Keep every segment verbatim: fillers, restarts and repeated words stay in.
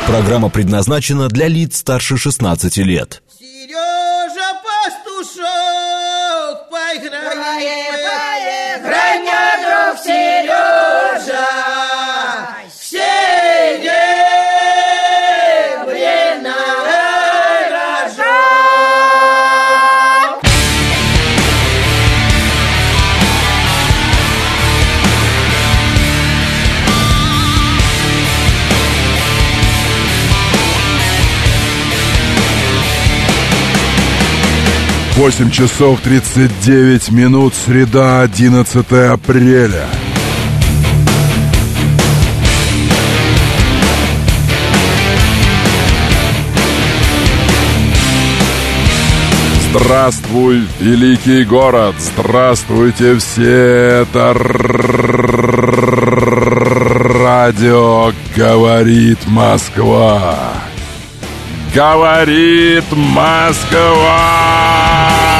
Программа предназначена для лиц старше шестнадцати лет. Сережа Пастушок, поиграй, поиграй, мне, друг Сережа, все дебри на рожок. восемь часов тридцать девять минут, среда, одиннадцатое апреля. Здравствуй, великий город! Здравствуйте все! Это радио «Говорит Москва». Говорит Москва!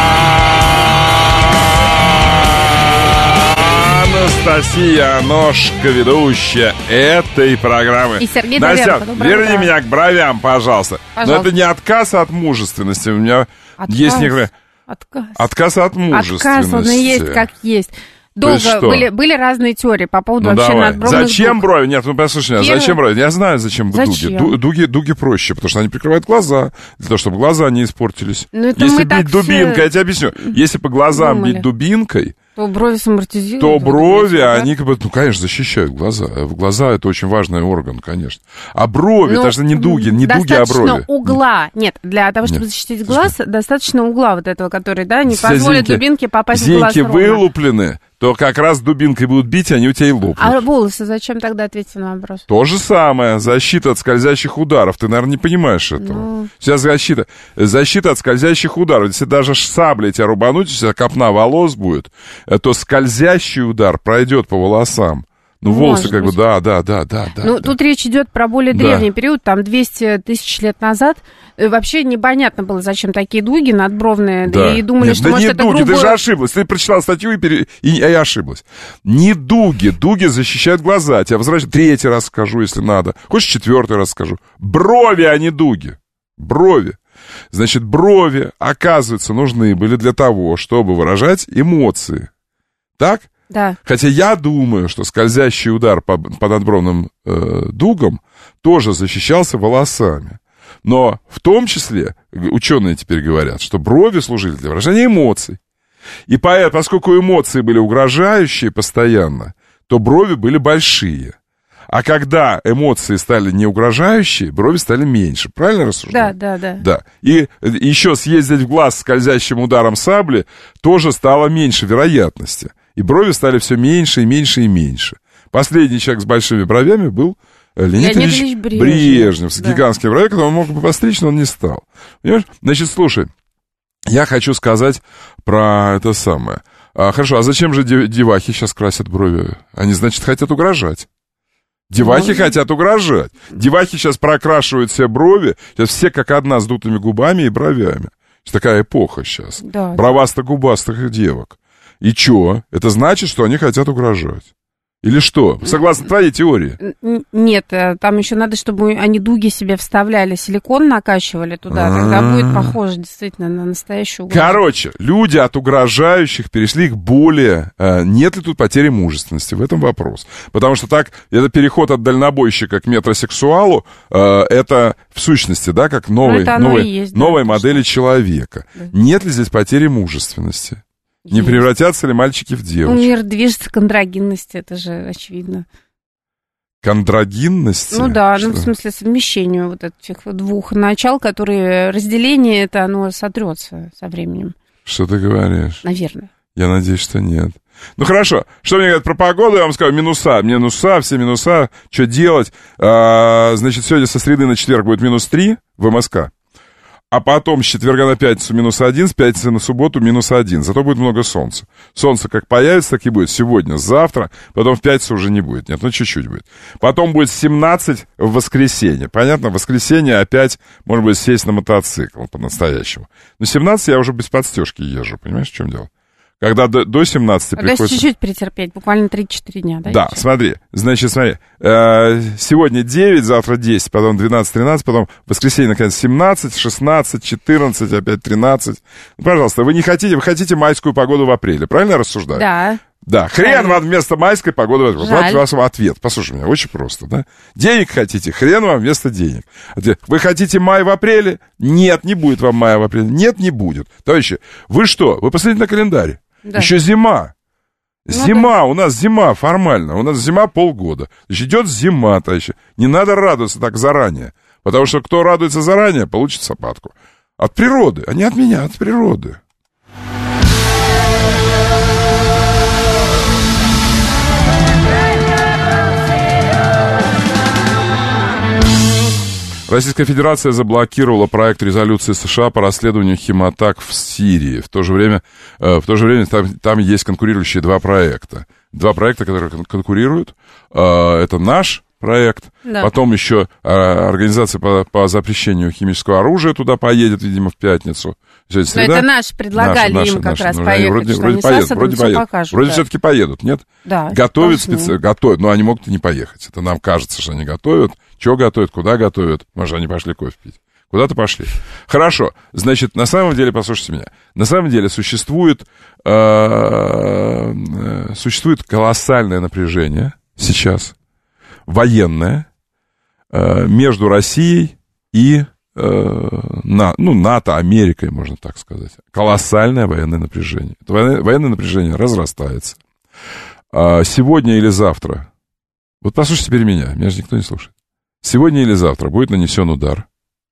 Анастасия Ножка, ведущая этой программы. И Сергей Настя, Доверко. верни меня к бровям, пожалуйста. Пожалуйста. Но это не отказ от мужественности. У меня Отказ. есть некоторые... Отказ. Отказ от мужественности. Отказ, он и есть как есть. Долго были, были разные теории по поводу ну, вообще давай. надбровных Зачем дуг. брови? Нет, ну послушай меня, Первый... зачем брови? Я знаю, зачем, зачем? дуги. Дуги. Дуги проще, потому что они прикрывают глаза, для того, чтобы глаза не испортились. Ну, это если мы бить дубинкой, все... я тебе объясню, если по глазам думали. бить дубинкой, то брови самортизируют. то брови, да? они как бы, ну, конечно, защищают глаза. Глаза — это очень важный орган, конечно. А брови, ну, это же не дуги, не дуги, а брови. Достаточно угла. Нет, для того, чтобы Нет. защитить глаз, достаточно угла вот этого, который, да, не Все позволит зеньки, дубинке попасть в глаз зеньки ровно. вылуплены, то как раз дубинкой будут бить, они у тебя и лопнут. А волосы зачем тогда, ответьте на вопрос? То же самое. Защита от скользящих ударов. Ты, наверное, не понимаешь этого. Ну... Сейчас защита. Защита от скользящих ударов. Если даже саблей тебя рубануть, если копна волос будет, то скользящий удар пройдет по волосам. Ну, Может волосы как быть. бы, да, да, да, да. Ну, да. тут речь идет про более Да. древний период, там двести тысяч лет назад. И вообще непонятно было, зачем такие дуги надбровные, Да. и думали, Нет, что, да может, не это дуги, грубо... ты же ошиблась. Ты прочитала статью и, пере... и... и ошиблась. Не дуги. Дуги защищают глаза. Тебя возвращают. Третий раз скажу, если надо. Хочешь, четвертый раз скажу. Брови, а не дуги. Брови. Значит, брови, оказывается, нужны были для того, чтобы выражать эмоции. Так? Да. Хотя я думаю, что скользящий удар по, по надбровным э, дугам тоже защищался волосами. Но в том числе, ученые теперь говорят, что брови служили для выражения эмоций. И поэтому, поскольку эмоции были угрожающие постоянно, то брови были большие. А когда эмоции стали не угрожающие, брови стали меньше. Правильно рассуждаю? Да, да, да. Да. И еще съездить в глаз скользящим ударом сабли тоже стало меньше вероятности. И брови стали все меньше и меньше и меньше. Последний человек с большими бровями был Леонид, Леонид Ильич Брежнев, Брежнев с да. гигантскими бровями, которого он мог бы постричь, но он не стал. Понимаешь? Значит, слушай, я хочу сказать про это самое. А, хорошо, а зачем же девахи сейчас красят брови? Они, значит, хотят угрожать. Девахи Можно. хотят угрожать. Девахи сейчас прокрашивают все брови. Сейчас все как одна с дутыми губами и бровями. Такая эпоха сейчас. Да. Бровасто-губастых девок. И чё? Это значит, что они хотят угрожать? Или что? Согласно твоей теории? Нет, там еще надо, чтобы они дуги себе вставляли, силикон накачивали туда, тогда будет похоже действительно на настоящую угрозу. Короче, люди от угрожающих перешли к более... Нет ли тут потери мужественности? В этом вопрос. Потому что так, это переход от дальнобойщика к метросексуалу, это в сущности, да, как новой, новой, есть, новой да, модели человека. Да. Нет ли здесь потери мужественности? Не Есть. Превратятся ли мальчики в девочек? Ну, мир движется к андрогинности, это же очевидно. К андрогинности? Ну да, что? ну в смысле совмещению вот этих двух начал, которые разделение, это оно сотрется со временем. Что ты говоришь? Наверное. Я надеюсь, что нет. Ну хорошо, что мне говорят про погоду, я вам скажу, минуса, минуса, все минуса, что делать? А, значит, сегодня со среды на четверг будет минус три в МСК. А потом с четверга на пятницу минус один, с пятницы на субботу минус один. Зато будет много солнца. Солнце как появится, так и будет. Сегодня, завтра, потом в пятницу уже не будет. Нет, ну чуть-чуть будет. Потом будет семнадцать в воскресенье. Понятно? В воскресенье опять, может быть, сесть на мотоцикл по-настоящему. Но семнадцать я уже без подстежки езжу. Понимаешь, в чем дело? Когда до, до семнадцати а приходится... приходится... чуть-чуть перетерпеть, буквально три-четыре дня, да? Да, смотри, значит, смотри, э, сегодня девять, завтра десять, потом двенадцать, тринадцать, потом в воскресенье, наконец, семнадцать, шестнадцать, четырнадцать, опять тринадцать. Ну, пожалуйста, вы не хотите, вы хотите майскую погоду в апреле, правильно я рассуждаю? Да. Да, хрен Правильно. вам вместо майской погоды возьмет. Вот ваш ответ. Послушай меня, очень просто, да? Денег хотите, хрен вам вместо денег. Вы хотите май в апреле? Нет, не будет вам мая в апреле. Нет, не будет. Товарищи, вы что? Вы посмотрите на календарь. Да. Еще зима. Зима, ну, да. У нас зима формально. У нас зима полгода. Значит, идет зима, товарищи. Не надо радоваться так заранее. Потому что кто радуется заранее, получит сапатку. От природы, а не от меня, от природы. Российская Федерация заблокировала проект резолюции США по расследованию химатак в Сирии. В то же время, э, в то же время там, там есть конкурирующие два проекта. Два проекта, которые конкурируют. Э, это наш проект. Да. Потом еще э, организация по, по запрещению химического оружия туда поедет, видимо, в пятницу. Но это наши предлагали наши, им наши, как наши. раз ну, поехать, вроде, что вроде они поедут, с Асадом вроде все поедут. покажут. Вроде да. все-таки поедут, нет? Да. Готовят специально, готовят, но они могут и не поехать. Это нам кажется, что они готовят. Чего готовят, куда готовят? Может, они пошли кофе пить. Куда-то пошли. Хорошо. Значит, на самом деле, послушайте меня, на самом деле существует, э, существует колоссальное напряжение сейчас, военное, э, между Россией и э, на, ну, НАТО, Америкой, можно так сказать. Колоссальное военное напряжение. Это военное, военное напряжение разрастается. А сегодня или завтра, вот послушайте теперь меня, меня же никто не слушает. Сегодня или завтра будет нанесен удар.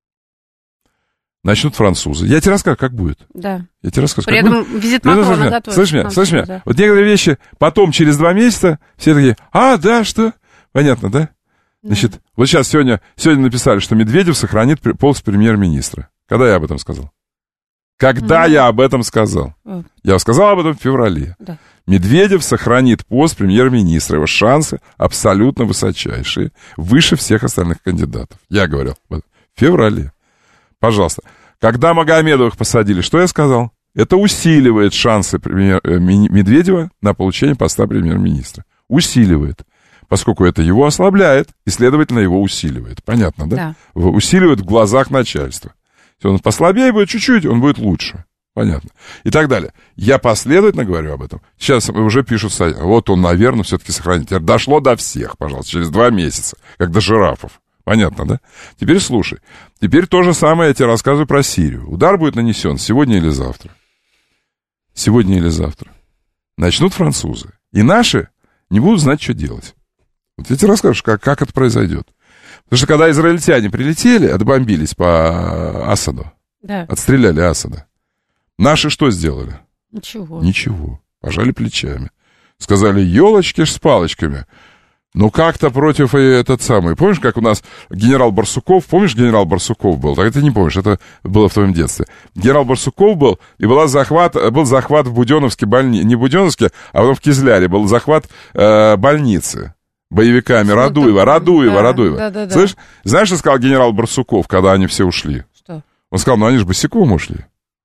Начнут французы. Я тебе расскажу, как будет. Да. Я тебе расскажу, При как этом будет. визит Макрона готовится. Слышь меня, слышь меня. Да. Вот некоторые вещи потом, через два месяца, все такие, а, да, что? Понятно, да? Значит, да. Вот сейчас сегодня, сегодня написали, что Медведев сохранит пост премьер-министра. Когда я об этом сказал? Когда mm-hmm. я об этом сказал? Mm. Я сказал об этом в феврале. Да. Медведев сохранит пост премьер-министра. Его шансы абсолютно высочайшие. Выше всех остальных кандидатов. Я говорил в феврале. Пожалуйста. Когда Магомедовых посадили, что я сказал? Это усиливает шансы премьер, э, Медведева на получение поста премьер-министра. Усиливает. Поскольку это его ослабляет, и, следовательно, его усиливает. Понятно, да? Да. Усиливает в глазах начальства. Если он послабее будет чуть-чуть, он будет лучше. Понятно. И так далее. Я последовательно говорю об этом. Сейчас уже пишут, вот он, наверное, все-таки сохранит. Дошло до всех, пожалуйста, через два месяца, как до жирафов. Понятно, да? Теперь слушай. Теперь то же самое я тебе рассказываю про Сирию. Удар будет нанесен сегодня или завтра. Сегодня или завтра. Начнут французы. И наши не будут знать, что делать. Вот я тебе расскажу, как, как это произойдет. Потому что когда израильтяне прилетели, отбомбились по Асаду, да. Отстреляли Асада, наши что сделали? Ничего. Ничего. Пожали плечами. Сказали, елочки ж с палочками. Ну, как-то против этот самый... Помнишь, как у нас генерал Барсуков... Помнишь, генерал Барсуков был? Так ты не помнишь, это было в твоем детстве. Генерал Барсуков был, и была захват, был захват в Буденновске больнице. Не в Буденновске, а потом в Кизляре был захват э, больницы. Боевиками. Что Радуева, такое? Радуева, да, Радуева. Да, да, да. Слышь, знаешь, что сказал генерал Барсуков, когда они все ушли? Что? Он сказал, ну они же босиком ушли.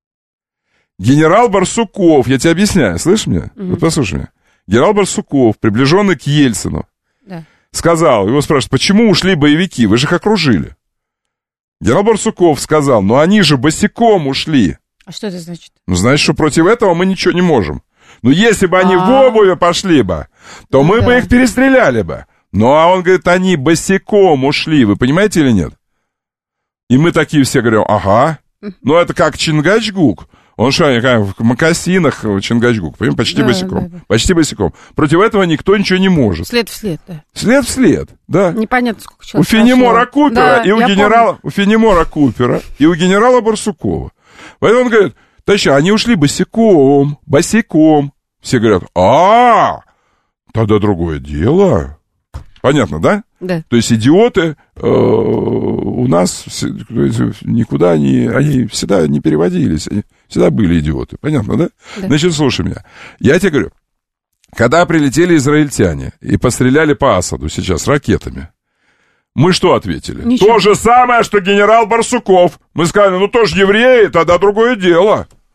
Генерал Барсуков, я тебе объясняю, слышишь меня? Угу. Вот послушай меня. Генерал Барсуков, приближенный к Ельцину, да. Сказал, его спрашивают, почему ушли боевики, вы же их окружили. Генерал Барсуков сказал, ну они же босиком ушли. А что это значит? Ну, значит, что против этого мы ничего не можем. Ну, если бы они А-а-а. в обуви пошли бы, то ну, мы да. бы их перестреляли бы. Ну, а он говорит, они босиком ушли, вы понимаете или нет? И мы такие все говорим, ага, ну это как Чингачгук. Он что, в мокасинах Чингачгук, понимаете, почти да, босиком. Да, да. Почти босиком. Против этого никто ничего не может. След в след, да. След в след, да. Непонятно, сколько человек. У Фенемора прошло. Купера да, и у генерала, помню. у Фенемора Купера и у генерала Барсукова. Поэтому он говорит, товарищи, они ушли босиком, босиком. Все говорят, а, тогда другое дело. Понятно, да? Да. То есть идиоты э, у нас никуда не, они всегда не переводились, они всегда были идиоты. Понятно, да? Да. Значит, слушай меня. Я тебе говорю, когда прилетели израильтяне и постреляли по Асаду сейчас ракетами, мы что ответили? Ничего. То же самое, что генерал Барсуков. Мы сказали, ну тоже евреи, тогда другое дело.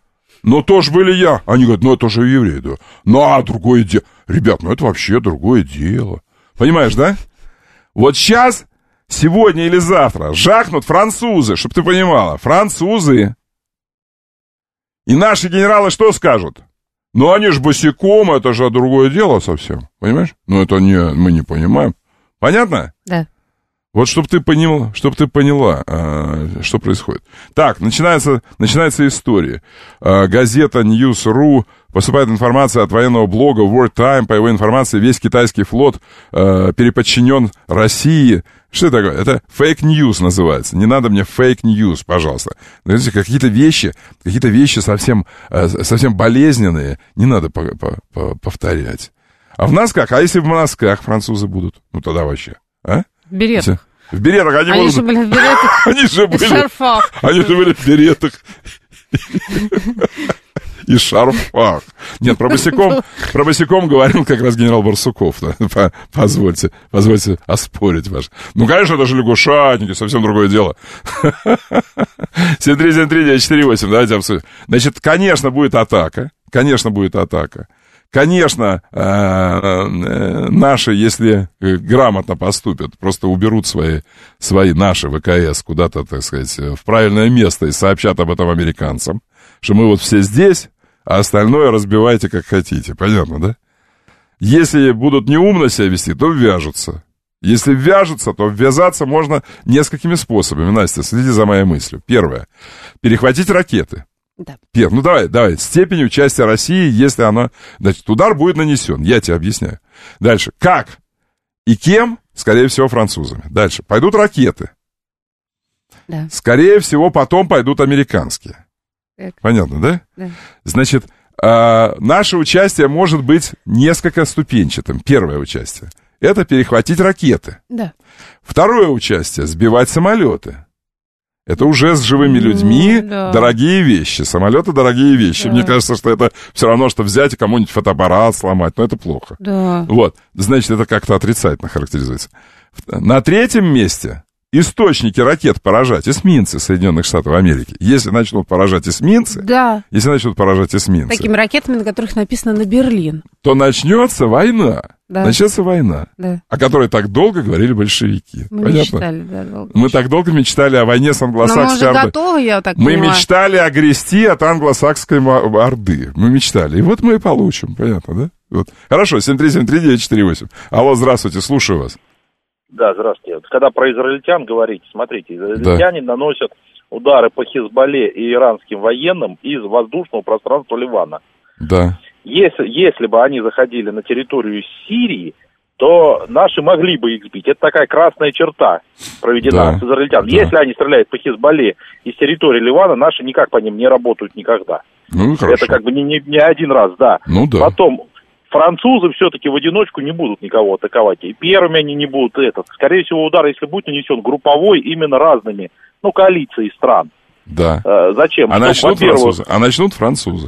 Но тоже были я. Они говорят, ну это же евреи, да. Ну а другое дело. Ребят, ну это вообще другое дело. Понимаешь, да? Вот сейчас, сегодня или завтра жахнут французы, чтобы ты понимала. Французы. И наши генералы что скажут? Ну они же босиком, это же другое дело совсем. Понимаешь? Ну это не, мы не понимаем. Понятно? Да. Вот чтобы ты поняла, чтобы ты поняла, а, что происходит. Так, начинается, начинается история. А, газета News.ru, поступает информация от военного блога War Time. По его информации, весь китайский флот а, переподчинен России. Что это такое? Это фейк-ньюс называется. Не надо мне фейк-ньюс, пожалуйста. Знаете, какие-то вещи, какие-то вещи совсем, совсем болезненные, не надо по- по- по- повторять. А в носках? А если в носках французы будут? Ну тогда вообще, а? В беретах. В беретах они, Они будут... же были в беретах. Они же И были... шарфах. Они же были в беретах. И шарфах. Нет, про босиком, про босиком говорил как раз генерал Барсуков. Да. Позвольте, позвольте оспорить ваш. Ну, конечно, это же лягушатники, совсем другое дело. семь три семь три девять четыре восемь, давайте обсудим. Значит, конечно, будет атака. Конечно, будет атака. Конечно, наши, если грамотно поступят, просто уберут свои, свои наши ВКС куда-то, так сказать, в правильное место и сообщат об этом американцам, что мы вот все здесь, а остальное разбивайте как хотите. Понятно, да? Если будут неумно себя вести, то ввяжутся. Если ввяжутся, то ввязаться можно несколькими способами. Настя, следи за моей мыслью. Первое. Перехватить ракеты. Да. Пер, ну давай, давай, степень участия России, если она... Значит, удар будет нанесен, я тебе объясняю. Дальше, как и кем? Скорее всего, французами. Дальше, пойдут ракеты. Да. Скорее всего, потом пойдут американские. Так. Понятно, да? Да. Значит, э, наше участие может быть несколько ступенчатым. Первое участие — это перехватить ракеты. Да. Второе участие — сбивать самолеты. Это уже с живыми людьми, ну, да. Дорогие вещи. Самолеты — дорогие вещи. Да. Мне кажется, что это все равно, что взять и кому-нибудь фотоаппарат сломать. Но это плохо. Да. Вот. Значит, это как-то отрицательно характеризуется. На третьем месте источники ракет поражать эсминцы Соединенных Штатов Америки. Если начнут поражать эсминцы, Да. если начнут поражать эсминцы, Такими ракетами, на которых написано «на Берлин». то начнется война. Да. Начнется война, Да. о которой так долго говорили большевики. Мы Понятно? мечтали, да, долго. Мы так долго мечтали о войне с Но мы англосакской уже ордой. готовы, я так Мы понимаю. мечтали огрести от англосакской мо- орды. Мы мечтали. И вот мы и получим. Понятно, да? Вот. Хорошо, семь три семь три девять четыре восемь. Алло, здравствуйте, слушаю вас. Да, здравствуйте. Вот когда про израильтян говорите, смотрите, израильтяне да. наносят удары по Хизбалле и иранским военным из воздушного пространства Ливана. Да. Если, если бы они заходили на территорию Сирии, то наши могли бы их сбить. Это такая красная черта проведена да. с израильтянами. Да. Если они стреляют по Хизбалле из территории Ливана, наши никак по ним не работают никогда. Ну, хорошо. Это как бы не, не, не один раз, да. Ну, да. Потом... Французы все-таки в одиночку не будут никого атаковать. И первыми они не будут этот. Скорее всего, удар, если будет нанесен групповой, именно разными, ну, коалицией стран. Да. Э, зачем? А Чтоб, начнут во-первых, французы? А начнут французы.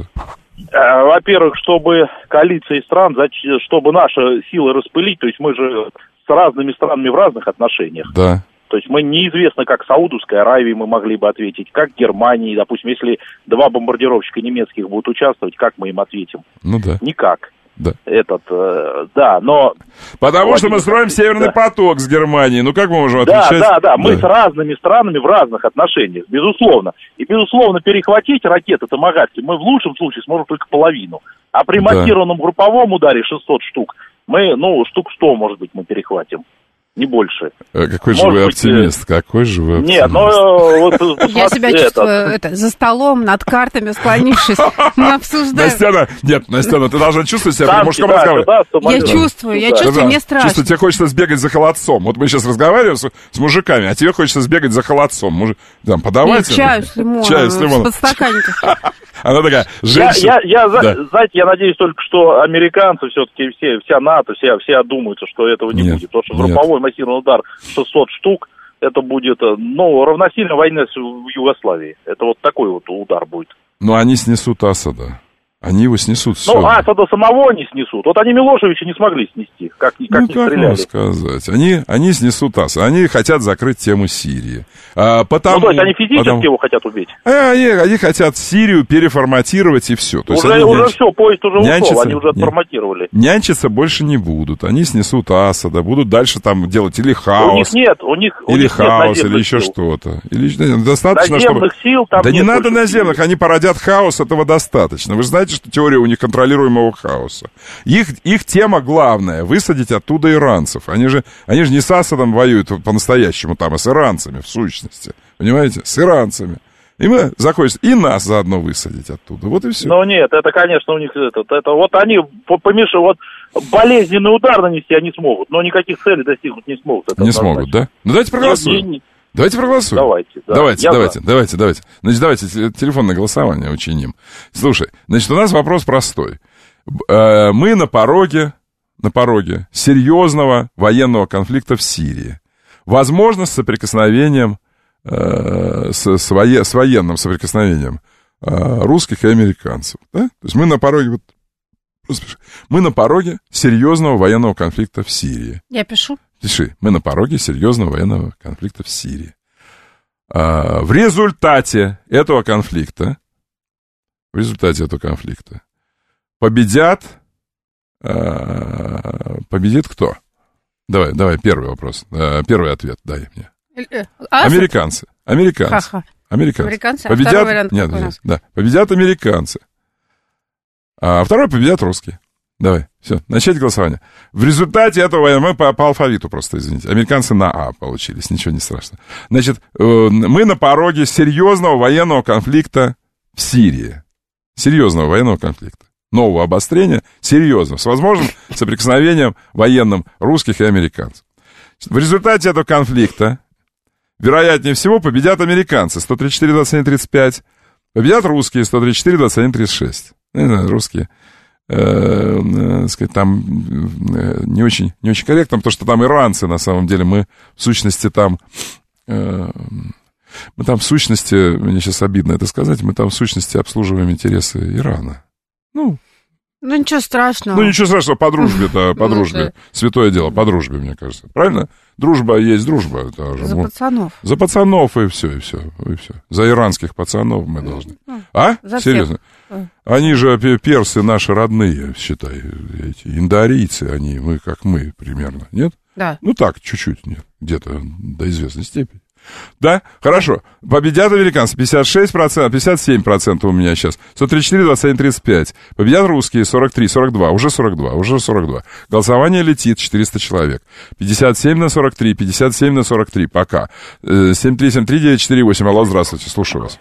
Э, во-первых, чтобы коалиции стран, зач- чтобы наши силы распылить, то есть мы же с разными странами в разных отношениях. Да. То есть мы неизвестно, как Саудовской Аравии мы могли бы ответить, как Германии, допустим, если два бомбардировщика немецких будут участвовать, как мы им ответим? Ну да. Никак. Да. Этот, э, да, но... Потому Владимир, что мы строим Северный да. поток с Германией. Ну как мы можем да, отвечать? Да, да, да, мы да. с разными странами в разных отношениях, безусловно. И, безусловно, перехватить ракеты «Томагавки» мы в лучшем случае сможем только половину. А при Да. массированном групповом ударе шестьсот штук, мы, ну, штук сто, может быть, мы перехватим. Не больше. Э, Какой же Может вы быть, оптимист, какой же вы оптимист. Нет, ну... э, Вот, Я себя это. чувствую это, за столом, над картами склонившись. Мы обсуждаем. Настена, нет, Настена, ты должна чувствовать себя при Танки, мужском да, разговоре. да, Я самолеты. чувствую, я Да. чувствую, Да, мне страшно. Чувствую, тебе хочется сбегать за холодцом. Вот мы сейчас разговариваем с, с мужиками, а тебе хочется сбегать за холодцом. Муж... Там, подавайте. Нет, чаю с лимоном, Чаю с лимоном. в подстаканнике. Она такая, Я, женщина. я, я, за- Да. знаете, я надеюсь только, что американцы все-таки, все, вся НАТО, все, все одумаются, что этого не Нет, будет. Потому что нет. групповой массированный удар шестьсот штук, это будет, э, ну, равносильно войне с- в Югославии. Это вот такой вот удар будет. Но они снесут Асада. Они его снесут. Все. Ну, Асада самого не снесут. Вот они Милошевича не смогли снести, как, как ну, не как стреляли. вам сказать? Они, они снесут Асада. Они хотят закрыть тему Сирии. А, потому, ну, то есть они физически потому... его хотят убить? А, они, они хотят Сирию переформатировать и все. То уже есть уже нянч... все, поезд уже нянчиться... ушел, они уже отформатировали. Нянчиться больше не будут. Они снесут Асада, будут дальше там делать или хаос. У них нет, у них у Или них хаос, нет или еще сил. что-то. Или... Достаточно, наземных чтобы... сил там Да нет не надо наземных, сил. они породят хаос, этого достаточно. Вы же знаете, что теория у них контролируемого хаоса. Их, их тема главная — высадить оттуда иранцев. Они же, они же не с Асадом воюют по-настоящему там, а с иранцами, в сущности. Понимаете? С иранцами. И мы закончим. И нас заодно высадить оттуда. Вот и все. Ну нет, это, конечно, у них это, это вот они помешают, вот болезненный удар нанести они смогут, но никаких целей достигнуть не смогут. Это не однозначно. смогут, да? Ну давайте проголосуем. Не, не, Давайте проголосуем. Давайте. Да. Давайте, Я давайте, за. давайте, давайте. Значит, давайте телефонное голосование учиним. Слушай, значит, у нас вопрос простой. Мы на пороге, на пороге серьезного военного конфликта в Сирии. Возможно, с соприкосновением, с, с, воен, с военным соприкосновением русских и американцев. Да? То есть мы на пороге, вот, мы на пороге серьезного военного конфликта в Сирии. Я пишу. Пиши, мы на пороге серьезного военного конфликта в Сирии. А, в результате этого конфликта, в результате этого конфликта победят, а, победит кто? Давай, давай, первый вопрос, а, первый ответ дай мне. Асад? Американцы, американцы, Ха-ха. американцы. Американцы, а победят, второй вариант нет, какой у нас? да, победят американцы, а второй победят русские. Давай, все, начать голосование. В результате этого, мы по, по алфавиту просто, извините, американцы на А получились, ничего не страшно. Значит, э, мы на пороге серьезного военного конфликта в Сирии. Серьезного военного конфликта. Нового обострения, серьезного, с возможным соприкосновением военным русских и американцев. В результате этого конфликта, вероятнее всего, победят американцы, сто тридцать четыре двадцать один тридцать пять, победят русские, сто тридцать четыре двадцать один тридцать шесть. Не знаю, русские... Э, э, сказать, там э, не очень, не очень корректно, потому что там иранцы, на самом деле, мы в сущности там, э, мы там в сущности, мне сейчас обидно это сказать, мы там в сущности обслуживаем интересы Ирана. Ну, ну ничего страшного. Ну, ничего страшного, по дружбе-то, по дружбе. Святое дело, по дружбе, мне кажется. Правильно? Дружба есть дружба. Это же, За ну, пацанов. За пацанов, и все, и все, и все. За иранских пацанов мы должны. А? За Серьезно? всех. Они же персы наши родные, считай, эти индоарийцы, они, мы как мы примерно, нет? Да. Ну так, чуть-чуть, нет, где-то до известной степени. Да? Хорошо. Победят американцы пятьдесят шесть процентов, пятьдесят семь процентов у меня сейчас. сто тридцать четыре двадцать один тридцать пять. Победят русские сорок три, сорок два, уже сорок два, уже сорок два. Голосование летит, четыреста человек. пятьдесят семь на сорок три, пятьдесят семь на сорок три, пока. семь три семь три девять четыре восемь. Алло, здравствуйте, слушаю вас.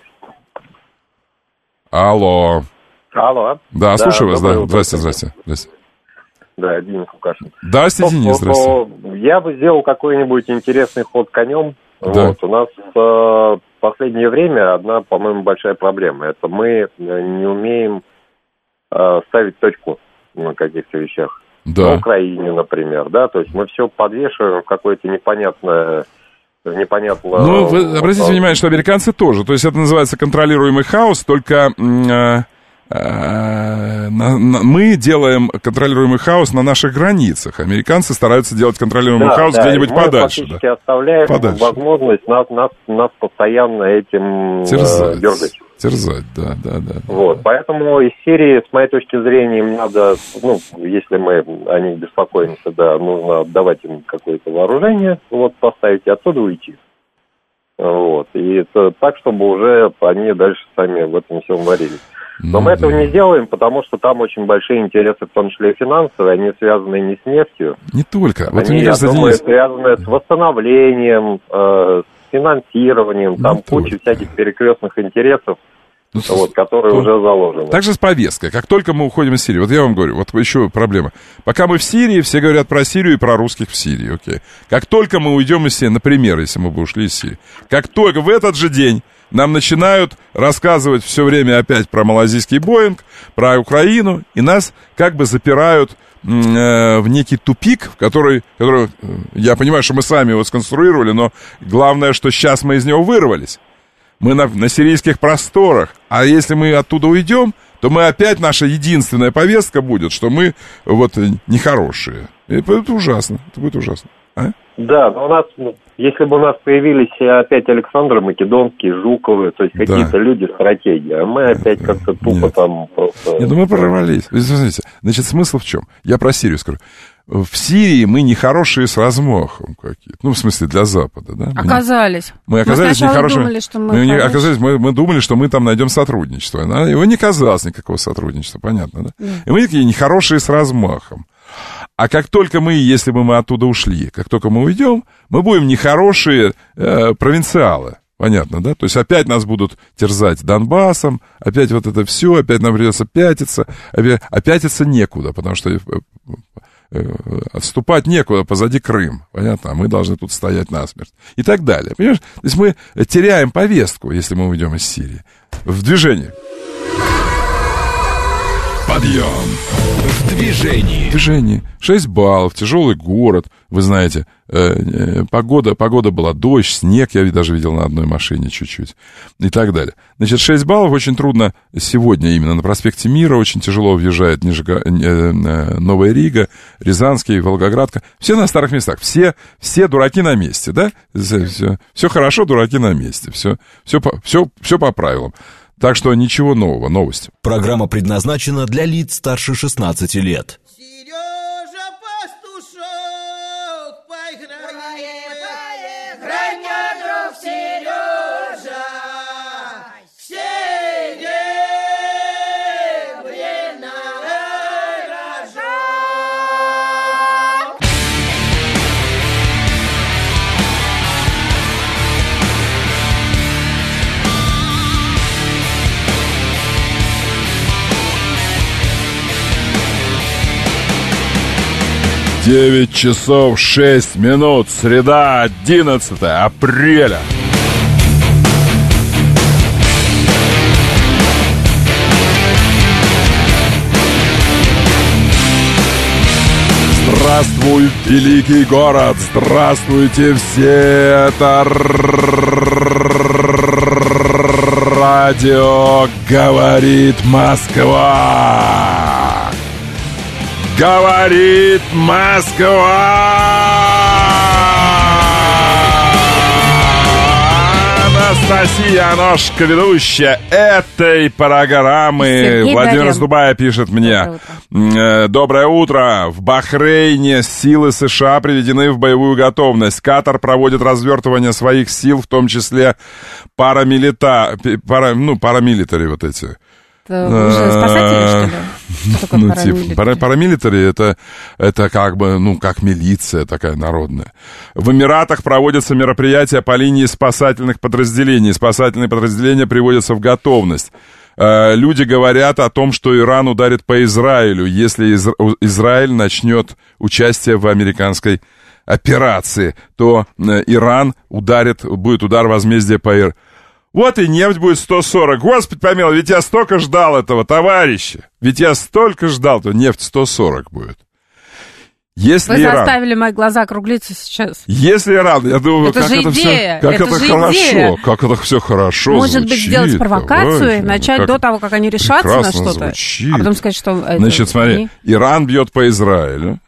Алло. Алло. Да, да слушаю вас, да. Утро. Здрасте, здрасте, здрасте. Да, Денис Лукашин. Здрасте, Денис, здрасте. Я бы сделал какой-нибудь интересный ход конем. Да. Вот, у нас э, в последнее время одна, по-моему, большая проблема. Это мы не умеем э, ставить точку на каких-то вещах. Да. На Украине, например, да, то есть мы все подвешиваем в какое-то непонятное... непонятно... Ну, вы обратите внимание, что американцы тоже. То есть это называется контролируемый хаос, только э, э, на, на, мы делаем контролируемый хаос на наших границах. Американцы стараются делать контролируемый да, хаос да, где-нибудь мы подальше. Мы Да. оставляем подальше. возможность нас, нас, нас постоянно этим терзать, э, дергать. Терзать, да, да, да. Вот, поэтому из серии, с моей точки зрения, им надо, ну, если мы о них беспокоимся, да, нужно отдавать им какое-то вооружение, вот, поставить и оттуда уйти. Вот, и это так, чтобы уже они дальше сами в этом всем варились. Но ну, мы этого да. не делаем, потому что там очень большие интересы, в том числе и финансовые, они связаны не с нефтью. Не только. Вот Они, мне я кажется, думаю, Денис... связаны с восстановлением, э, с финансированием, там Не куча только. всяких перекрестных интересов, Ну, вот, которые то... уже заложены. Так же с повесткой. Как только мы уходим из Сирии, вот я вам говорю, вот еще проблема. Пока мы в Сирии, все говорят про Сирию и про русских в Сирии, окей. Как только мы уйдем из Сирии, например, если мы бы ушли из Сирии, как только в этот же день нам начинают рассказывать все время опять про малазийский Боинг, про Украину, и нас как бы запирают э, в некий тупик, в который, который, э, я понимаю, что мы сами его сконструировали, но главное, что сейчас мы из него вырвались. Мы на, на сирийских просторах, а если мы оттуда уйдем, то мы опять, наша единственная повестка будет, что мы вот нехорошие. И это ужасно, это будет ужасно. А? Да, но у нас, если бы у нас появились опять Александры Македонские, Жуковы, то есть да. какие-то люди стратегии, а мы опять да. как-то тупо Нет. там просто... Нет, ну мы прорвались. Вы смотрите, значит, смысл в чем? Я про Сирию скажу. В Сирии мы нехорошие с размахом какие-то. Ну, в смысле, для Запада, да? Оказались. Мы, мы оказались мы нехорошими. Думали, что мы, мы, не, оказались, мы, мы думали, что мы там найдем сотрудничество. Но его не казалось никакого сотрудничества, понятно, да? Mm. И мы такие нехорошие с размахом. А как только мы, если бы мы оттуда ушли, как только мы уйдем, мы будем нехорошие э, провинциалы. Понятно, да? То есть опять нас будут терзать Донбассом, опять вот это все, опять нам придется пятиться. А пятиться некуда, потому что... отступать некуда, позади Крым, понятно, а мы должны тут стоять насмерть и так далее, понимаешь? То есть мы теряем повестку, если мы уйдем из Сирии. В движении. Подъем. В движении. В движении. шесть баллов, тяжелый город, вы знаете, э, э, погода, погода была дождь, снег, я даже видел на одной машине чуть-чуть, и так далее. Значит, шесть баллов, очень трудно сегодня именно на проспекте Мира, очень тяжело въезжает Нижега, э, э, Новая Рига, Рязанский, Волгоградка, все на старых местах, все, все дураки на месте, да? Все, все хорошо, дураки на месте, все, все, все, все по правилам. Так что ничего нового, новости. Программа предназначена для лиц старше шестнадцати лет. Сережа Пастушок, поиграй, поиграй, мне, друг Сережа, серебряный рожок. девять часов шесть минут, среда, одиннадцатое апреля. Здравствуй, великий город! Здравствуйте все! Это радио «Говорит Москва». Говорит Москва! Анастасия Аношка, ведущая этой программы. Сергей Владимир Горян. из Дубая пишет мне. Доброе утро. Доброе утро. В Бахрейне силы США приведены в боевую готовность. Катар проводит развертывание своих сил, в том числе парамилита... пара... ну, парамилитари вот эти. Это уже спасатели, что ли? Что такое Ну, парамилитари? типа, пара- парамилитари это, это как бы, ну, как милиция такая народная. В Эмиратах проводятся мероприятия по линии спасательных подразделений. Спасательные подразделения приводятся в готовность. Э, люди говорят о том, что Иран ударит по Израилю, если Из- Израиль начнет участие в американской операции, то э, Иран ударит, будет удар возмездия по Ирану. Вот и нефть будет сто сорок. Господи помилуй, ведь я столько ждал этого, товарищи. Ведь я столько ждал, то нефть сто сорок будет. Если Вы Иран, заставили мои глаза округлиться сейчас. Если Иран, я думаю, Это как же это идея, все, как это это же хорошо, идея. как это все хорошо Может звучит, быть, сделать провокацию товарищи, и начать как до того, как они решатся на прекрасно что-то, звучит. а потом сказать, что... это Значит, смотри, они- Иран бьет по Израилю.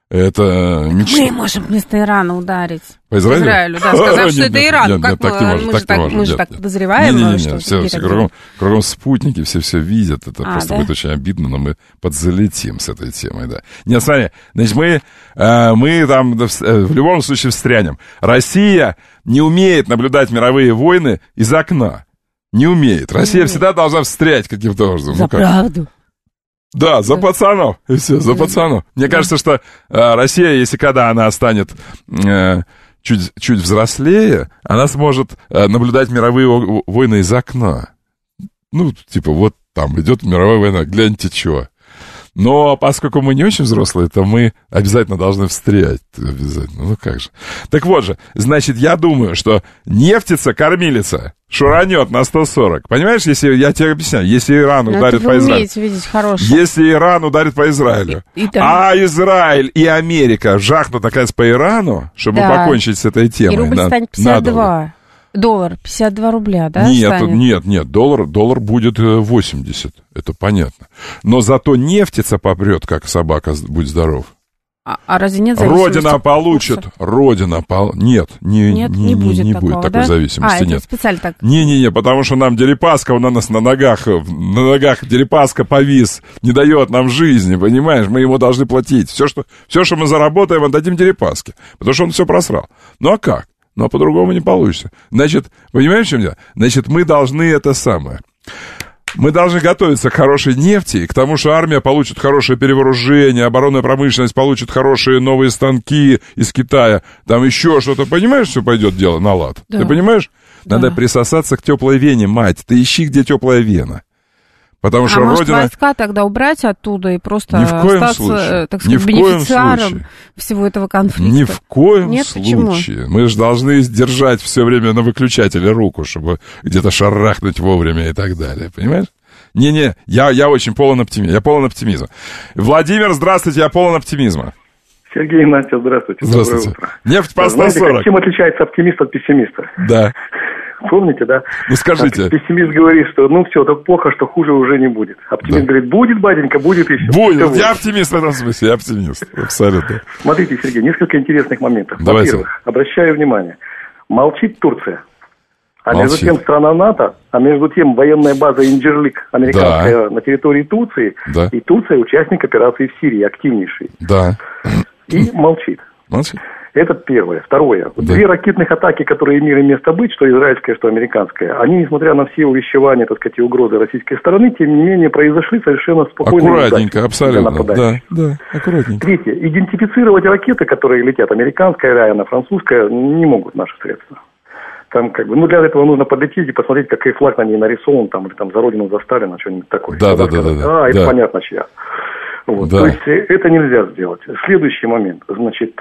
Это мечта. Мы можем вместо Ирана ударить. По Израилю? да, сказав, Нет, что это нет, Иран. нет, Как нет, так мы, не может, мы так же не так, может, мы же нет, так нет. подозреваем, Не-не-не, что все, Иран все делает. кругом, кругом спутники, все все видят. Это А, просто да? будет очень обидно, но мы подзалетим с этой темой, да. Нет, смотри, значит, мы, э, мы там в, в любом случае встрянем. Россия не умеет наблюдать мировые войны из окна. Не умеет. Россия всегда должна встрять каким-то образом. За Ну, как? правду. Да, за пацанов. И все, за пацанов. Мне кажется, что э, Россия, если когда она станет э, чуть, чуть взрослее, она сможет э, наблюдать мировые о- войны из окна. Ну, типа, вот там идет мировая война, гляньте, что. Но поскольку мы не очень взрослые, то мы обязательно должны встрять. Обязательно. Ну как же. Так вот же, значит, я думаю, что нефтица-кормилица шуранет на сто сорок. Понимаешь, если я тебе объясняю, если Иран Но ударит это по вы Израилю. умеете видеть хорошее. Если Иран ударит по Израилю, И- и там- а Израиль и Америка жахнут, наконец, по Ирану, чтобы Да. покончить с этой темой. И рубль на- станет пятьдесят надолго. два. Доллар пятьдесят два рубля, да? Нет, станет? нет, нет, доллар, доллар будет восемьдесят, это понятно. Но зато нефтица попрет, как собака, будь здоров. А, а разве нет зависимости? зависимости? Родина получит, Родина пол... Нет, не, нет, не, не будет, не такого, будет такой да? зависимости, а, нет. Это специально так? Не-не-не, потому что нам Дерипаска, он на нас на ногах, на ногах Дерипаска повис, не дает нам жизни, понимаешь, мы ему должны платить. Все, что, все, что мы заработаем, отдадим Дерипаске, потому что он все просрал. Ну а как? Ну а по-другому не получится. Значит, понимаешь, в чем дело? Значит, мы должны это самое... Мы должны готовиться к хорошей нефти, к тому, что армия получит хорошее перевооружение, оборонная промышленность получит хорошие новые станки из Китая, там еще что-то. Понимаешь, что пойдет дело на лад? Да. Ты понимаешь? Да. Надо присосаться к теплой вене, мать. Ты ищи, где теплая вена. Потому а что может, Родина... войска тогда убрать оттуда и просто Ни в коем остаться, случае. так сказать, Ни в коем бенефициаром случае. всего этого конфликта? Ни в коем Нет, случае. почему? Мы же должны держать все время на выключателе руку, чтобы где-то шарахнуть вовремя и так далее. Понимаешь? Не-не, я, я очень полон оптимизма. Я полон оптимизма. Владимир, здравствуйте, я полон оптимизма. Сергей, Настя, здравствуйте. Здравствуйте. Доброе утро. Нефть по сто Знаете, сорок. как, чем отличается оптимист от пессимиста? Да. Помните, да? Ну, скажите. Так, пессимист говорит, что ну все, так плохо, что хуже уже не будет. Оптимист Да. говорит, будет, батенька, будет и все. Будет. Все Я оптимист в этом смысле, я оптимист. Абсолютно. Смотрите, Сергей, несколько интересных моментов. Давайте. Во-первых, обращаю внимание, молчит Турция. А Молчит. между тем страна НАТО, а между тем военная база Инджирлик, американская, на территории Турции, Да. и Турция участник операции в Сирии, активнейший. Да. И молчит. Молчит. Это первое. Второе. Да. Две ракетных атаки, которые имели место быть, что израильская, что американская, они, несмотря на все увещевания, так сказать, и угрозы российской стороны, тем не менее, произошли совершенно спокойно. Аккуратненько, абсолютно. Да, да, аккуратненько. Третье. Идентифицировать ракеты, которые летят, американская, Ариана, французская, не могут наши средства. Там как бы, ну для этого нужно подлететь и посмотреть, какой флаг на ней нарисован, там, или там за родину, за Сталина, что-нибудь такое. Да, да, да, да, да. А, это да. понятно, чья. Вот. Да. То есть это нельзя сделать. Следующий момент, значит,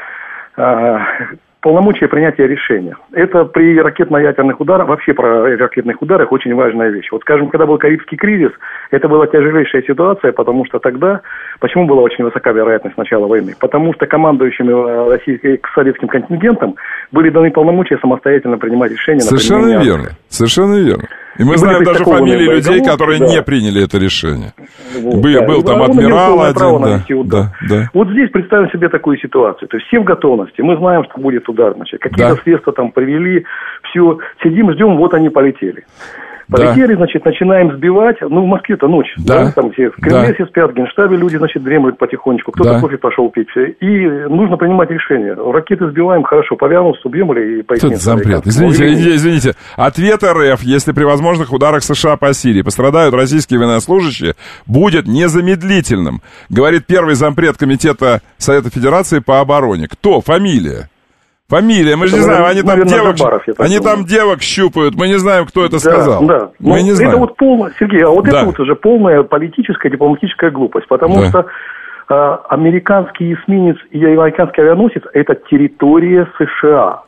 полномочия принятия решения. Это при ракетно-ядерных ударах, вообще про ракетных ударах очень важная вещь. Вот, скажем, когда был Карибский кризис, это была тяжелейшая ситуация, потому что тогда, почему была очень высока вероятность начала войны? Потому что командующими российским советским контингентом были даны полномочия самостоятельно принимать решения. Совершенно на верно, совершенно верно. И мы и знаем даже фамилии людей, боеголовки, которые да. не приняли это решение. Вот, был да. был И там он адмирал имел право один, нанести да, удар. да, да. Вот здесь представим себе такую ситуацию. То есть все в готовности. Мы знаем, что будет удар. Значит, какие-то Да. средства там привели. Все. Сидим, ждем, вот они полетели. Полетели, да. значит, начинаем сбивать. Ну, в Москве-то ночь. Да. Да? Там все в Кремле Да. все спят, в Генштабе люди, значит, дремлют потихонечку. Кто-то Да. кофе пошел пить. И нужно принимать решение. Ракеты сбиваем, хорошо. Павианус убьем или Что это поясним. зампред? Извините, извините, извините. Ответ РФ, если при возможных ударах США по Сирии пострадают российские военнослужащие, будет незамедлительным, говорит первый зампред Комитета Совета Федерации по обороне. Кто? Фамилия? Фамилия, мы же не знаем, они там наверное, девок, Забаров, я так они думаю. там девок щупают, мы не знаем, кто это Да, сказал. Да, Мы ну, не это знаем. вот полная, Сергей, а вот Да. это вот уже полная политическая, дипломатическая глупость, потому Да. что э, американский эсминец и американский авианосец – это территория США.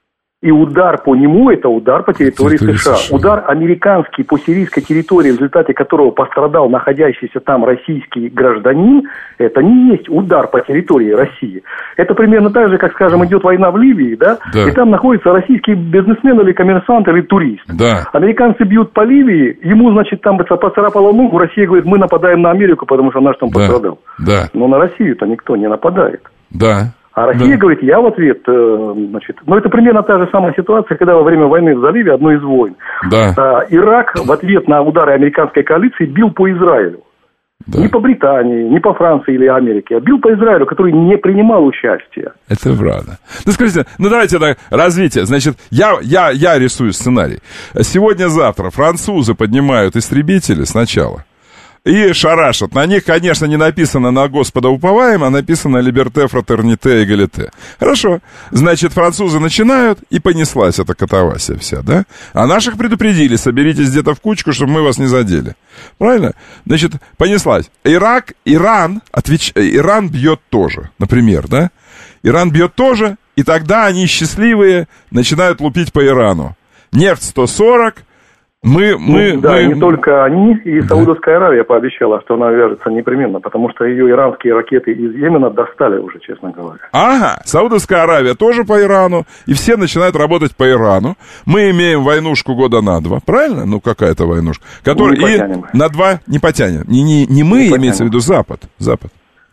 И удар по нему – это удар по территории Территория США. США. Удар американский по сирийской территории, в результате которого пострадал находящийся там российский гражданин, это не есть удар по территории России. Это примерно так же, как, скажем, идет война в Ливии, да? Да. И там находится российский бизнесмен или коммерсант или турист. Да. Американцы бьют по Ливии, ему, значит, там поцарапало ногу, Россия говорит, мы нападаем на Америку, потому что наш там Да. пострадал. Да, Но на Россию-то никто не нападает. да. А Россия Да. говорит, я в ответ, э, значит, ну это примерно та же самая ситуация, когда во время войны в заливе, одной из войн, Да. а, Ирак в ответ на удары американской коалиции бил по Израилю. Да. Не по Британии, не по Франции или Америке, а бил по Израилю, который не принимал участия. Это правда. Ну, скажите, ну давайте так, развитие. Значит, я, я, я рисую сценарий. Сегодня-завтра французы поднимают истребители сначала и шарашат. На них, конечно, не написано «на Господа уповаем», а написано «Либерте, фратерните, эгалите». Хорошо. Значит, французы начинают, и понеслась эта катавасия вся, да? А наших предупредили, соберитесь где-то в кучку, чтобы мы вас не задели. Правильно? Значит, понеслась. Ирак, Иран, отвеч... Иран бьет тоже, например, да? Иран бьет тоже, и тогда они счастливые начинают лупить по Ирану. Нефть сто сорок, Мы, мы, Ну, да, мы... не только они, и Саудовская Аравия пообещала, что она вяжется непременно, потому что ее иранские ракеты из Йемена достали уже, честно говоря. Ага, Саудовская Аравия тоже по Ирану, и все начинают работать по Ирану. Мы имеем войнушку года на два, правильно? Ну, какая-то войнушка. Которая Не и потянем. на два не потянем. Не, не, не мы, Не имеется в потянем. виду Запад. Запад.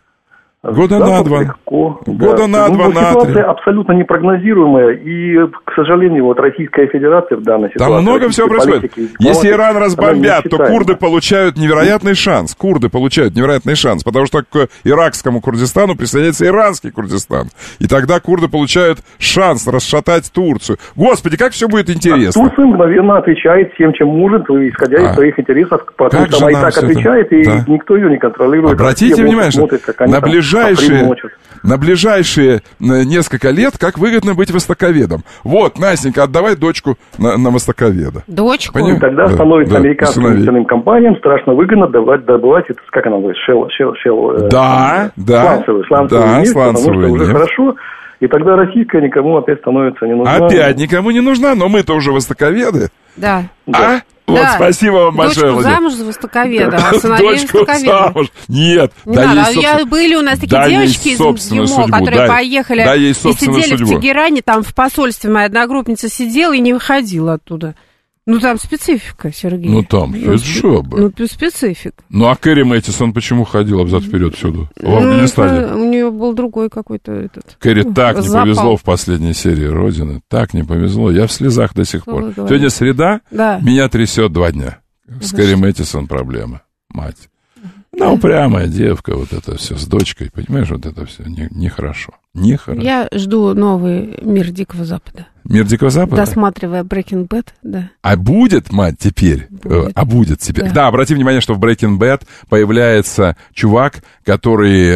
Года Запад на два. легко, Года да. на Ну, два, на ситуация три. абсолютно непрогнозируемая, и, к сожалению, вот Российская Федерация в данной ситуации... Там много всего происходит. политики, Если Иран она разбомбят, то несчитаема. курды получают невероятный шанс. Курды получают невероятный шанс, потому что к иракскому Курдистану присоединяется иранский Курдистан. И тогда курды получают шанс расшатать Турцию. Господи, как все будет интересно. Турция мгновенно отвечает всем, чем может, исходя А. из своих интересов, потому Как что же она и нам так всё это- отвечает, и Да. никто ее не контролирует. Обратите Все внимание, что смотрят, как они на там ближайшие, хохры мочат. на ближайшие э, несколько лет как выгодно быть востоковедом. Вот, Настенька, отдавай дочку на, на востоковеда. Дочку? Понятно? И тогда Да, становится да, американским сыновей. нефтяным компаниям страшно выгодно добывать, добывать это, как она говорит, шел, шел, шел, э, Да, да, сланцевый, сланцевый да, нефть, сланцевый потому что уже нефть. хорошо, и тогда российская никому опять становится не нужна. Опять никому не нужна, но мы-то уже востоковеды. Да. А? Вот, Да. спасибо вам большое, Дочку Владимир. замуж за востоковеда, а сыновей Дочку востоковеда. замуж. Нет, Не дай надо, ей а я, собствен- были у нас такие дай ей девочки из собственную МГИМО, судьбу, которые дай- поехали дай ей и собственную сидели судьбу. в Тегеране, там в посольстве моя одногруппница сидела и не выходила оттуда. Ну, там специфика, Сергей. Ну, там Ну, спецжоба. Ну, п- специфика. Ну, а Кэрри Мэттисон почему ходил взад-вперед всюду? В Ну, Афганистане. это у нее был другой какой-то этот... Кэрри так не запал. повезло в последней серии «Родины». Так не повезло. Я в слезах до сих Что пор. вы говорите? Сегодня среда, Да. меня трясет два дня. С Кэрри Мэттисон проблема. Мать. Она упрямая девка, вот это все с дочкой. Понимаешь, вот это все не- нехорошо. Нехорошо. Я жду новый «Мир Дикого Запада». Мир Дикого Запада? Досматривая Breaking Bad, да. А будет, мать, теперь? Будет. Э, А будет теперь. Да. Да, обрати внимание, что в Breaking Bad появляется чувак, который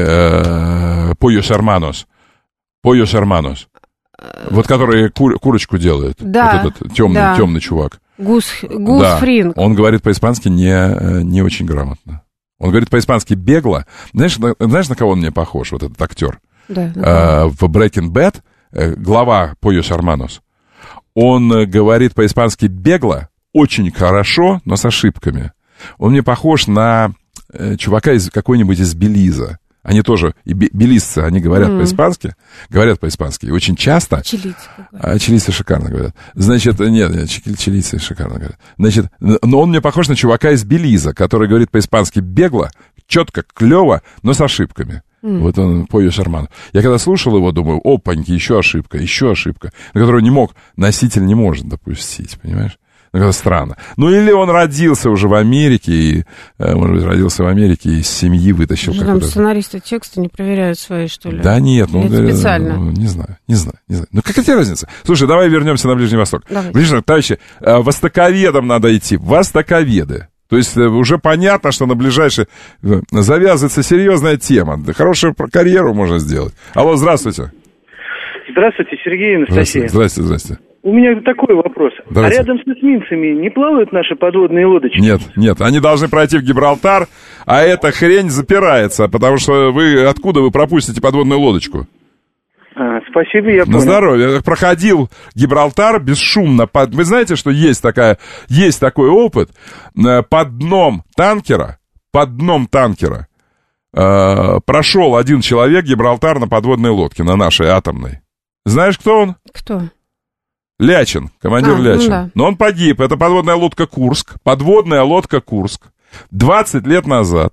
э, Пойос Арманос. Пойос Арманос. Вот который кур- курочку делает. Да, Вот этот темный, да. темный чувак. Гус, Гус Да. Фринг. Он говорит по-испански не, э, не очень грамотно. Он говорит по-испански бегло. Знаешь, на, знаешь, на кого он мне похож, вот этот актер? Да, да. Э, в Breaking Bad э, глава Пойос Арманос. Он э, говорит по-испански бегло, очень хорошо, но с ошибками. Он мне похож на э, чувака из какой-нибудь из Белиза. Они тоже, и бе- белизцы, они говорят Мгм. по-испански, говорят по-испански, и очень часто... Чилийцы, как говорят. А чилийцы шикарно говорят. Значит, нет, нет, чи- чилийцы шикарно говорят. Значит, но он мне похож на чувака из Белиза, который говорит по-испански бегло, четко, клево, но с ошибками. М. Вот он, Пойо Шарман. Я когда слушал его, думаю, опаньки, еще ошибка, еще ошибка, на которую не мог, носитель не может допустить, понимаешь? Ну, это странно. Ну, или он родился уже в Америке, и, э, может быть, родился в Америке, и из семьи вытащил Что там какой-то... сценаристы текста не проверяют свои, что ли? Да нет, ну, Или это говорят, специально? ну, не знаю, не знаю, не знаю. Ну, какая тебе разница? Слушай, давай вернемся на Ближний Восток. Давайте. Ближний Восток, товарищи, э, востоковедам надо идти, востоковеды. То есть э, уже понятно, что на ближайшие э, завязывается серьезная тема. Да, хорошую про- карьеру можно сделать. Алло, здравствуйте. Здравствуйте, Сергей и Здравствуйте, Анастасия. здрасте, здрасте. У меня такой вопрос. Давайте. А рядом с эсминцами не плавают наши подводные лодочки? Нет, нет, они должны пройти в Гибралтар, а эта хрень запирается, потому что вы, откуда вы пропустите подводную лодочку? А, спасибо, я На понял. здоровье. Я проходил Гибралтар бесшумно. Под... Вы знаете, что есть, такая, есть такой опыт? Э, Под дном танкера, под дном танкера э, прошел один человек Гибралтар на подводной лодке, на нашей атомной. Знаешь, кто он? Кто? Лячин, командир А, ну Лячин. да. Но он погиб. Это подводная лодка «Курск». Подводная лодка «Курск». двадцать лет назад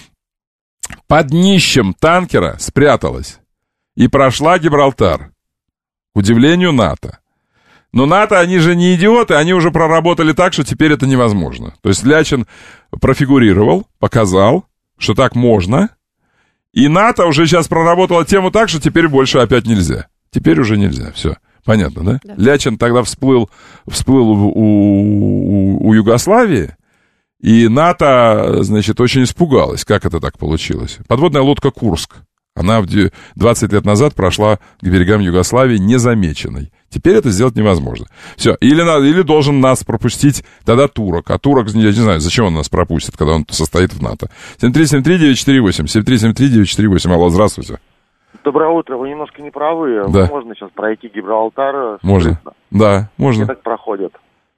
под днищем танкера спряталась и прошла Гибралтар. К удивлению НАТО. Но НАТО, они же не идиоты, они уже проработали так, что теперь это невозможно. То есть Лячин профигурировал, показал, что так можно. И НАТО уже сейчас проработала тему так, что теперь больше опять нельзя. Теперь уже нельзя, все. Понятно, да? Да. Лячин тогда всплыл, всплыл у, у, у Югославии, и НАТО, значит, очень испугалась, как это так получилось. Подводная лодка «Курск». Она в де- двадцать лет назад прошла к берегам Югославии незамеченной. Теперь это сделать невозможно. Все, или, надо, или должен нас пропустить тогда турок. А турок, я не знаю, зачем он нас пропустит, когда он состоит в НАТО. семь три семь три девять четыре восемь, семь три семь три девять четыре восемь. Алло, здравствуйте. Доброе утро, вы немножко не правы. Да. Можно сейчас пройти Гибралтар. Можно. скрытно. Да, можно. Все так проходят.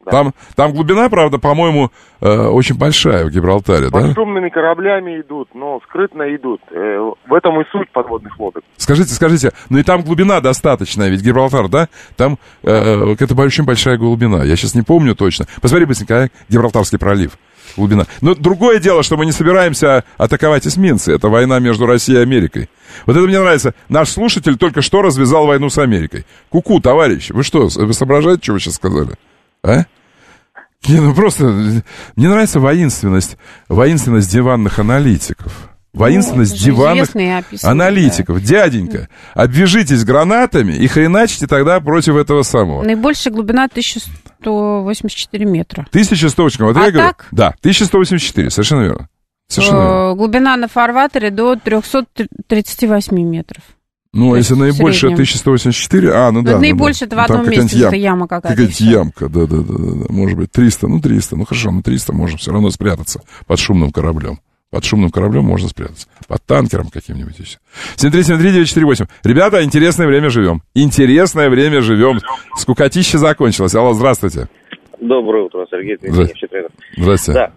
Да. Там, там глубина, правда, по-моему, э, очень большая в Гибралтаре, Под да? шумными кораблями идут, но скрытно идут. Э, в этом и суть подводных лодок. Скажите, скажите, ну и там глубина достаточная, ведь Гибралтар, да? Там э, это очень большая глубина. Я сейчас не помню точно. Посмотри быстренько, а? Гибралтарский пролив. Глубина. Но другое дело, что мы не собираемся атаковать эсминцы. Это война между Россией и Америкой. Вот это мне нравится. Наш слушатель только что развязал войну с Америкой. Ку-ку, товарищи, вы что, вы соображаете, что вы сейчас сказали? А? Не, ну просто... Мне нравится воинственность, воинственность диванных аналитиков. Воинственность ну, диванных аналитиков. Да. Дяденька, обвяжитесь гранатами и хреначите тогда против этого самого. Наибольшая глубина тысяча сто восемьдесят четыре метра. тысяча сто восемьдесят четыре. Вот а я так? Говорю, да, тысяча сто восемьдесят четыре, совершенно верно. Совершенно верно. Глубина на фарватере до триста тридцать восемь метров. Ну, а если наибольшая тысяча сто восемьдесят четыре, а, ну, ну да. Наибольшая ну, это да. в одном месте, это яма какая-то. Какая-то ямка, да-да-да. Может быть, триста, ну, триста, ну, хорошо, ну, триста можем все равно спрятаться под шумным кораблем. Под шумным кораблем можно спрятаться. Под танкером каким-нибудь еще. семь три семь три девять четыре восемь. Ребята, интересное время живем. Интересное время живем. Скукотища закончилась. Алло, здравствуйте. Доброе утро, Сергей Дмитриевич. Здравствуйте. Да,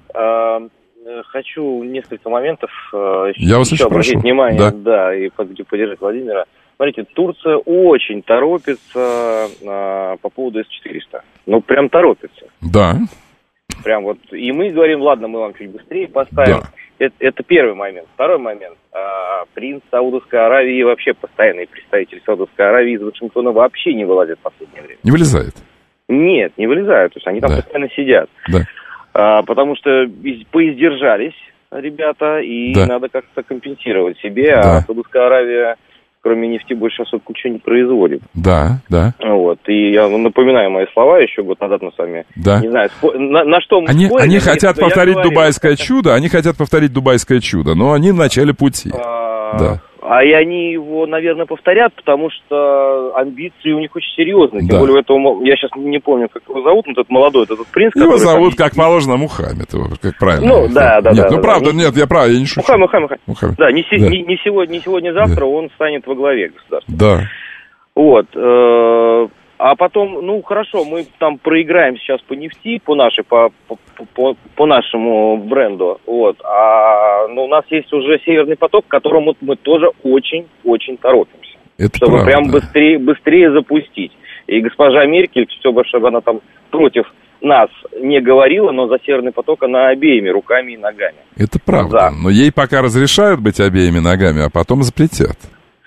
э, хочу несколько моментов э, Я вас еще обратить прошу. внимание, да, да и поддержать Владимира. Смотрите, Турция очень торопится э, по поводу эс четыреста. Ну, прям торопится. Да. Прям вот, и мы говорим, ладно, мы вам чуть быстрее поставим. Да. Это, это первый момент. Второй момент. А, принц Саудовской Аравии, вообще постоянный представитель Саудовской Аравии из Вашингтона вообще не вылазит в последнее время. Не вылезает? Нет, не вылезают. То есть они там да. постоянно сидят. Да. А, потому что поиздержались ребята, и да. надо как-то компенсировать себе. Да. А Саудовская Аравия, кроме нефти, больше особо ничего не производит. Да, да. Вот. И я напоминаю мои слова еще год назад мы с вами. Да. Не знаю, спо... на, на что мы они, спорили. Они хотят повторить дубайское чудо, они хотят повторить дубайское чудо, но они в начале пути. А... Да. А и они его, наверное, повторят, потому что амбиции у них очень серьезные. Тем да. более у этого, я сейчас не помню, как его зовут, но этот молодой, этот принц. Его зовут, там... как положено, Мухаммед, как правильно. Ну, да, да, нет, да. Ну, да, правда, да. нет, я прав, я не шучу. Мухаммед, Мухаммед. Мухаммед. Да, не, си, да. Не, не сегодня, не сегодня, завтра да. он станет во главе государства. Да. Вот. Э, а потом, ну, хорошо, мы там проиграем сейчас по нефти, по нашей, по, по, по, по нашему бренду, вот. А ну, у нас есть уже Северный поток, к которому мы тоже очень-очень торопимся. Это чтобы правда. Прям быстрее, быстрее запустить. И госпожа Меркель, все бы, чтобы она там против нас не говорила, но за Северный поток она обеими руками и ногами. Это правда. За. Но ей пока разрешают быть обеими ногами, а потом запретят.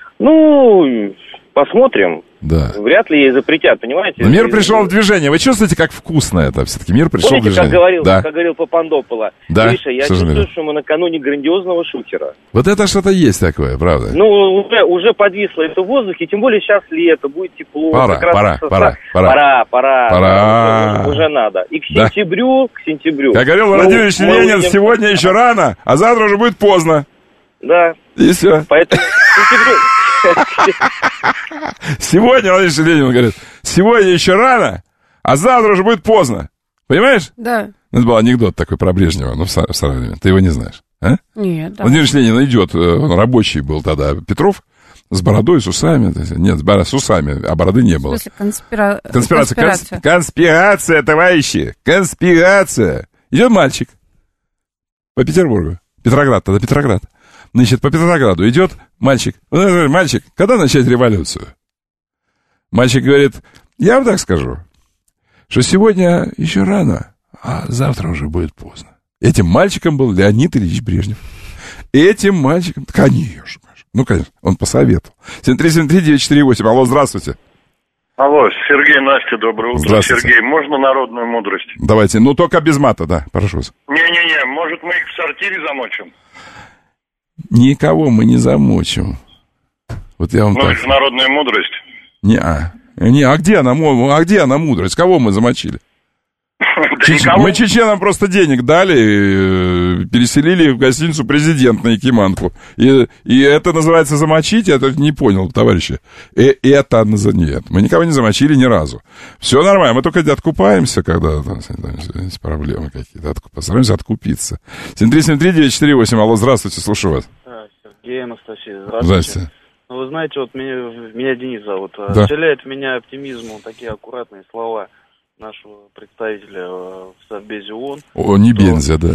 Ну, посмотрим. Да. Вряд ли ей запретят, понимаете? Но мир пришел в движение. Вы чувствуете, как вкусно это? Все-таки мир пришел Помните, в движение. как говорил, да. как говорил Папандополо? Да, Гриша, я чувствую, что мы накануне грандиозного шутера. Вот это что-то есть такое, правда? Ну, уже, уже подвисло это в воздухе, тем более сейчас лето, будет тепло. Пора, пора, со... пора, пора, пора, пора. Пора. Уже, уже надо. И к да. сентябрю, к сентябрю. Как говорил Владимир Ильич Ленин, увидим... сегодня еще рано, а завтра уже будет поздно. Да. И все. Поэтому к сентябрю... Сегодня, Владимир Ленин говорит, сегодня еще рано, а завтра уже будет поздно. Понимаешь? Да. Это был анекдот такой про Брежнева, ну, в старое время. Ты его не знаешь, а? Нет, да. Владимир Ленин идет, он рабочий был тогда, Петров, с бородой, с усами. Нет, с усами, а бороды не было. В смысле, конспира... конспирация? Конспирация. Конспирация, товарищи, конспирация. Идет мальчик по Петербургу. Петроград, тогда Петроград. Значит, по Петрограду идет мальчик. Мальчик, когда начать революцию? Мальчик говорит, я вам так скажу, что сегодня еще рано, а завтра уже будет поздно. Этим мальчиком был Леонид Ильич Брежнев. Этим мальчиком, конечно, ну, конечно, он посоветовал. семь три семь три девять четыре восемь. Алло, здравствуйте. Алло, Сергей, Настя, доброе утро. Здравствуйте. Сергей, можно народную мудрость? Давайте, ну только без мата, да, прошу вас. Не-не-не, может мы их в сортире замочим? Никого мы не замочим. Вот я вам ну, так... это народная мудрость. Не-а. Не, а где она, а где она мудрость? Кого мы замочили? Чеч... Мы чеченам просто денег дали, переселили в гостиницу «Президент» на Якиманку. И, и это называется замочить? Я это не понял, товарищи. И это нет. Мы никого не замочили ни разу. Все нормально. Мы только откупаемся, когда там, есть проблемы какие-то. Откуп... Постараемся откупиться. семь три семь три девять четыре восемь. Алло, здравствуйте, слушаю вас. Сергей, Анастасия, здравствуйте. Здравствуйте. Ну, вы знаете, вот меня, меня Денис зовут. Да. Вселяет в меня оптимизм, такие аккуратные слова. нашего представителя в Совбезе ООН. О, Небензя, да.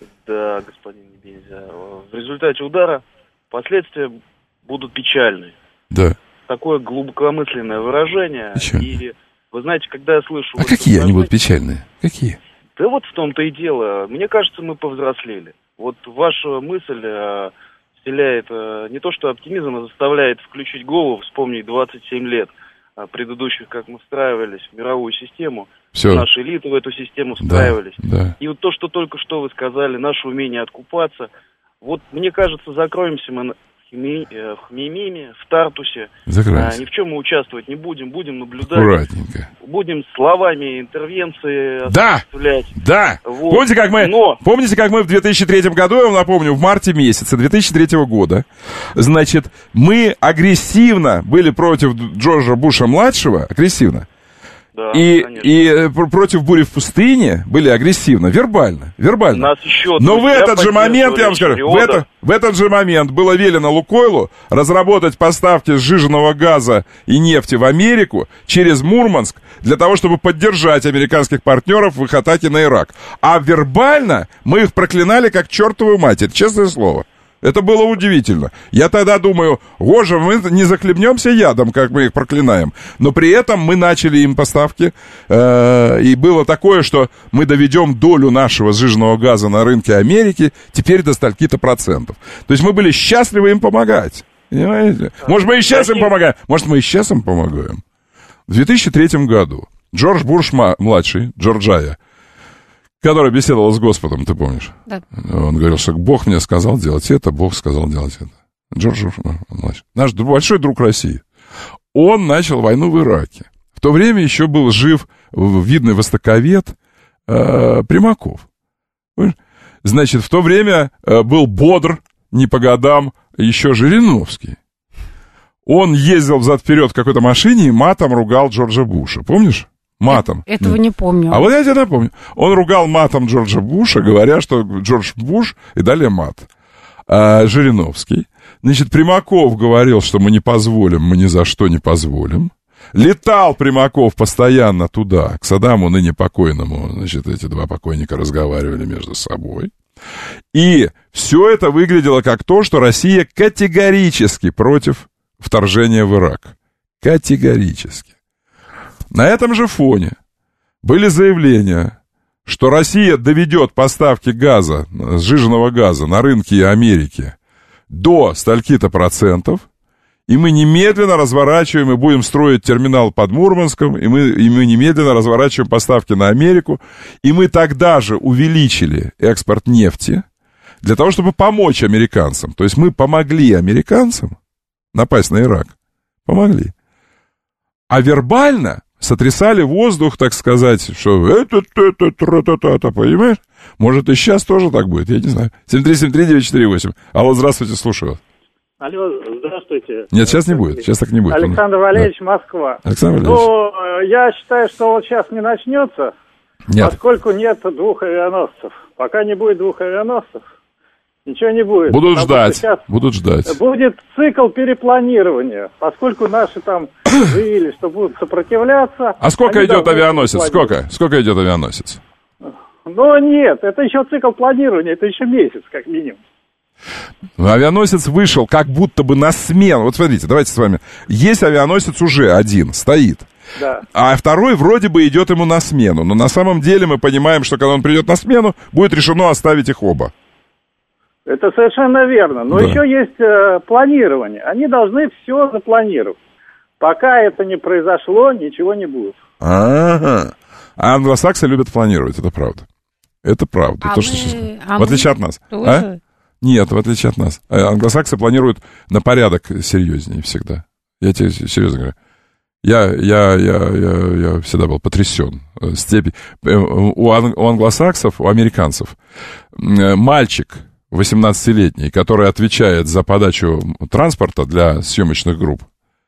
Да, господин Небензя. В результате удара последствия будут печальны. Да. Такое глубокомысленное выражение. Печально. И вы знаете, когда я слышу... А какие они будут печальные? Какие? Да вот в том-то и дело. Мне кажется, мы повзрослели. Вот ваша мысль э, вселяет э, не то что оптимизм, а заставляет включить голову, вспомнить двадцать семь лет э, предыдущих, как мы встраивались в мировую систему. Всё. Наши элиты в эту систему встраивались. Да, да. И вот то, что только что вы сказали, наше умение откупаться. Вот, мне кажется, закроемся мы в Хмеймиме, в Тартусе. Закроемся. А, ни в чем мы участвовать не будем, будем наблюдать. Аккуратненько. Будем словами интервенции Да, осуществлять. да. Вот. Помните, как мы, Но... помните, как мы в две тысячи третьем году, я вам напомню, в марте месяце две тысячи третьего года, значит, мы агрессивно были против Джорджа Буша-младшего, агрессивно, Да, и, конечно. и против бури в пустыне были агрессивно, вербально, вербально. Нас еще Но в друзья этот же момент, я вам скажу, в, Шриода. это, в этот же момент было велено Лукойлу разработать поставки сжиженного газа и нефти в Америку через Мурманск для того, чтобы поддержать американских партнеров в их атаке на Ирак. А вербально мы их проклинали как чертову матерь, честное слово. Это было удивительно. Я тогда думаю, боже, мы не захлебнемся ядом, как мы их проклинаем. Но при этом мы начали им поставки. Э, и было такое, что мы доведем долю нашего сжиженного газа на рынке Америки теперь до стольки-то процентов. То есть мы были счастливы им помогать. Понимаете? Может, мы и сейчас им помогаем. Может, мы и сейчас им помогаем. В две тысячи третьем году Джордж Буш-младший, Джорджая, который беседовал с Господом, ты помнишь? Да. Он говорил, что Бог мне сказал делать это, Бог сказал делать это. Джордж Буш, наш большой друг России. Он начал войну в Ираке. В то время еще был жив видный востоковед э, Примаков. Значит, в то время э, был бодр, не по годам, еще Жириновский. Он ездил взад-вперед в какой-то машине и матом ругал Джорджа Буша. Помнишь? Матом. Э- этого не помню. А вот я тебе напомню. Он ругал матом Джорджа Буша, говоря, что Джордж Буш, и далее мат. А Жириновский. Значит, Примаков говорил, что мы не позволим, мы ни за что не позволим. Летал Примаков постоянно туда, к Саддаму, ныне покойному. Значит, эти два покойника разговаривали между собой. И все это выглядело как то, что Россия категорически против вторжения в Ирак. Категорически. На этом же фоне были заявления, что Россия доведет поставки газа, сжиженного газа на рынке Америки до стольки-то процентов, и мы немедленно разворачиваем и будем строить терминал под Мурманском, и мы, и мы немедленно разворачиваем поставки на Америку, и мы тогда же увеличили экспорт нефти для того, чтобы помочь американцам. То есть мы помогли американцам напасть на Ирак. Помогли. А вербально сотрясали воздух, так сказать, что это, это, это, это, это, понимаешь? Может, и сейчас тоже так будет, я не знаю. семь три семь три девять четыре восемь. Алло, здравствуйте, слушаю вас. Алло, здравствуйте. Нет, сейчас не будет, сейчас так не будет. Александр Валерьевич, да. Москва. Александр Валерьевич. Ну, я считаю, что вот сейчас не начнется, нет. Поскольку нет двух авианосцев. Пока не будет двух авианосцев, ничего не будет. Будут ждать, будут ждать. Будет цикл перепланирования, поскольку наши там заявили, что будут сопротивляться. А сколько идет авианосец? Сколько? Сколько идет авианосец? Ну, нет, это еще цикл планирования, это еще месяц, как минимум. Авианосец вышел как будто бы на смену. Вот смотрите, давайте с вами. Есть авианосец уже один, стоит. Да. А второй вроде бы идет ему на смену. Но на самом деле мы понимаем, что когда он придет на смену, будет решено оставить их оба. Это совершенно верно. Но да. еще есть э, планирование. Они должны все запланировать. Пока это не произошло, ничего не будет. А-а-а. А англосаксы любят планировать, это правда. Это правда. А То, мы... что... а в отличие от нас. А? Нет, в отличие от нас. Англосаксы планируют на порядок серьезнее всегда. Я тебе серьезно говорю. Я, я, я, я, я всегда был потрясен. Степень... У, ан... у англосаксов, у американцев мальчик восемнадцатилетний, который отвечает за подачу транспорта для съемочных групп,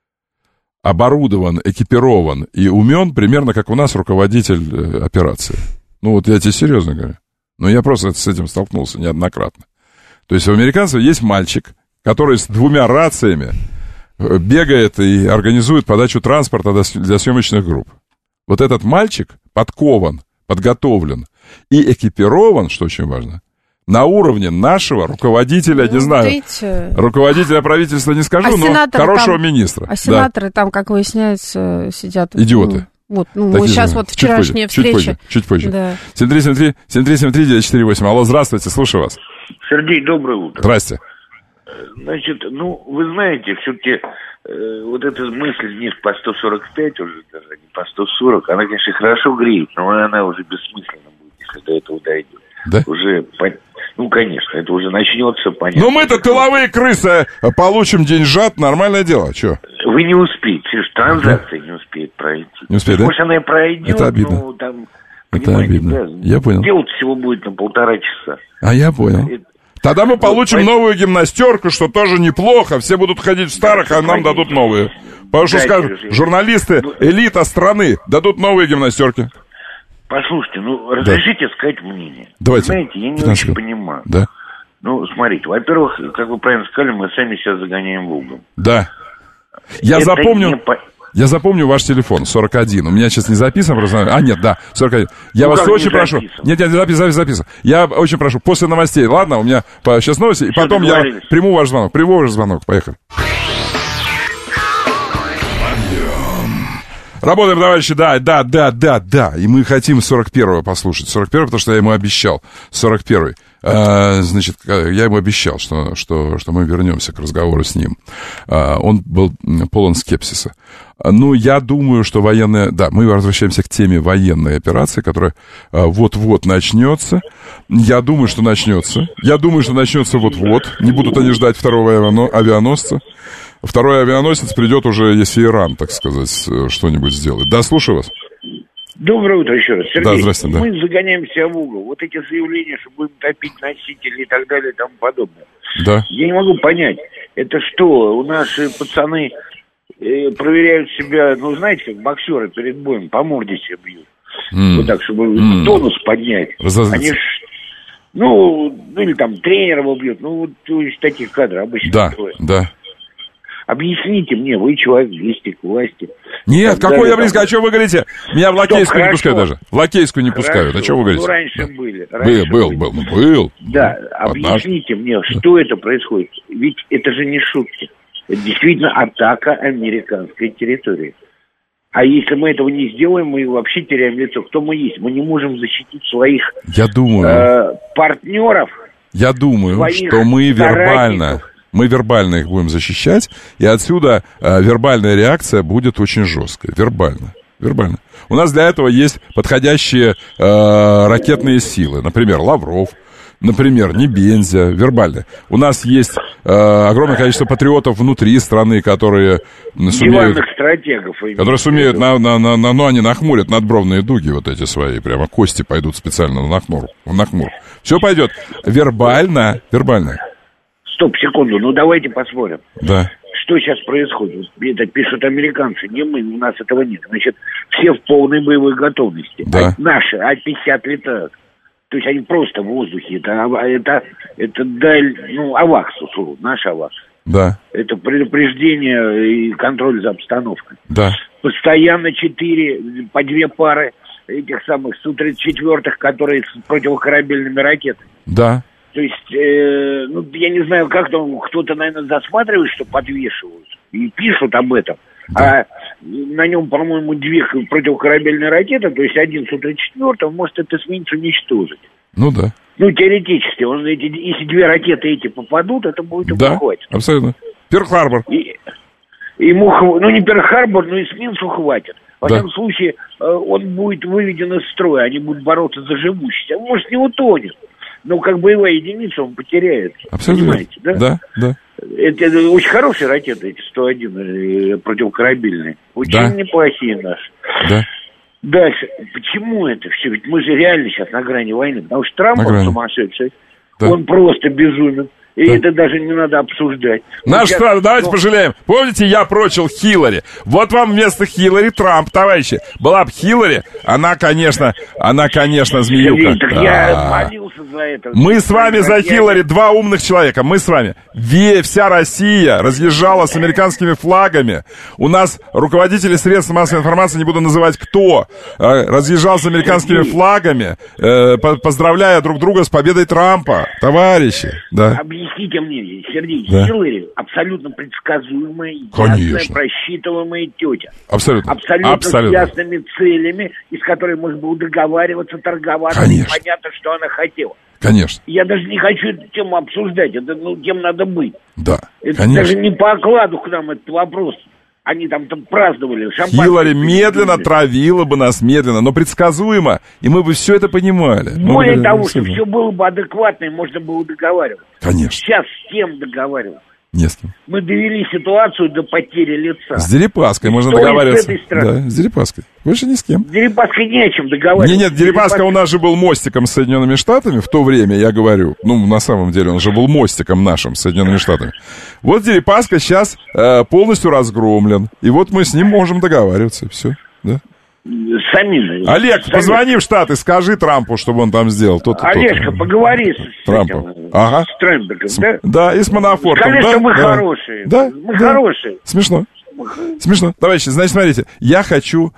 оборудован, экипирован и умен примерно как у нас руководитель операции. Ну вот я тебе серьезно говорю. Но я просто с этим столкнулся неоднократно. То есть у американцев есть мальчик, который с двумя рациями бегает и организует подачу транспорта для съемочных групп. Вот этот мальчик подкован, подготовлен и экипирован, что очень важно, на уровне нашего руководителя, ну, не знаю, видите, руководителя правительства не скажу, а но хорошего там, министра. А сенаторы да. там, как выясняется, сидят... Идиоты. Вот, ну, вот сейчас вот вчерашняя чуть встреча. Позже, чуть позже, чуть позже. Да. семь три семь три семь три семь три девять четыре восемь. Алло, здравствуйте, слушаю вас. Сергей, доброе утро. Здрасте. Значит, ну, вы знаете, все-таки э, вот эта мысль не по сто сорок пять уже, даже не по сто сорок, она, конечно, хорошо греет, но она уже бессмысленна будет, если до этого дойдет. Да? Уже, ну, конечно, это уже начнется, понятно. Ну, мы-то тыловые крысы получим деньжат, нормальное дело, что? Вы не успеете, транзакция да. не успеет пройти. Не успеет, да? Может, она и пройдет, это обидно. ну, там... Это обидно. Да, я понял. Делать всего будет на полтора часа. А я понял. Это... Тогда мы получим вот, новую гимнастерку, что тоже неплохо. Все будут ходить в старых, да, а нам конечно. Дадут новые. Потому что, скажут, журналисты, элита страны дадут новые гимнастерки. Послушайте, ну, разрешите да. сказать мнение. Давайте. Знаете, я не очень понимаю. Да. Ну, смотрите, во-первых, как вы правильно сказали, мы сами себя загоняем в угол. Да. Я Это запомню... Не... Я запомню ваш телефон, сорок один. У меня сейчас не записан, просто... А, нет, да, сорок один. Я ну, вас очень прошу... Записан? Нет, нет, запись, запись, записан. Я очень прошу, после новостей, ладно, у меня сейчас новости, и потом я приму ваш звонок. Приму ваш звонок, поехали. Работаем, товарищи, да, да, да, да, да. И мы хотим сорок первого послушать. сорок первого, потому что я ему обещал. сорок первый. А, значит, я ему обещал, что, что, что мы вернемся к разговору с ним. А, он был полон скепсиса. Ну, я думаю, что военная... Да, мы возвращаемся к теме военной операции, которая а, вот-вот начнется. Я думаю, что начнется. Я думаю, что начнется вот-вот. Не будут они ждать второго авианосца. Второй авианосец придет уже, если Иран, так сказать, что-нибудь сделает. Да, слушаю вас. Доброе утро еще раз. Сергей, да, здравствуйте, мы да. загоняем себя в угол. Вот эти заявления, что будем топить носители и так далее и тому подобное. Да. Я не могу понять, это что, у нас пацаны э, проверяют себя, ну, знаете, как боксеры перед боем по морде себе бьют. Mm. Вот так, чтобы mm. тонус поднять. Они ж, ну, ну, или там тренера бьют, ну, вот из таких кадров обычно. Да, бывает. да. Объясните мне, вы человек близкий к власти. Нет, какой далее, я близкий, там... а что вы говорите? Меня в Лакейскую не пускают даже. В Лакейскую не пускают, а что вы говорите? Ну, раньше да. были. Раньше был, были. был, был, был. Да, объясните мне, что это происходит? Ведь это же не шутки. Это действительно атака американской территории. А если мы этого не сделаем, мы вообще теряем лицо. Кто мы есть? Мы не можем защитить своих я думаю, э, партнеров. Я думаю, что мы вербально... Мы вербально их будем защищать, и отсюда э, вербальная реакция будет очень жесткая. Вербально. Вербально. У нас для этого есть подходящие э, ракетные силы. Например, Лавров, например, Небензя, вербально. У нас есть э, огромное количество патриотов внутри страны, которые сумеют... стратегов. Которые сумеют, на, на, на, на, ну, они нахмурят надбровные дуги вот эти свои, прямо кости пойдут специально на нахмур. В нахмур. Все пойдет вербально, вербально. Стоп, секунду, ну давайте посмотрим. Да. Что сейчас происходит? Это пишут американцы, не мы, у нас этого нет. Значит, все в полной боевой готовности. Да. А наши А пятьдесят летают. То есть они просто в воздухе. Это, это, это даль, ну, АВАКС, условно, наш АВАКС. Да. Это предупреждение и контроль за обстановкой. Да. Постоянно четыре, по две пары этих самых Су тридцать четыре, которые с противокорабельными ракетами. Да. То есть, э, ну, я не знаю, как там, кто-то, наверное, засматривает, что подвешивают, и пишут об этом. Да. А на нем, по-моему, две противокорабельные ракеты, то есть один Су тридцать четыре, он может этот эсминец уничтожить. Ну, да. Ну, теоретически, он, эти, если две ракеты эти попадут, это будет ему да, хватит. Абсолютно. Перл-Харбор. И, ему, ну, не Перл-Харбор, но эсминцу хватит. Во да. всяком случае, он будет выведен из строя, они будут бороться за живущееся. Он, может, не утонет. Но как боевая единица он потеряет. Абсолютно. Понимаете, да? Да, да. Это, это очень хорошие ракеты, эти сто один э, противокорабельные. Очень да. неплохие наши. Да. Дальше. Почему это все? Ведь мы же реально сейчас на грани войны. Потому что Трамп, он сумасшедший, да. он просто безумен. И да. это даже не надо обсуждать. Наша сейчас... страна, давайте Но... пожалеем. Помните, я прочил Хиллари. Вот вам вместо Хиллари Трамп, товарищи. Была бы Хиллари, она, конечно, она, конечно, змеюка. Так да. я молился за это. Мы с вами за я... Хиллари, два умных человека. Мы с вами. Ве, вся Россия разъезжала с американскими флагами. У нас руководители средств массовой информации, не буду называть кто, разъезжал с американскими флагами, поздравляя друг друга с победой Трампа. Товарищи, да. Объясните мне, Сергей, да. Хиллари абсолютно предсказуемая, Конечно. ясная, просчитываемая тетя. Абсолютно. Абсолютно, Абсолютно. с ясными целями, из которой можно было договариваться, торговаться. Конечно. И понятно, что она хотела. Конечно. Я даже не хочу эту тему обсуждать. Это, ну, тем надо быть. Да, это конечно. даже не по окладу к нам этот вопрос. Они там, там праздновали. Хиллари медленно травила бы нас, медленно, но предсказуемо, и мы бы все это понимали. Более мы того, бы... что все было бы адекватно, и можно было договариваться. Конечно. Сейчас с кем договариваться? Не с кем. Мы довели ситуацию до потери лица. С Дерипаской можно договариваться. Да, с Дерипаской. Больше ни с кем. С Дерипаской не о чем договариваться. Нет, нет, Дерипаска Дерипаска... у нас же был мостиком с Соединенными Штатами в то время, я говорю. Ну, на самом деле, он же был мостиком нашим с Соединенными Штатами. Вот Дерипаска сейчас э, полностью разгромлен. И вот мы с ним можем договариваться. Все, да? Сами. Олег, сами. позвони в Штаты, скажи Трампу, чтобы он там сделал. То-то, Олежка, то-то. поговори с Трампом. Этим, Ага. с Тренбергом, с, да? Да, и с Манафортом. Скажи, да, что мы да. хорошие. Да, мы да. хорошие. Смешно. Смешно. Товарищи, значит, смотрите, я хочу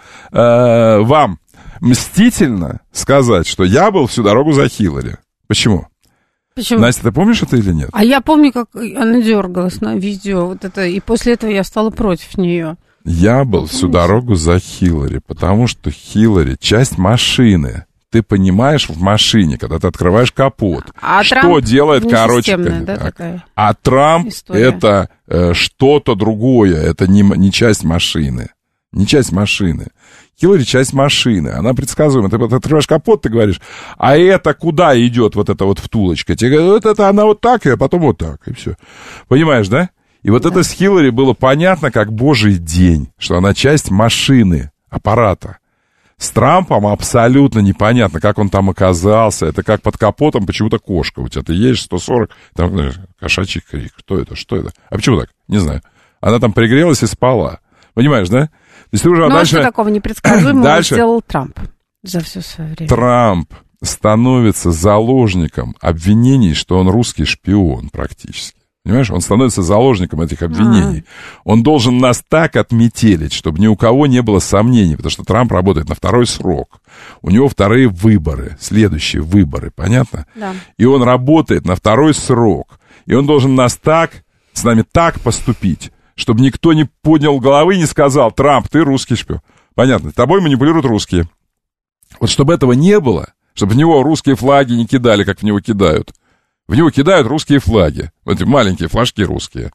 э, вам мстительно сказать, что я был всю дорогу за Хиллари. Почему? Почему? Настя, ты помнишь это или нет? А я помню, как она дергалась на видео, вот это, и после этого я стала против нее. Я был всю дорогу за Хиллари, потому что Хиллари — часть машины. Ты понимаешь, в машине, когда ты открываешь капот, а что Трамп делает, короче, да, такая а Трамп история. Это э, что-то другое, это не, не часть машины, не часть машины. Хиллари — часть машины, она предсказуема. Ты, ты открываешь капот, ты говоришь, а это куда идет вот эта вот втулочка? Тебе говорят, вот это она вот так, а потом вот так, и все. Понимаешь, да? И вот да. это с Хиллари было понятно, как божий день, что она часть машины, аппарата. С Трампом абсолютно непонятно, как он там оказался. Это как под капотом почему-то кошка. У тебя ты едешь сто сорок, там, знаешь, кошачий крик. Что это, что это? А почему так? Не знаю. Она там пригрелась и спала. Понимаешь, да? То есть ты уже ну, дальше... а что такого непредсказуемого дальше... сделал Трамп за все свое время? Трамп становится заложником обвинений, что он русский шпион практически. Понимаешь, он становится заложником этих обвинений. А-а-а. Он должен нас так отметелить, чтобы ни у кого не было сомнений, потому что Трамп работает на второй срок. У него вторые выборы, следующие выборы, понятно? Да. И он работает на второй срок. И он должен нас так, с нами так поступить, чтобы никто не поднял головы и не сказал: Трамп, ты русский шпион. Понятно, тобой манипулируют русские. Вот чтобы этого не было, чтобы в него русские флаги не кидали, как в него кидают. В него кидают русские флаги, вот эти маленькие флажки русские,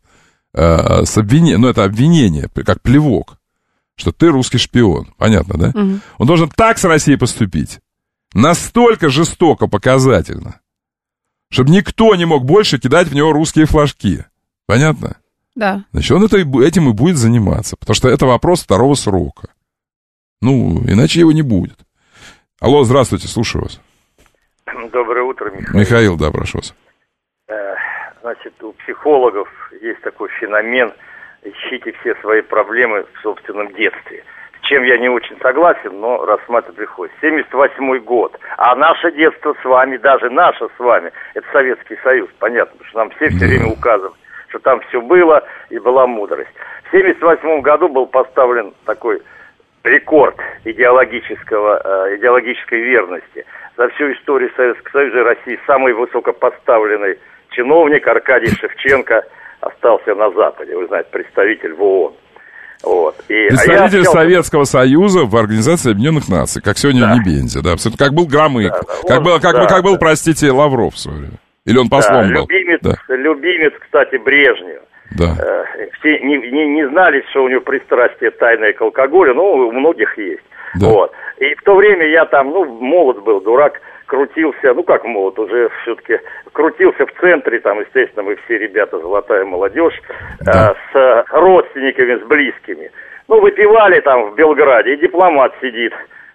э, с обвинением, ну это обвинение, как плевок, что ты русский шпион, понятно, да? Угу. Он должен так с Россией поступить, настолько жестоко, показательно, чтобы никто не мог больше кидать в него русские флажки, понятно? Да. Значит, он это, этим и будет заниматься, потому что это вопрос второго срока, ну, иначе его не будет. Алло, здравствуйте, слушаю вас. Доброе утро, Михаил. Михаил, да, прошу вас. Значит, у психологов есть такой феномен: ищите все свои проблемы в собственном детстве. С чем я не очень согласен, но рассматривать приходится. семьдесят восьмой год. А наше детство с вами, даже наше с вами, это Советский Союз, понятно, потому что нам все все время указывают, что там все было и была мудрость. В семьдесят восьмом году был поставлен такой рекорд идеологического, э, идеологической верности. За всю историю Советского Союза и России самый высокопоставленный чиновник Аркадий Шевченко остался на Западе. Вы знаете, представитель в ООН. Вот. И, представитель а я... Советского Союза в Организации Объединенных Наций, как сегодня да. Небензя, да, абсолютно, как был Громык, да, да. как, он, был, как, да, как был, да. простите, Лавров в свое время. Или он послом да, был. Любимец, да. любимец, кстати, Брежнева. Да. Э, все не, не, не знали, что у него пристрастие тайное к алкоголю, но у многих есть. Да. Вот. И в то время я там, ну, молод был, дурак, крутился, ну как молод, уже все-таки крутился в центре, там, естественно, мы все ребята, золотая молодежь, да. э, с родственниками, с близкими. Ну, выпивали там в Белграде, и дипломат сидит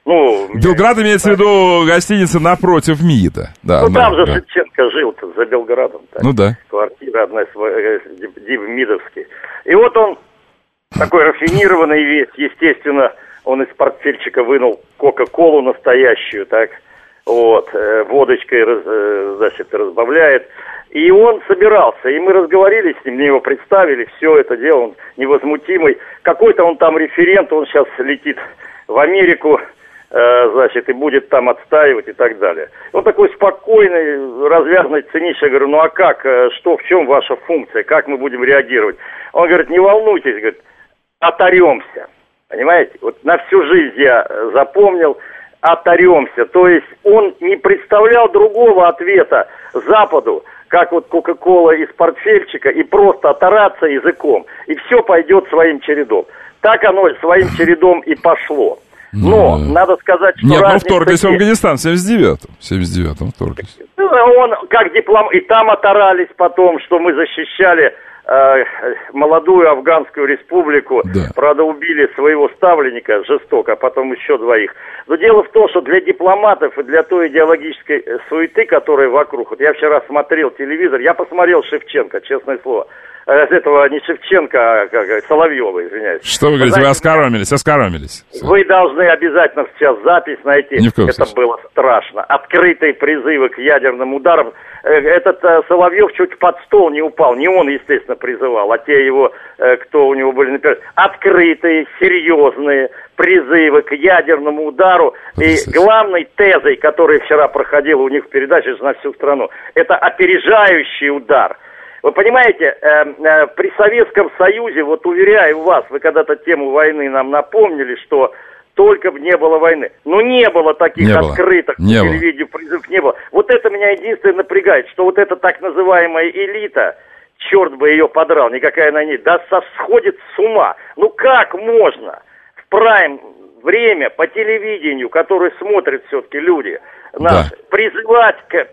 Ну, Белград имеется в виду гостиница напротив МИДа. Да, ну, там же да. Шевченко жил-то, за Белградом. Так. Ну, да. Квартира одна своя, МИДовская. И вот он, такой рафинированный весь, естественно, он из портфельчика вынул Кока-Колу настоящую, так, вот, водочкой, значит, разбавляет. И он собирался, и мы разговорились с ним, мне его представили, все это дело, он невозмутимый. Какой-то он там референт, он сейчас летит в Америку, э, значит, и будет там отстаивать и так далее. Он такой спокойный, развязный, циничный. Я говорю, ну а как, что, в чем ваша функция, как мы будем реагировать? Он говорит, не волнуйтесь, говорит, отаремся. Понимаете, вот на всю жизнь я запомнил, отаремся. То есть он не представлял другого ответа Западу, как вот Кока-Кола из портфельчика, и просто отораться языком, и все пойдет своим чередом. Так оно своим чередом и пошло. Но, ну, надо сказать, что... Нет, ну вторглись в Афганистан в семьдесят девятом. В семьдесят девятом вторглись. Ну, он как диплом... И там оторались потом, что мы защищали э, молодую Афганскую республику. Да. Правда, убили своего ставленника жестоко, а потом еще двоих. Но дело в том, что для дипломатов и для той идеологической суеты, которая вокруг... Вот я вчера смотрел телевизор, я посмотрел Шевченко, честное слово. Из этого не Шевченко, а как, Соловьева, извиняюсь. Что вы говорите, вы оскоромились, оскоромились. Вы должны обязательно сейчас запись найти. Это было страшно. Открытые призывы к ядерным ударам. Этот Соловьев чуть под стол не упал. Не он, естественно, призывал, а те его, кто у него были, например, открытые, серьезные призывы к ядерному удару. И главной тезой, которая вчера проходила у них в передаче на всю страну, это опережающий удар. Вы понимаете, э, э, при Советском Союзе, вот уверяю вас, вы когда-то тему войны нам напомнили, что только бы не было войны. Но не было таких не открытых по телевидению призывов, не было. Вот это меня единственное напрягает, что вот эта так называемая элита, черт бы ее подрал, никакая она не, да сходит с ума. Ну как можно в прайм время по телевидению, которое смотрят все-таки люди, наши, да. призывать к,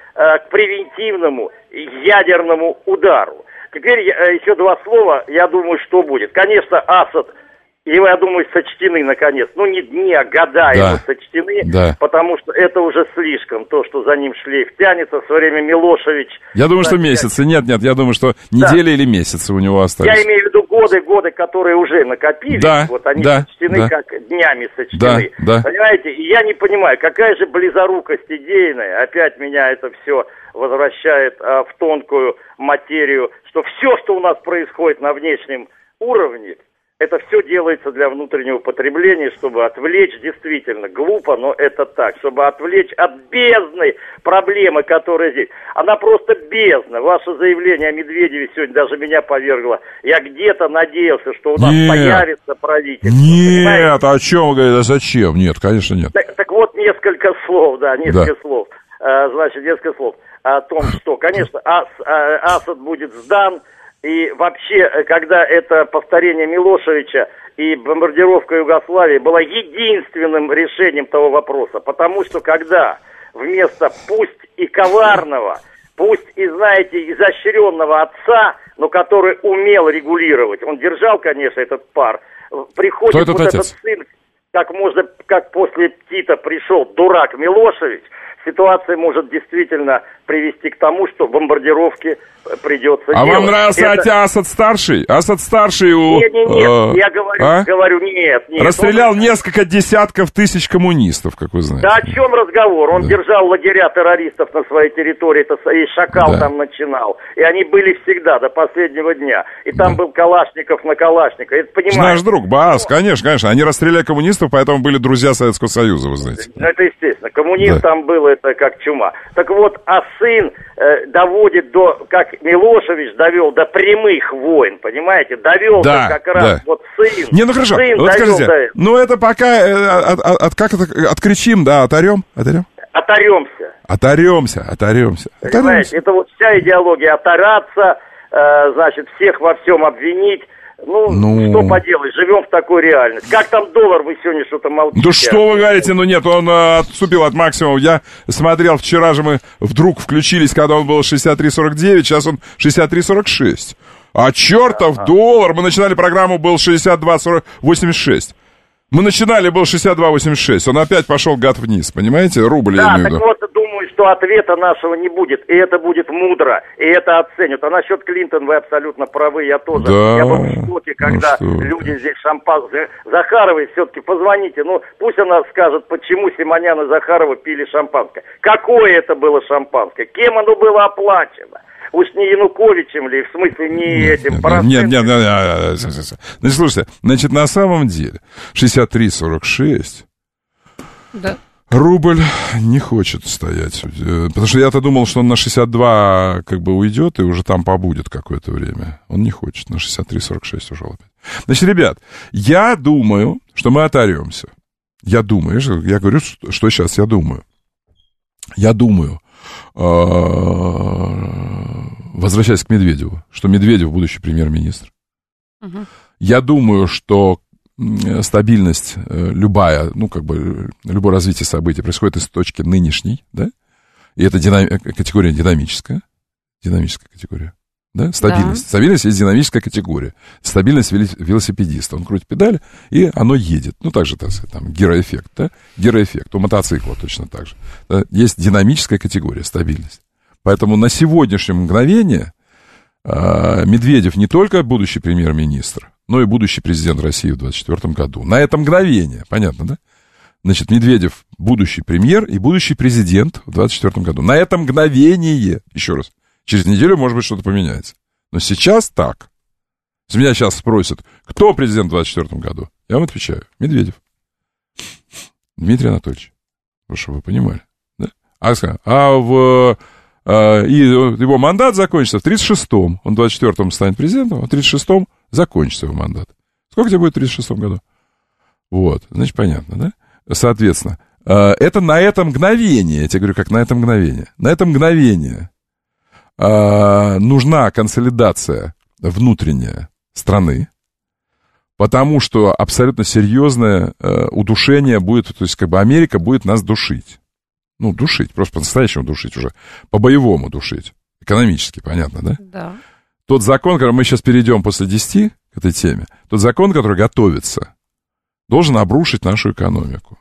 к превентивному ядерному удару. Теперь еще два слова, я думаю, что будет. Конечно, Асад, его, я думаю, сочтены наконец. Ну, не дни, а года да. его сочтены, да. потому что это уже слишком, то, что за ним шлейф тянется. В свое время Милошевич... Я думаю, что месяцы. Нет, нет, я думаю, что недели да. или месяцы у него остались. Я имею в виду годы, годы, которые уже накопились. Да. Вот они да. сочтены, да. как днями сочтены. Да. Да. Понимаете, и я не понимаю, какая же близорукость идейная. Опять меня это все возвращает а, в тонкую материю, что все, что у нас происходит на внешнем уровне, это все делается для внутреннего потребления, чтобы отвлечь, действительно, глупо, но это так, чтобы отвлечь от бездны проблемы, которая здесь. Она просто бездна. Ваше заявление о Медведеве сегодня даже меня повергло. Я где-то надеялся, что у нас нет. появится правительство. Нет, понимаете? О чем вы говорите, а зачем? Нет, конечно, нет. Так, так вот, несколько слов, да, несколько да. слов. А, значит, несколько слов о том, что, конечно, Ас, а, Асад будет сдан. И вообще, когда это повторение Милошевича и бомбардировка Югославии была единственным решением того вопроса, потому что когда вместо пусть и коварного, пусть и, знаете, изощренного отца, но который умел регулировать, он держал, конечно, этот пар, приходит этот вот отец? этот сын, как можно, как после Тита пришел дурак Милошевич, ситуация может действительно привести к тому, что бомбардировки придется а делать. А вам нравился это... Асад-старший? Асад-старший у... Нет, нет, нет, э... я говорю, а? говорю, нет, нет. Расстрелял он... несколько десятков тысяч коммунистов, как вы знаете. Да о чем разговор? Он да. держал лагеря террористов на своей территории, это и Шакал да. там начинал. И они были всегда, до последнего дня. И там да. был Калашников на Калашникова. Это, понимаете? Наш друг, Баас, ну... конечно, конечно. Они расстреляли коммунистов, поэтому были друзья Советского Союза, вы знаете. Ну, это естественно. Коммунист да. там был, это как чума. Так вот, а сын э, доводит до, как Милошевич довел до прямых войн, понимаете? Довел да, до как раз да. вот сын. Не, ну хорошо, сын вот скажите, до... ну это пока, э, от, от, от, как это, откричим, да, оторем, оторем? Оторемся. Оторемся, оторемся. Понимаете, это вот вся идеология, отораться, э, значит, всех во всем обвинить. Ну, ну, что поделать, живем в такой реальности. Как там доллар, вы сегодня что-то молчите? Да что вы говорите, ну нет, он э, отступил от максимума. Я смотрел, вчера же мы вдруг включились, когда он был шестьдесят три сорок девять, сейчас он шестьдесят три сорок шесть. А чертов ага. доллар, мы начинали программу, был шестьдесят два восемьдесят шесть. Мы начинали, был шестьдесят два восемьдесят шесть, он опять пошел гад вниз, понимаете? Рубль, да, я имею в виду. виду. Так вот, думаю, что ответа нашего не будет, и это будет мудро, и это оценят. А насчет Клинтон вы абсолютно правы, я тоже. Да. Я был в шоке, когда ну люди здесь шампанское. Захаровой все-таки позвоните, ну пусть она скажет, почему Симонян и Захарова пили шампанское. Какое это было шампанское? Кем оно было оплачено? Уж не Януковичем ли, в смысле не этим процентом? Нет, нет, нет, нет, нет. Значит, слушайте, значит, на самом деле шестьдесят три сорок шесть да. Рубль не хочет стоять. Потому что я-то думал, что он на шестьдесят два как бы уйдет и уже там побудет какое-то время. Он не хочет, на шестьдесят три сорок шесть ушел опять. Значит, ребят, я думаю, что мы оторемся. Я думаю, я говорю, что сейчас я думаю. Я думаю, возвращаясь к Медведеву, что Медведев будущий премьер-министр. Uh-huh. Я думаю, что стабильность любая, ну, как бы, любое развитие событий происходит из точки нынешней, да, и это динам... категория динамическая, динамическая категория, да, стабильность. Да. Стабильность есть динамическая категория. Стабильность велосипедиста. Он крутит педали, и оно едет. Ну, так же, так сказать, там, гироэффект, да, гироэффект. У мотоцикла точно так же. Да? Есть динамическая категория, стабильность. Поэтому на сегодняшнее мгновение э, Медведев не только будущий премьер-министр, но и будущий президент России в двадцать четвёртом году. На это мгновение, понятно, да? Значит, Медведев будущий премьер и будущий президент в двадцать четвёртом году. На это мгновение, еще раз, через неделю, может быть, что-то поменяется. Но сейчас так. Если меня сейчас спросят, кто президент в двадцать четвёртом году, я вам отвечаю, Медведев. Дмитрий Анатольевич. Чтобы вы понимали. Да? А, а в... И его мандат закончится в тридцать шестом. Он в двадцать четвёртом станет президентом, а в тридцать шестом закончится его мандат. Сколько тебе будет в тридцать шестом году? Вот, значит, понятно, да? Соответственно, это на это мгновение, я тебе говорю, как на это мгновение. На это мгновение нужна консолидация внутренняя страны, потому что абсолютно серьезное удушение будет, то есть как бы Америка будет нас душить. Ну, душить, просто по-настоящему душить уже. По-боевому душить. Экономически, понятно, да? Да. Тот закон, который мы сейчас перейдем после десяти к этой теме, тот закон, который готовится, должен обрушить нашу экономику.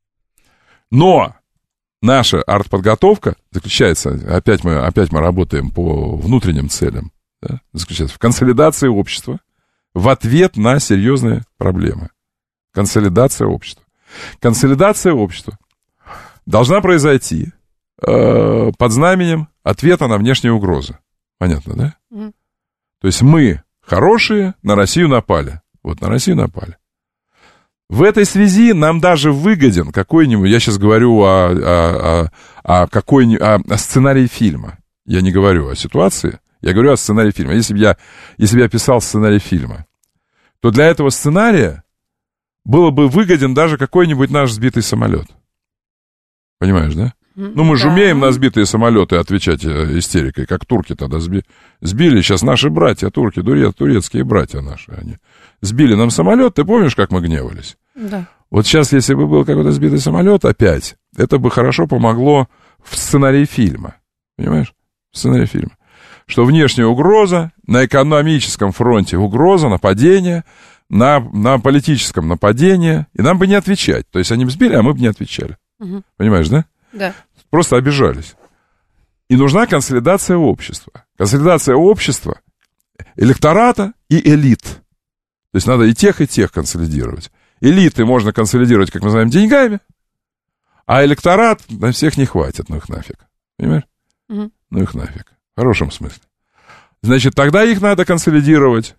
Но наша артподготовка заключается, опять мы, опять мы работаем по внутренним целям, да, заключается в консолидации общества в ответ на серьезные проблемы. Консолидация общества. Консолидация общества должна произойти э, под знаменем ответа на внешние угрозы. Понятно, да? Mm. То есть мы хорошие, на Россию напали. Вот на Россию напали. В этой связи нам даже выгоден какой-нибудь, я сейчас говорю о, о, о, о, какой, о, о сценарии фильма. Я не говорю о ситуации, я говорю о сценарии фильма. Если бы я, если бы я писал сценарий фильма, то для этого сценария было бы выгоден даже какой-нибудь наш сбитый самолет. Понимаешь, да? Ну, мы да. же умеем на сбитые самолеты отвечать истерикой, как турки тогда сби... сбили. Сейчас наши братья, турки, дуре... турецкие братья наши, они сбили нам самолет. Ты помнишь, как мы гневались? Да. Вот сейчас, если бы был какой-то сбитый самолет опять, это бы хорошо помогло в сценарии фильма. Понимаешь? В сценарии фильма. Что внешняя угроза, на экономическом фронте угроза, нападение, на, на политическом нападение, и нам бы не отвечать. То есть они бы сбили, а мы бы не отвечали. Угу. Понимаешь, да? Да. Просто обижались. И нужна консолидация общества. Консолидация общества, электората и элит. То есть надо и тех, и тех консолидировать. Элиты можно консолидировать, как мы знаем, деньгами, а электорат на всех не хватит, ну их нафиг. Понимаешь? Угу. Ну их нафиг. В хорошем смысле. Значит, тогда их надо консолидировать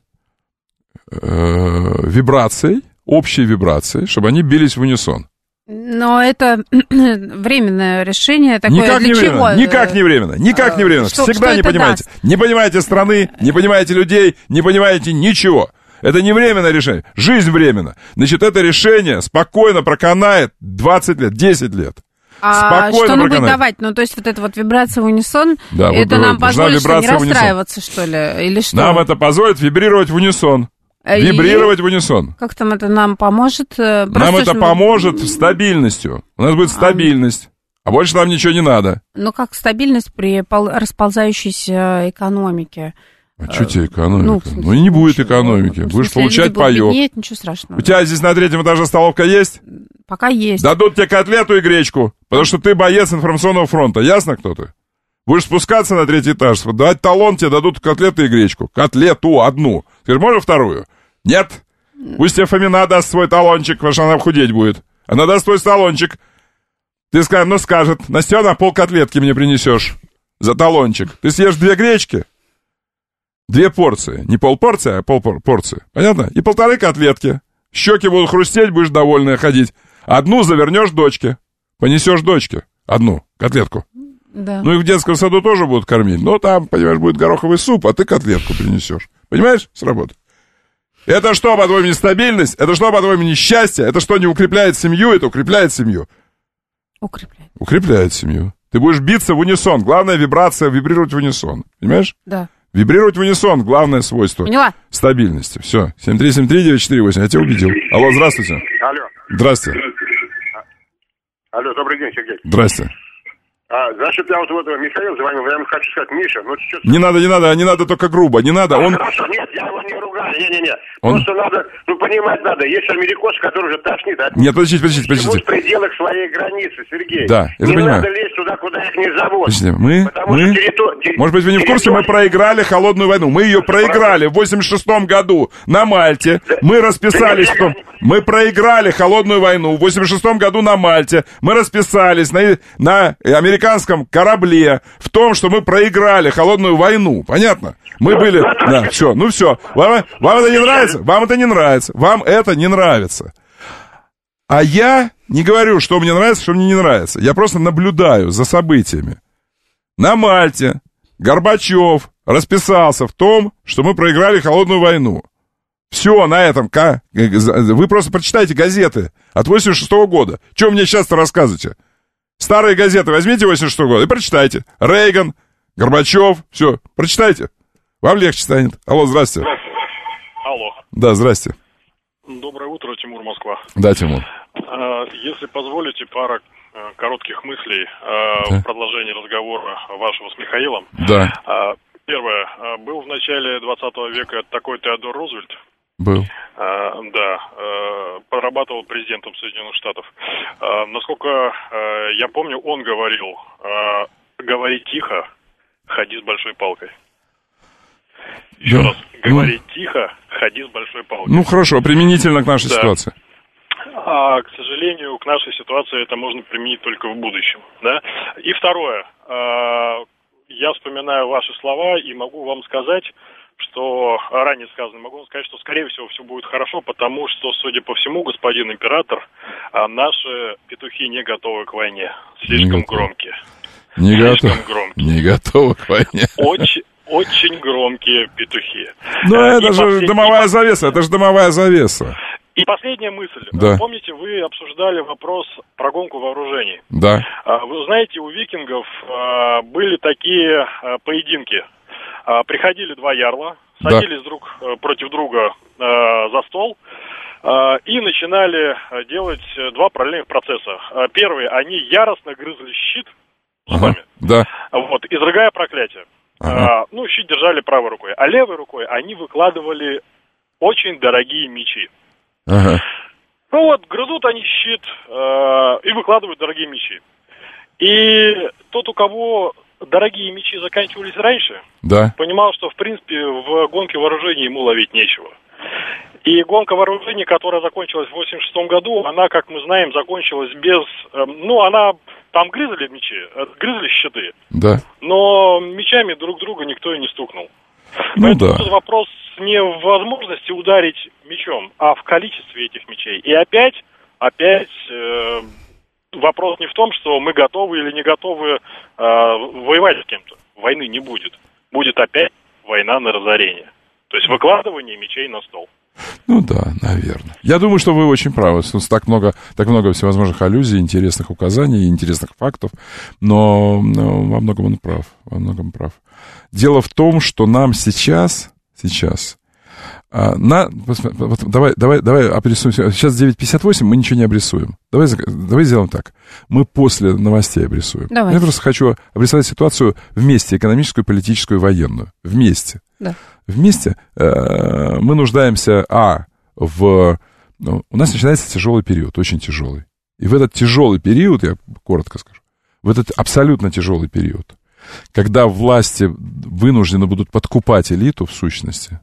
э, вибрацией, общей вибрацией, чтобы они бились в унисон. Но это временное решение такое. Никак для не чего? временно, никак не временно, никак не временно. Что, Всегда что не понимаете. Даст? Не понимаете страны, не понимаете людей, не понимаете ничего. Это не временное решение. Жизнь временна. Значит, это решение спокойно проканает двадцать лет, десять лет. А спокойно что оно будет давать? Ну, то есть вот эта вот вибрация в унисон, да, это вот, нам позволит что, не расстраиваться, что ли? Или что? Нам это позволит вибрировать в унисон. Вибрировать и... в унисон. Как там это нам поможет? Просто нам это что... поможет стабильностью. У нас будет стабильность. А больше нам ничего не надо. Ну, как стабильность при расползающейся экономике? А что тебе экономика? Ну, ну и не будет экономики. Ну, будешь получать паёк. Нет, ничего страшного. У тебя здесь на третьем этаже столовка есть? Пока есть. Дадут тебе котлету и гречку, потому что ты боец информационного фронта. Ясно, кто ты? Будешь спускаться на третий этаж, дать талон, тебе дадут котлету и гречку. Котлету одну. Скажи, можно вторую? Нет. Пусть тебе Фомина даст свой талончик, потому что она худеть будет. Она даст свой талончик. Ты скажешь, ну скажет, Настена, пол котлетки мне принесешь за талончик. Ты съешь две гречки, две порции. Не полпорции, а полпорции. Понятно? И полторы котлетки. Щеки будут хрустеть, будешь довольная ходить. Одну завернешь дочке. Понесешь дочке. Одну котлетку. Да. Ну и в детском саду тоже будут кормить. Но там, понимаешь, будет гороховый суп, а ты котлетку принесешь. Понимаешь? Сработает. Это что, по-твоему, нестабильность? Это что, по-твоему, несчастье? Это что, не укрепляет семью? Это укрепляет семью. Укрепляет. Укрепляет семью. Ты будешь биться в унисон. Главная вибрация — вибрировать в унисон. Понимаешь? Да. Вибрировать в унисон — главное свойство. Поняла. Стабильности. Все. семь три семь три девять четыре восемь. Я тебя убедил. Алло, здравствуйте. Алло. Здрасте. Алло, добрый день, Сергей. Здрасте. А, значит, я вот, вот Михаил звонил, я ему хочу сказать, Миша, ну что... Не надо, не надо, не надо только грубо, не надо, а, он... Хорошо, нет, я его не ругаю, не-не-не. Он... Просто надо, ну, понимать надо, есть америкосы, которые уже тошнит. От... Нет, подождите, подождите, подождите. Живут в пределах своей границы, Сергей. Да, я не понимаю. надо лезть туда, куда их не зовут. Подождите, мы, мы... Территор... Может быть, вы не в курсе, мы проиграли холодную войну. Мы ее проиграли в восемьдесят шестом году на Мальте. Мы расписались в том... Мы проиграли холодную войну в восемьдесят шестом году на Мальте. Мы расписались на, на американском корабле в том, что мы проиграли холодную войну. Понятно? Мы были... Да, все, ну все. Вам, вам это не нравится? Вам это не нравится. Вам это не нравится. А я не говорю, что мне нравится, что мне не нравится. Я просто наблюдаю за событиями. На Мальте Горбачев расписался в том, что мы проиграли холодную войну. Все, на этом. Вы просто прочитайте газеты от восемьдесят шестого года. Что вы мне сейчас-то рассказываете? Старые газеты возьмите восемьдесят шестого года и прочитайте. Рейган, Горбачев, все, прочитайте. Вам легче станет. Алло, здрасте. Здравствуйте. Алло. Да, здрасте. Доброе утро, Тимур, Москва. Да, Тимур. Если позволите, пара коротких мыслей да. в продолжении разговора вашего с Михаилом. Да. Первое. Был в начале двадцатого века такой Теодор Рузвельт. Был. А, да, а, прорабатывал президентом Соединенных Штатов. А, насколько а, я помню, он говорил, а, говори тихо, ходи с большой палкой. Еще да. раз, говори ну, тихо, ходи с большой палкой. Ну хорошо, применительно к нашей да. ситуации. А, к сожалению, к нашей ситуации это можно применить только в будущем. Да? И второе, а, я вспоминаю ваши слова и могу вам сказать, что ранее сказано, могу вам сказать, что, скорее всего, все будет хорошо, потому что, судя по всему, господин император, наши петухи не готовы к войне. Слишком не громкие. Не Слишком готовы. громкие. Не готовы к войне. Очень, очень громкие петухи. Ну, а, это же послед... дымовая завеса, это же дымовая завеса. И последняя мысль. Да. Помните, вы обсуждали вопрос про гонку вооружений. Да. Вы знаете, у викингов были такие поединки. Приходили два ярла, садились да. друг против друга э, за стол э, и начинали делать два параллельных процесса. Первый, они яростно грызли щит зубами, ага. да. вот, изрыгая проклятие. Ага. Э, ну, щит держали правой рукой, а левой рукой они выкладывали очень дорогие мечи. Ага. Ну вот, грызут они щит э, и выкладывают дорогие мечи. И тот, у кого... дорогие мечи заканчивались раньше, да. понимал, что, в принципе, в гонке вооружений ему ловить нечего. И гонка вооружений, которая закончилась в восемьдесят шестом году, она, как мы знаем, закончилась без... Ну, она... Там грызли мечи, грызли щиты, да. но мечами друг друга никто и не стукнул. Ну Поэтому да. тут вопрос не в возможности ударить мечом, а в количестве этих мечей. И опять, опять... Э, вопрос не в том, что мы готовы или не готовы э, воевать с кем-то. Войны не будет. Будет опять война на разорение. То есть выкладывание мечей на стол. Ну да, наверное. Я думаю, что вы очень правы. Так много, так много всевозможных аллюзий, интересных указаний, интересных фактов. Но, но во многом он прав. Во многом прав. Дело в том, что нам сейчас, сейчас А, на, вот, давай, давай, давай обрисуем. Сейчас девять пятьдесят восемь, мы ничего не обрисуем. Давай, давай сделаем так. Мы после новостей обрисуем. Давай. Я просто хочу обрисовать ситуацию вместе, экономическую, политическую, военную. Вместе. Да. Вместе э, мы нуждаемся, а, в... Ну, у нас начинается тяжелый период, очень тяжелый. И в этот тяжелый период, я коротко скажу, в этот абсолютно тяжелый период, когда власти вынуждены будут подкупать элиту в сущности,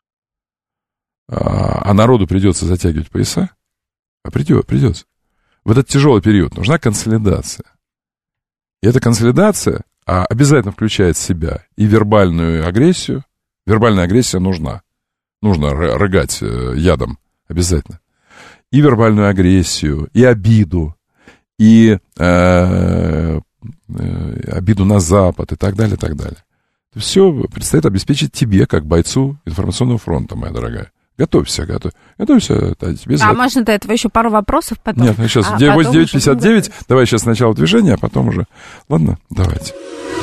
а народу придется затягивать пояса, а придет, придется. В этот тяжелый период нужна консолидация. И эта консолидация а, обязательно включает в себя и вербальную агрессию. Вербальная агрессия нужна. Нужно рыгать ядом обязательно. И вербальную агрессию, и обиду, и э, э, обиду на Запад, и так далее, и так далее. Все предстоит обеспечить тебе, как бойцу информационного фронта, моя дорогая. Готовься, готовь. Готовься. Да, тебе а можно до этого еще пару вопросов потом? Нет, сейчас а девять пятьдесят девять. Давай сейчас сначала движение, а потом уже. Ладно, давайте.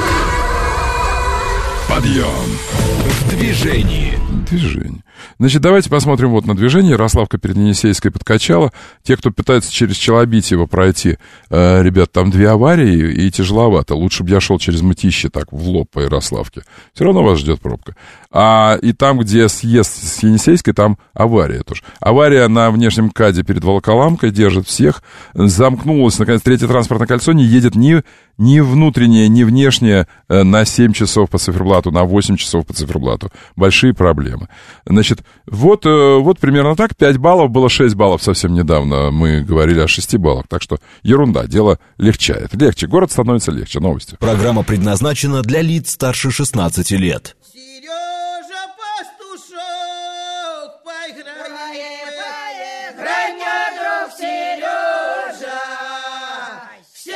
Подъем. В движении. Движение. Значит, давайте посмотрим вот на движение. Ярославка перед Енисейской подкачала. Те, кто пытается через Челобитьево пройти, э, ребят, там две аварии и тяжеловато. Лучше бы я шел через Мытищи так в лоб по Ярославке. Все равно вас ждет пробка. А и там, где съезд с Енисейской, там авария тоже. Авария на внешнем КАДе перед Волоколамкой держит всех. Замкнулось, наконец, третье транспортное кольцо. Не едет ни, ни внутреннее, ни внешнее э, на семь часов по циферблату, на восемь часов по циферблату. Большие проблемы. Значит, вот, вот примерно так. пять баллов, было шесть баллов совсем недавно. Мы говорили о шести баллах. Так что ерунда, дело легчает. Легче, город становится легче. Новости. Программа предназначена для лиц старше шестнадцати лет. Сережа Пастушок, поиграем, поиграем, друг Сережа, все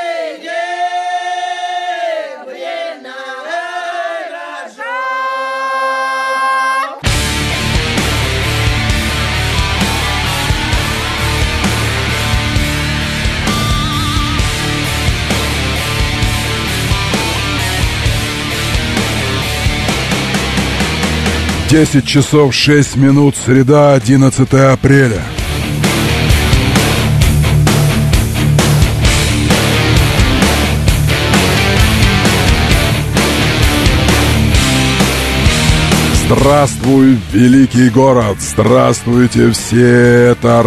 десять часов шесть минут, среда, одиннадцатое апреля. Здравствуй, великий город! Здравствуйте все! Это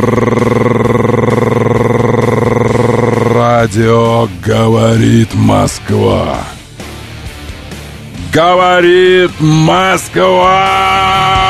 радио «Говорит Москва». Говорит Москва!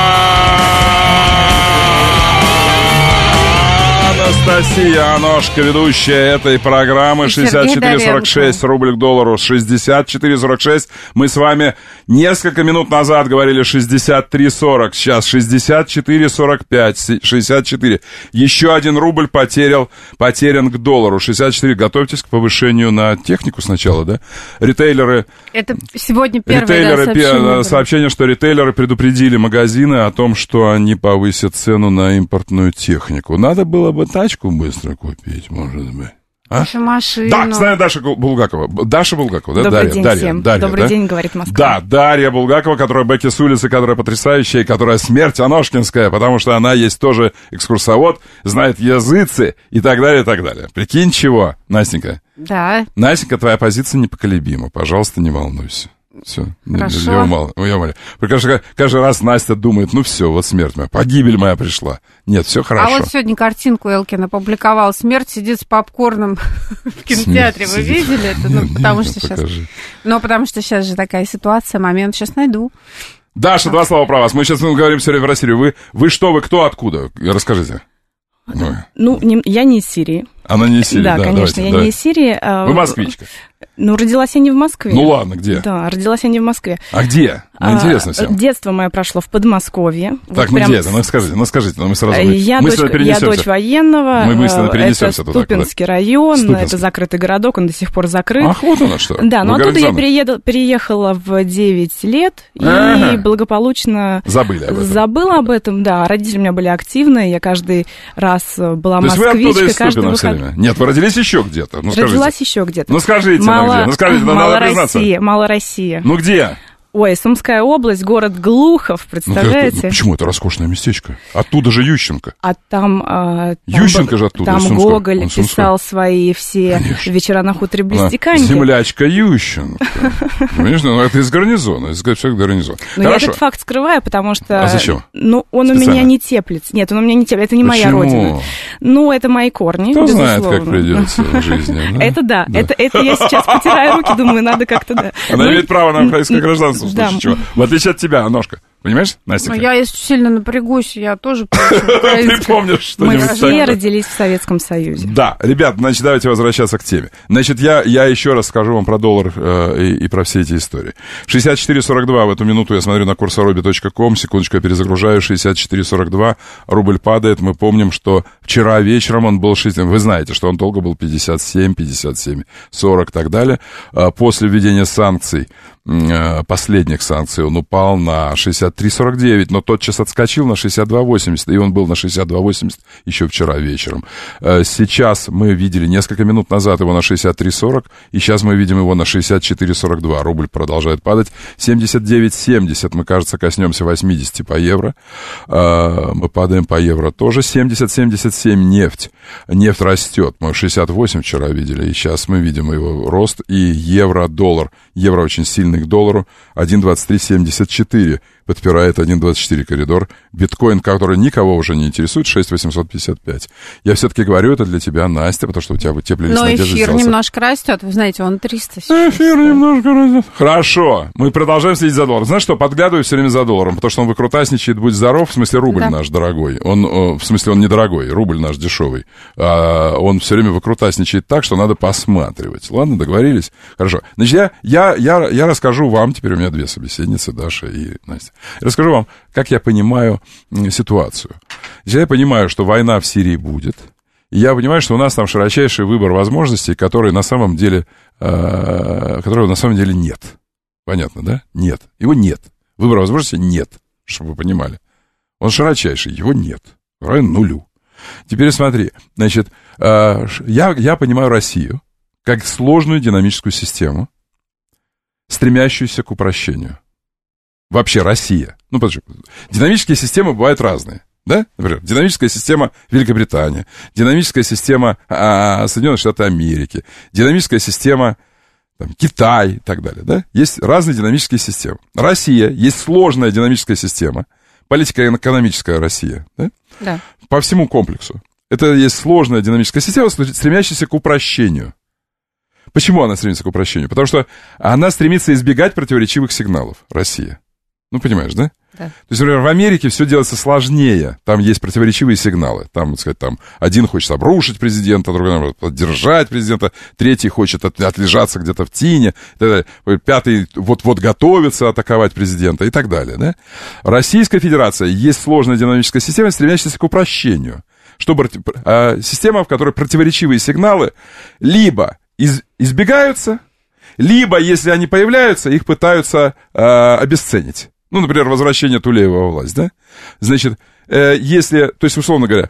Анастасия Аношка, ведущая этой программы. шестьдесят четыре сорок шесть рубль к доллару. шестьдесят четыре сорок шесть. Мы с вами несколько минут назад говорили шестьдесят три сорок. Сейчас шестьдесят четыре сорок пять. шестьдесят четыре. Еще один рубль потерял, потерян к доллару. шестьдесят четыре. Готовьтесь к повышению на технику сначала, да? Ритейлеры... Это сегодня первое ритейлеры, да, сообщение. Сообщение, что ритейлеры предупредили магазины о том, что они повысят цену на импортную технику. Надо было бы тачку быстро купить, может быть. А? Нашу машину. Да, знаю, Даша Булгакова. Даша Булгакова, да? Добрый Дарья, день Дарья, всем. Дарья, Добрый да? день, говорит Москва. Да, Дарья Булгакова, которая Бекки с улицы, которая потрясающая, которая смерть Аношкинская, потому что она есть тоже экскурсовод, знает языцы и так далее, и так далее. Прикинь, чего, Настенька? Да. Настенька, твоя позиция непоколебима. Пожалуйста, не волнуйся. Все, хорошо. Я умал, я умоляю. Каждый, каждый раз Настя думает, ну все, вот смерть моя, погибель моя пришла. Нет, все хорошо. А вот сегодня картинку Элкин опубликовал. Смерть сидит с попкорном в кинотеатре. Вы видели это? Ну, потому что сейчас... Ну, потому что сейчас же такая ситуация, момент. Сейчас найду. Даша, два слова про вас. Мы сейчас говорим все время про Сирию. Вы, вы что, вы кто, откуда? Расскажите. Ну, ну не, я не из Сирии. Она не из Сирии, да, да конечно, давайте, я давайте. не из Сирии. А... Вы москвичка. Ну, родилась я не в Москве. Ну, ладно, где? Да, родилась я не в Москве. А где? Ну, интересно всем. Детство мое прошло в Подмосковье. Так, вот ну прям... где это? Ну, скажите, ну, скажите, ну, мы сразу я мысленно дочь, я дочь военного. Мы мысленно перенесемся это туда. Ступинский район, Ступинский. Это закрытый городок, он до сих пор закрыт. Ах, вот оно что. Да, но оттуда я перееду, переехала в девять лет и ага. благополучно... Забыли об этом. Забыла об этом, да. Родители у меня были активные, я каждый раз была То москвичкой. То есть вы оттуда из Ступино все время? Нет, вы родились еще где-то? Ну, родилась еще где-то. Ну, скажите Мало... нам где. Ну, скажите, Мало надо признаться. Россия, Мало Россия. Ну, где? Ой, Сумская область, город Глухов, представляете? Ну, почему? Это роскошное местечко. Оттуда же Ющенко. А там... А, там Ющенко же оттуда. Там Гоголь писал свои все Конечно. вечера на хуторе близ Диканьки. Землячка Ющенко. Конечно, ну это из гарнизона, из гарнизона. Но я этот факт скрываю, потому что... А зачем? Ну, он у меня не теплится. Нет, он у меня не теплится. Это не моя родина. Ну, это мои корни, Кто знает, как придется в жизни. Это да. Это я сейчас потираю руки, думаю, надо как-то, да. Она имеет право на украинское гражданство. Да. Чего? В отличие от тебя, Ножка. Понимаешь, Настя? Ну, я, если сильно напрягусь, я тоже получу украинское. Ты помнишь что-нибудь? Мы все родились в Советском Союзе. Да, ребят, значит, давайте возвращаться к теме. Значит, я, я еще раз скажу вам про доллар э, и, и про все эти истории. шестьдесят четыре сорок два в эту минуту я смотрю на курсоруби точка ком. Секундочку, я перезагружаю. шестьдесят четыре сорок два. Рубль падает. Мы помним, что вчера вечером он был шестьдесят. Вы знаете, что он долго был пятьдесят семь, пятьдесят семь, сорок и так далее. После введения санкций, последних санкций, он упал на шестьдесят три сорок девять, но тотчас отскочил на шестьдесят два восемьдесят, и он был на шестьдесят два восемьдесят еще вчера вечером. Сейчас мы видели несколько минут назад его на шестьдесят три сорок, и сейчас мы видим его на шестьдесят четыре сорок два. Рубль продолжает падать. семьдесят девять семьдесят, мы, кажется, коснемся восемьдесят по евро. Мы падаем по евро тоже. семьдесят семьдесят семь нефть. Нефть растет. Мы шестьдесят восемь вчера видели, и сейчас мы видим его рост. И евро-доллар. Евро очень сильный к доллару, один двадцать три семьдесят четыре, подпирает один двадцать четыре коридор. Биткоин, который никого уже не интересует, шесть восемьсот пятьдесят пять. Я все-таки говорю это для тебя, Настя, потому что у тебя теплились Но надежды. Но эфир сделался. немножко растет, вы знаете, он триста сейчас. Эфир немножко растет. Хорошо, мы продолжаем следить за долларом. Знаешь что, подглядываю все время за долларом, потому что он выкрутасничает, будь здоров, в смысле рубль да. наш дорогой. Он, в смысле он недорогой, рубль наш дешевый. А он все время выкрутасничает так, что надо посматривать. Ладно, договорились? Хорошо. Значит, я, я, я, я расскажу вам, теперь у меня две собеседницы, Даша и Настя. Я расскажу вам, как я понимаю ситуацию. Я понимаю, что война в Сирии будет. И я понимаю, что у нас там широчайший выбор возможностей, которые на самом деле, э, которого на самом деле нет. Понятно, да? Нет. Его нет. Выбора возможностей нет, чтобы вы понимали. Он широчайший, его нет. Равен нулю. Теперь смотри. Значит, э, я, я понимаю Россию как сложную динамическую систему, стремящуюся к упрощению. Вообще Россия. Ну, подожди. Динамические системы бывают разные. Да? Например, динамическая система Великобритании, динамическая система а, Соединенных Штатов Америки, динамическая система там, Китай и так далее. Да? Есть разные динамические системы. Россия, есть сложная динамическая система, политико-экономическая Россия. Да? Да. По всему комплексу. Это есть сложная динамическая система, стремящаяся к упрощению. Почему она стремится к упрощению? Потому что она стремится избегать противоречивых сигналов, Россия. Ну, понимаешь, да? Да. То есть, например, в Америке все делается сложнее. Там есть противоречивые сигналы. Там, так сказать, там один хочет обрушить президента, другой, наоборот, поддержать президента, третий хочет от, отлежаться где-то в тени, и так далее. Пятый вот-вот готовится атаковать президента и так далее, да? Российская Федерация есть сложная динамическая система, стремящаяся к упрощению. Чтобы, э, система, в которой противоречивые сигналы либо из, избегаются, либо, если они появляются, их пытаются э, обесценить. Ну, например, возвращение Тулеева во власть, да? Значит, э, если, то есть, условно говоря,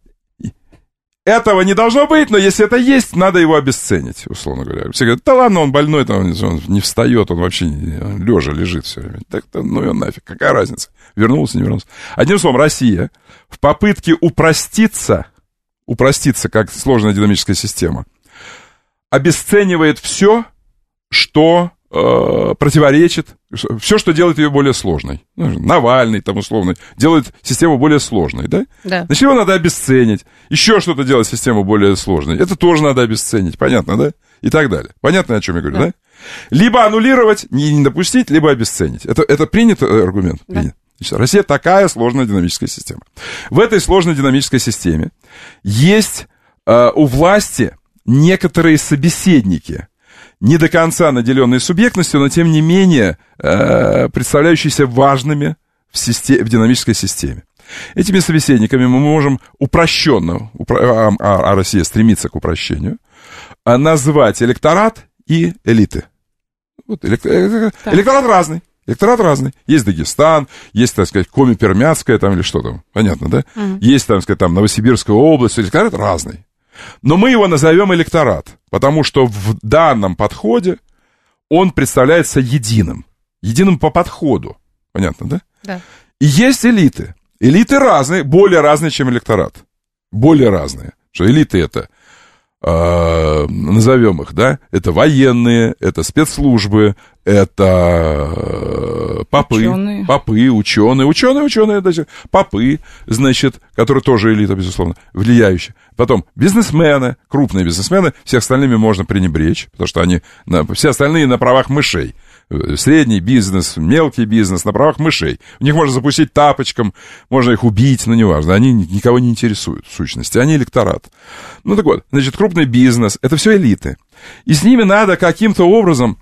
этого не должно быть, но если это есть, надо его обесценить, условно говоря. Все говорят, да ладно, он больной, там, он не встает, он вообще лежа лежит все время. Так, ну и он нафиг, какая разница? Вернулся, не вернулся. Одним словом, Россия в попытке упроститься, упроститься как сложная динамическая система, обесценивает все, что э, противоречит, все, что делает ее более сложной. Навальный, там, условно, делает систему более сложной, да? Да. Значит, его надо обесценить. Еще что-то делать систему более сложной. Это тоже надо обесценить, понятно, да? И так далее. Понятно, о чем я говорю, да? да? Либо аннулировать, не, не допустить, либо обесценить. Это, это принятый аргумент? Да. Принят. Значит, Россия такая сложная динамическая система. В этой сложной динамической системе есть э, у власти некоторые собеседники, не до конца наделенные субъектностью, но тем не менее э, представляющиеся важными в, системе, в динамической системе. Этими собеседниками мы можем упрощенно, упро... а, а Россия стремится к упрощению, назвать электорат и элиты. Вот, элект... Электорат разный. Электорат разный. Есть Дагестан, есть, так сказать, Коми-Пермяцкая там или что там, понятно, да? Mm-hmm. Есть, так сказать, там Новосибирская область, электорат разный. Но мы его назовем электорат, потому что в данном подходе он представляется единым. единым по подходу. Понятно, да? Да. И есть элиты. Элиты разные, более разные, чем электорат. Более разные. Что элиты это, э, назовем их, да, это военные, это спецслужбы, это э, попы, ученые. попы, ученые, ученые, ученые, даже попы, значит, которые тоже элита, безусловно, влияющие. Потом бизнесмены, крупные бизнесмены, всех остальными можно пренебречь, потому что они, на, все остальные на правах мышей. Средний бизнес, мелкий бизнес на правах мышей. В них можно запустить тапочком, можно их убить, но неважно. Они никого не интересуют, в сущности. Они электорат. Ну так вот, значит, крупный бизнес, это все элиты. И с ними надо каким-то образом,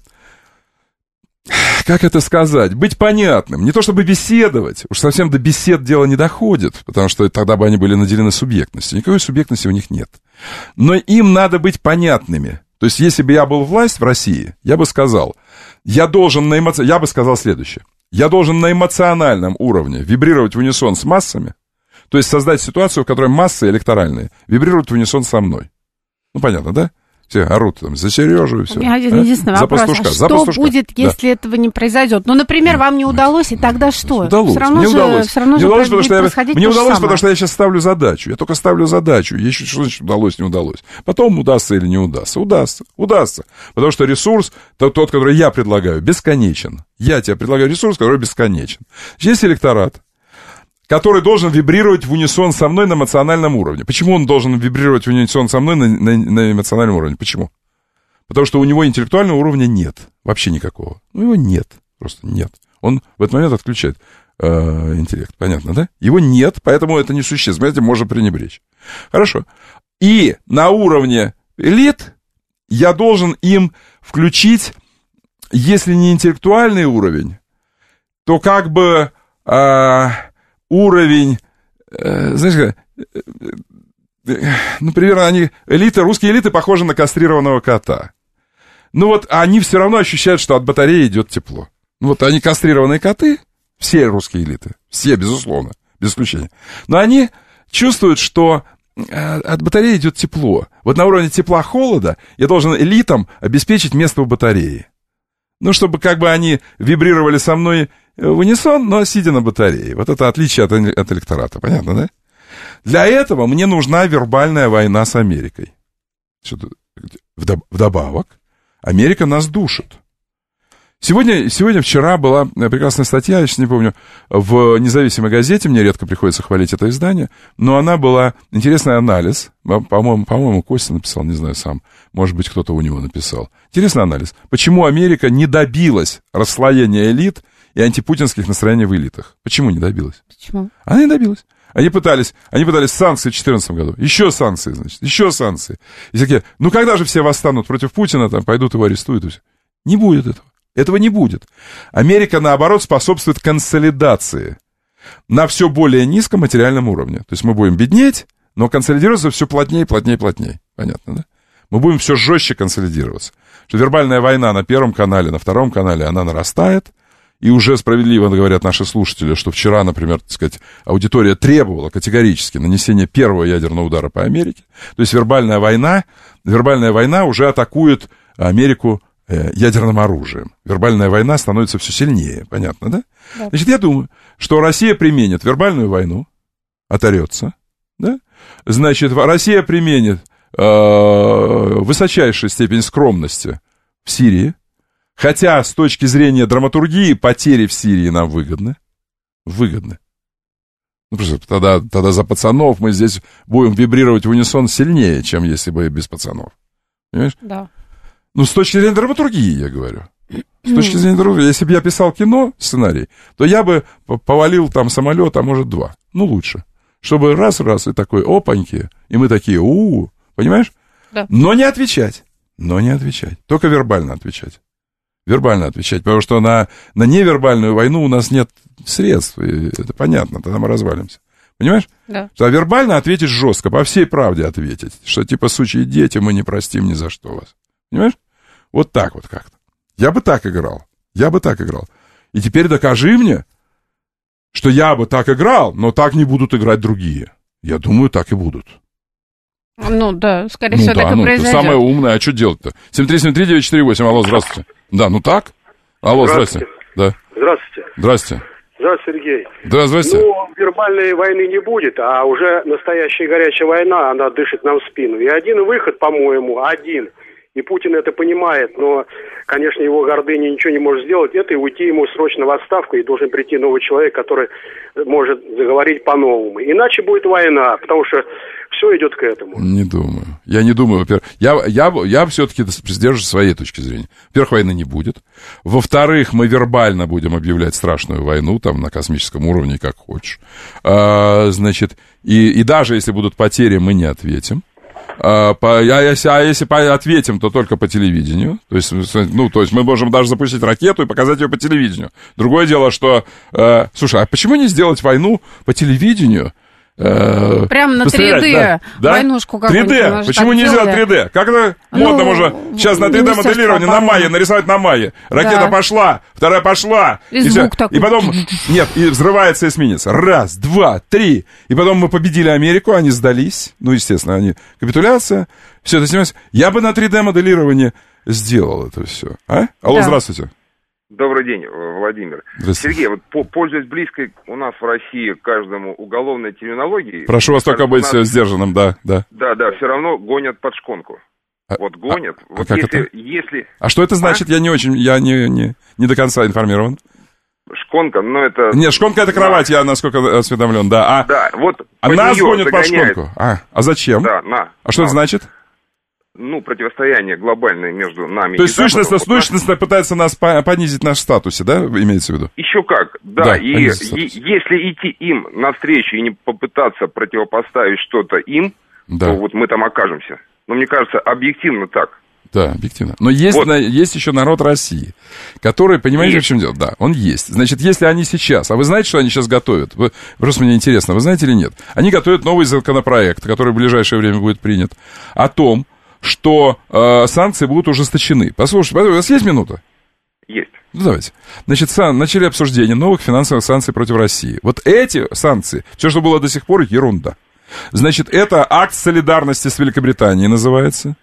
как это сказать, быть понятным. Не то чтобы беседовать, уж совсем до бесед дело не доходит, потому что тогда бы они были наделены субъектностью. Никакой субъектности у них нет. Но им надо быть понятными. То есть, если бы я был власть в России, я бы сказал, я должен на эмоци... я бы сказал следующее. Я должен на эмоциональном уровне вибрировать в унисон с массами, то есть создать ситуацию, в которой массы электоральные вибрируют в унисон со мной. Ну, понятно, да? Все орут там за Сережу и все. У меня один единственный а? вопрос. За пастушка, а за что пастушка. будет, если да. этого не произойдет? Ну, например, вам не удалось, и тогда что? Удалось. Все равно не же, удалось. Все равно не же удалось, будет потому что я, мне удалось, самое. потому что я сейчас ставлю задачу. Я только ставлю задачу. Еще что значит удалось, не удалось. Потом удастся или не удастся. Удастся. Удастся. Потому что ресурс, тот, тот, который я предлагаю, бесконечен. Я тебе предлагаю ресурс, который бесконечен. Есть электорат, который должен вибрировать в унисон со мной на эмоциональном уровне. Почему он должен вибрировать в унисон со мной на, на, на эмоциональном уровне? Почему? Потому что у него интеллектуального уровня нет. Вообще никакого. Ну, его нет. Просто нет. Он в этот момент отключает э, интеллект. Понятно, да? Его нет, поэтому это несущественно. Этим можно пренебречь. Хорошо. И на уровне элит я должен им включить, если не интеллектуальный уровень, то как бы э, уровень, э, знаешь, как, например, они, элиты, русские элиты похожи на кастрированного кота. Ну вот они все равно ощущают, что от батареи идет тепло. Ну вот они кастрированные коты, все русские элиты, все, безусловно, без исключения. Но они чувствуют, что от батареи идет тепло. Вот на уровне тепла-холода я должен элитам обеспечить место в батарее. Ну, чтобы как бы они вибрировали со мной в унисон, но сидя на батарее. Вот это отличие от, от электората, понятно, да? Для этого мне нужна вербальная война с Америкой. Вдобавок, Америка нас душит. Сегодня, сегодня, вчера была прекрасная статья, я сейчас не помню, в независимой газете, мне редко приходится хвалить это издание, но она была, интересный анализ, по-моему, по-моему, Костя написал, не знаю сам, может быть, кто-то у него написал. Интересный анализ, почему Америка не добилась расслоения элит и антипутинских настроений в элитах. Почему не добилась? Почему? Она не добилась. Они пытались, они пытались санкции в две тысячи четырнадцатом году. Еще санкции, значит, еще санкции. И такие, ну когда же все восстанут против Путина, там пойдут его арестуют. И все. Не будет этого. Этого не будет. Америка, наоборот, способствует консолидации на все более низком материальном уровне. То есть мы будем беднеть, но консолидироваться все плотнее, плотнее, плотнее. Понятно, да? Мы будем все жестче консолидироваться. Что вербальная война на Первом канале, на Втором канале, она нарастает. И уже справедливо говорят наши слушатели, что вчера, например, так сказать, аудитория требовала категорически нанесения первого ядерного удара по Америке. То есть вербальная война, вербальная война уже атакует Америку э, ядерным оружием. Вербальная война становится все сильнее, понятно, да? Да. Значит, я думаю, что Россия применит вербальную войну, оторется, да? Значит, Россия применит э, высочайшую степень скромности в Сирии. Хотя, с точки зрения драматургии, потери в Сирии нам выгодны. Выгодны. Ну, просто тогда, тогда за пацанов мы здесь будем вибрировать в унисон сильнее, чем если бы без пацанов. Понимаешь? Да. Ну, с точки зрения драматургии, я говорю. С точки зрения драматургии. Если бы я писал кино, сценарий, то я бы повалил там самолет, а может два. Ну, лучше. Чтобы раз-раз и такой, опаньки. И мы такие, у-у-у. Понимаешь? Да. Но не отвечать. Но не отвечать. Только вербально отвечать. Вербально отвечать, потому что на, на невербальную войну у нас нет средств, и это понятно, тогда мы развалимся. Понимаешь? Да. А вербально ответить жестко, по всей правде ответить, что типа, сучьи дети, мы не простим ни за что вас. Понимаешь? Вот так вот как-то. Я бы так играл, я бы так играл. И теперь докажи мне, что я бы так играл, но так не будут играть другие. Я думаю, так и будут. Ну да, скорее ну, всего, да, так и ну, произойдет. Самое умное, а что делать-то? семь три семь три девять четыре восемь, алло, здравствуйте. Да, ну так? Алло, здравствуйте. да. Здравствуйте. Здравствуйте. Здравствуйте, Сергей. Да, здравствуйте. Ну, вербальной войны не будет, а уже настоящая горячая война, она дышит нам в спину. И один выход, по-моему, один. И Путин это понимает, но, конечно, его гордыня ничего не может сделать. Это и уйти ему срочно в отставку, и должен прийти новый человек, который может заговорить по-новому. Иначе будет война, потому что все идет к этому. Не думаю. Я не думаю, во-первых. Я, я, я все-таки придерживаюсь своей точки зрения. Во-первых, войны не будет. Во-вторых, мы вербально будем объявлять страшную войну, там, на космическом уровне, как хочешь. А, значит, и, и даже если будут потери, мы не ответим. А, по, а, если, а если по, ответим, то только по телевидению. То есть, ну, то есть мы можем даже запустить ракету и показать ее по телевидению. Другое дело, что... Э, слушай, а почему не сделать войну по телевидению? Э, Прям на три дэ, да, да? Войнушку какую-нибудь. три дэ, почему не сделать три дэ? Как это ну, модно можно сейчас на три дэ моделирование, на майе, нарисовать на майе. Ракета да. пошла, вторая пошла. И, и звук такой. И потом, нет, и взрывается эсминец. Раз, два, три. И потом мы победили Америку, они сдались. Ну, естественно, они... Капитуляция, все это снимается. Я бы на три дэ моделирование сделал это все. А? Алло, да. Здравствуйте. Добрый день, Владимир. Сергей, вот по, пользуясь близкой у нас в России каждому уголовной терминологией... Прошу вас только быть нас... сдержанным, да, да. Да, да, все равно гонят под шконку. А, вот гонят. А, вот а если, как это? если... А что это значит? А? Я не очень, я не, не, не до конца информирован. Шконка, ну это... Нет, шконка это кровать, да. Я насколько осведомлен, да. А, да, вот а нас гонят под шконку? А, а зачем? Да, на. А что на. это значит? Ну, противостояние глобальное между нами То и есть сущностно, Западом. сущностно пытается нас понизить наш статусе, да, имеется в виду? Еще как, да, да и, и если идти им навстречу и не попытаться противопоставить что-то им, да. то вот мы там окажемся. Но мне кажется, объективно так. Да, объективно. Но есть, вот. на, есть еще народ России, который, понимаете, есть. В чем дело? Да, он есть. Значит, если они сейчас, а вы знаете, что они сейчас готовят? Вы, просто мне интересно, вы знаете или нет? Они готовят новый законопроект, который в ближайшее время будет принят, о том, что э, санкции будут ужесточены. Послушайте, у вас есть минута? Есть. Ну, давайте. Значит, сан, начали обсуждение новых финансовых санкций против России. Вот эти санкции, все, что было до сих пор, ерунда. Значит, это акт солидарности с Великобританией называется.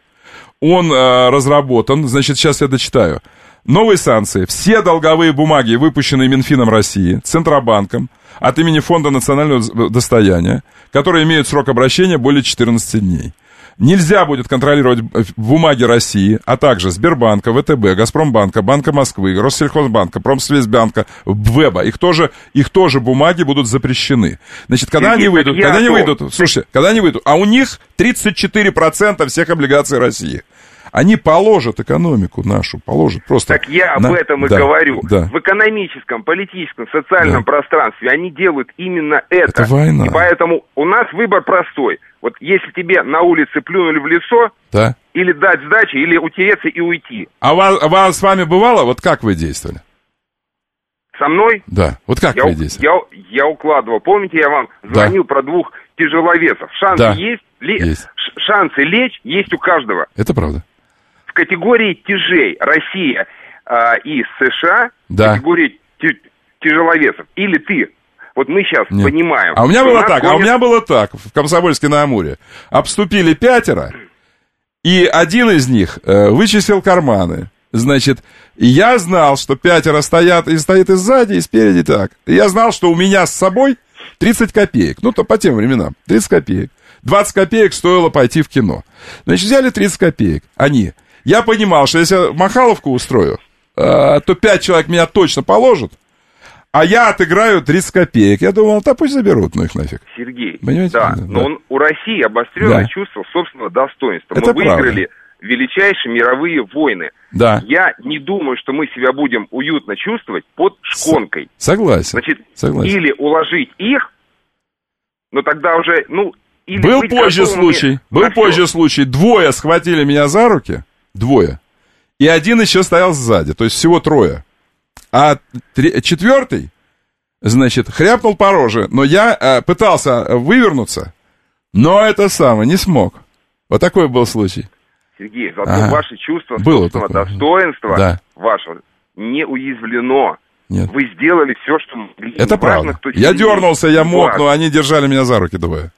Он э, разработан, значит, сейчас я дочитаю. Новые санкции. Все долговые бумаги, выпущенные Минфином России, Центробанком, от имени Фонда национального достояния, которые имеют срок обращения более четырнадцати дней. Нельзя будет контролировать бумаги России, а также Сбербанка, ВТБ, Газпромбанка, Банка Москвы, Россельхозбанка, Промсвязьбанка, Веба. Их тоже, их тоже бумаги будут запрещены. Значит, когда они выйдут, когда они выйдут, слушайте, когда они выйдут, а у них тридцать четыре процента всех облигаций России. Они положат экономику нашу, положат просто. Так я об на... этом и да, говорю. Да. В экономическом, политическом, социальном да. пространстве они делают именно это. Это война. И поэтому у нас выбор простой. Вот если тебе на улице плюнули в лицо, да. или дать сдачи, или утереться и уйти. А вас, а вас с вами бывало? Вот как вы действовали? Со мной? Да. Вот как я, вы действовали? Я, я укладывал. Помните, я вам звонил да. про двух тяжеловесов. Шансы да. есть, ле... есть. Шансы лечь есть у каждого. Это правда. В категории тяжей Россия а, и США, да. в категории тяжеловесов. Или ты. Вот мы сейчас Нет. понимаем. А у меня было так, гонят... а у меня было так, в Комсомольске на Амуре. Обступили пятеро, и один из них э, вычислил карманы. Значит, и я знал, что пятеро стоят, и стоит и сзади, и спереди так. И я знал, что у меня с собой тридцать копеек. Ну, то по тем временам, тридцать копеек. двадцать копеек стоило пойти в кино. Значит, взяли тридцать копеек. Они. Я понимал, что если я Махаловку устрою, э, то пять человек меня точно положат. А я отыграю тридцать копеек. Я думал, да пусть заберут, ну их нафиг. Сергей, понимаете? да, да, но да. Он, у России обостренное да. чувство собственного достоинства. Это мы правда. выиграли величайшие мировые войны. Да. Я не думаю, что мы себя будем уютно чувствовать под шконкой. Согласен. Значит, Согласен. или уложить их, но тогда уже, ну... Или был позже случай, был позже случай. Двое схватили меня за руки, двое, и один еще стоял сзади, то есть всего трое. А три, четвертый, значит, хряпнул по роже, но я э, пытался вывернуться, но это самое, не смог. Вот такой был случай. Сергей, зато ага. ваше чувство было собственного такое. достоинства да. вашего не уязвлено. Нет. Вы сделали все, что могли. Это правда. Важно, я дернулся, я мог, но они держали меня за руки двое.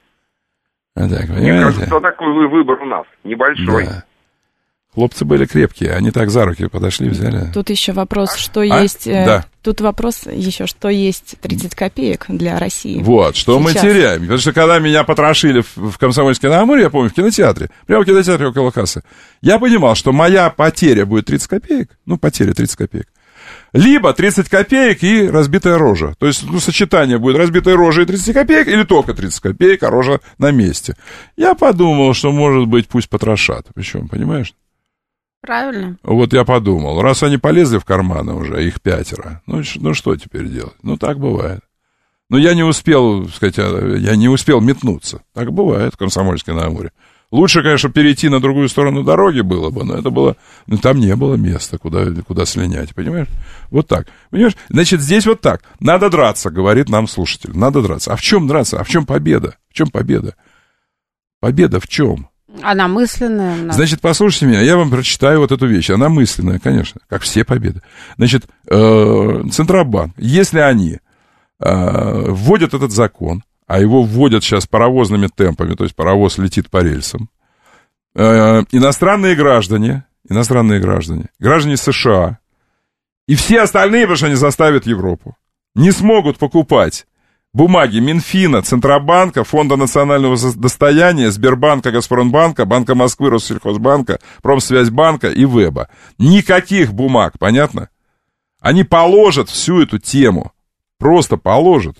А так, мне кажется, что такой выбор у нас, небольшой. Да. Хлопцы были крепкие, они так за руки подошли, взяли. Тут еще вопрос, что а? есть... Да. Тут вопрос еще, что есть тридцать копеек для России. Вот, что сейчас мы теряем. Потому что когда меня потрошили в, в Комсомольске-на-Амуре, я помню, в кинотеатре, прямо в кинотеатре около кассы, я понимал, что моя потеря будет тридцать копеек, ну, потеря тридцать копеек, либо тридцать копеек и разбитая рожа. То есть, ну, сочетание будет разбитая рожа и тридцать копеек, или только тридцать копеек, а рожа на месте. Я подумал, что, может быть, пусть потрошат. Причем, понимаешь? Правильно. Вот я подумал, раз они полезли в карманы уже, их пятеро, ну, ну что теперь делать? Ну, так бывает. Но я не успел, сказать, я не успел метнуться. Так бывает в Комсомольске-на-Амуре. Лучше, конечно, перейти на другую сторону дороги было бы, но это было, ну, там не было места, куда, куда слинять, понимаешь? Вот так, понимаешь? Значит, здесь вот так. Надо драться, говорит нам слушатель, надо драться. А в чем драться? А в чем победа? В чем победа? Победа в чем? Она мысленная. Значит, послушайте меня, я вам прочитаю вот эту вещь. Она мысленная, конечно, как все победы. Значит, э, Центробанк, если они э, вводят этот закон, а его вводят сейчас паровозными темпами, то есть паровоз летит по рельсам, э, иностранные граждане, иностранные граждане, граждане США и все остальные, потому что они заставят Европу, не смогут покупать бумаги Минфина, Центробанка, Фонда национального достояния, Сбербанка, Газпромбанка, Банка Москвы, Россельхозбанка, Промсвязьбанка и Веба. Никаких бумаг, понятно? Они положат всю эту тему. Просто положат.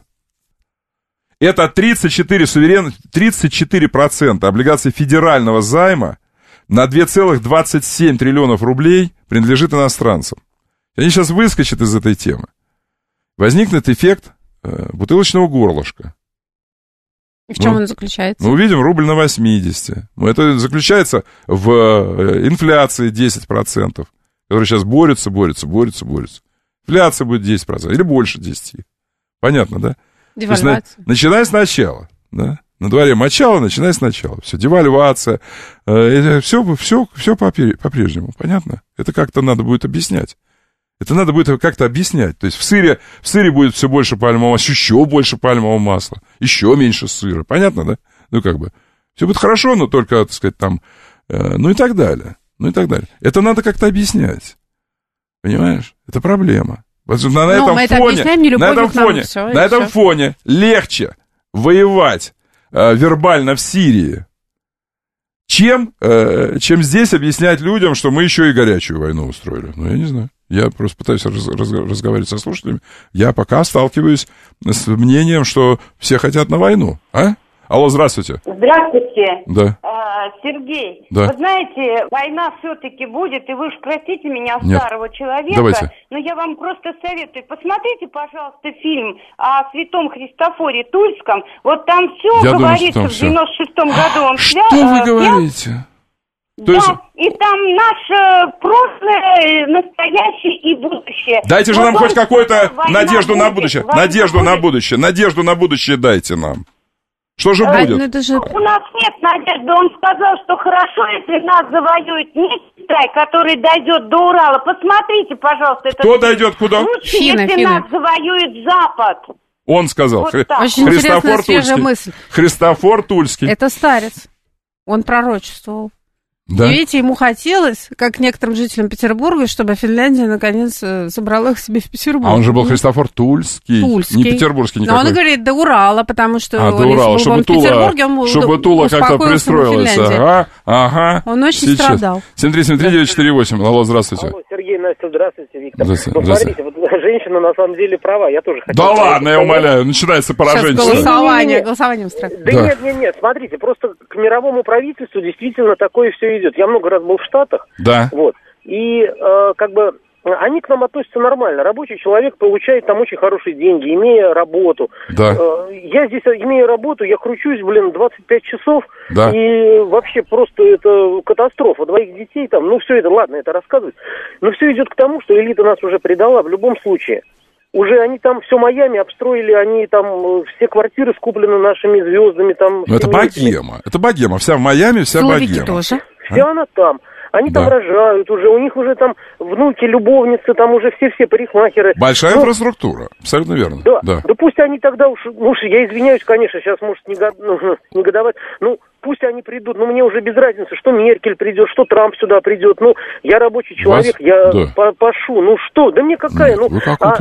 Это тридцать четыре, суверен... тридцать четыре процента облигаций федерального займа на два целых двадцать семь триллионов рублей принадлежит иностранцам. Они сейчас выскочат из этой темы. Возникнет эффект бутылочного горлышка. И в чем ну, он заключается? Мы увидим рубль на восемьдесят. Ну, это заключается в инфляции десять процентов, которая сейчас борется, борется, борется, борется. Инфляция будет десять процентов или больше десяти. Понятно, да? Девальвация. Есть, на, начиная сначала, да? На дворе мочало, начиная сначала. Все, девальвация. Э, все, все, все по-прежнему. Понятно? Это как-то надо будет объяснять. Это надо будет как-то объяснять. То есть в сыре, в сыре будет все больше пальмового масла, еще больше пальмового масла, еще меньше сыра. Понятно, да? Ну, как бы. Все будет хорошо, но только, так сказать, там... Э, ну, и так далее. Ну, и так далее. Это надо как-то объяснять. Понимаешь? Это проблема. На, на этом это фоне, на этом фоне, все, на этом фоне легче воевать э, вербально в Сирии, чем, э, чем здесь объяснять людям, что мы еще и горячую войну устроили. Ну, я не знаю. Я просто пытаюсь раз, раз, разговаривать со слушателями. Я пока сталкиваюсь с мнением, что все хотят на войну. А? Алло, здравствуйте. Здравствуйте. Да. А, Сергей, да. Вы знаете, война все-таки будет, и вы уж простите меня, Нет. старого человека, Давайте. но я вам просто советую, посмотрите, пожалуйста, фильм о святом Христофоре Тульском. Вот там все я говорится, думаю, в девяносто шестом году он Что сля... вы э, говорите? Да, То есть... и там наше прошлое, настоящее и будущее. Дайте же вот нам он, хоть какую-то надежду будет, на будущее. война Надежду будет. на будущее. Надежду на будущее дайте нам. Что же А, будет? ну, это же... У нас нет надежды. Он сказал, что хорошо, если нас завоюет не Китай, который дойдет до Урала. Посмотрите, пожалуйста. Этот... Кто дойдет куда? Лучше, Финны, если финны. нас завоюет Запад. Он сказал. Вот Хри... Очень Христофор интересная свежая Тульский. мысль. Христофор Тульский. Это старец. Он пророчествовал. Да? И видите, ему хотелось, как некоторым жителям Петербурга, чтобы Финляндия наконец забрала их себе в Петербург. А он же был Христофор Тульский, Тульский. не петербургский никакой. Но он говорит до Урала, потому что а, он, до Урала, если бы чтобы он Тула, в Петербурге, он чтобы Тула как-то успокоился бы пристроилась. Финляндии. Ага, ага. Он очень Сейчас. страдал. семь три семь три девять четыре восемь. Алло, здравствуйте. Алло, Сергей, Настя, здравствуйте, Виктор. Здравствуйте. Ну, Здравствуйте. смотрите, вот женщина на самом деле права, я тоже хочу... Да ладно, я умоляю, начинается пора Сейчас женщины. голосование, голосование устраивает. Да, Да. нет, нет, нет, смотрите, просто к мировому правительству действительно такое все идет. Я много раз был в Штатах, Да. вот, и э, как бы они к нам относятся нормально. Рабочий человек получает там очень хорошие деньги, имея работу. Да. Э, я здесь имею работу, я кручусь, блин, двадцать пять часов, Да. и вообще просто это катастрофа. Двоих детей там, ну все это, ладно, это рассказывать. Но все идет к тому, что элита нас уже предала в любом случае. Уже они там все Майами обстроили, они там э, все квартиры скуплены нашими звездами. Там, Ну, это богема. Это богема. Вся в Майами, вся Силовики богема. тоже. Вся она там. Они Да. там рожают уже, у них уже там внуки, любовницы, там уже все-все парикмахеры. Большая Ну, инфраструктура. Абсолютно верно. Да, Да. да пусть они тогда уж, ну уж я извиняюсь, конечно, сейчас может него- ну, негодовать, ну пусть они придут, но мне уже без разницы, что Меркель придет, что Трамп сюда придет, ну я рабочий человек, Вас? я Да. по- пошу, ну что, да мне какая, ну Вы а, какой-то...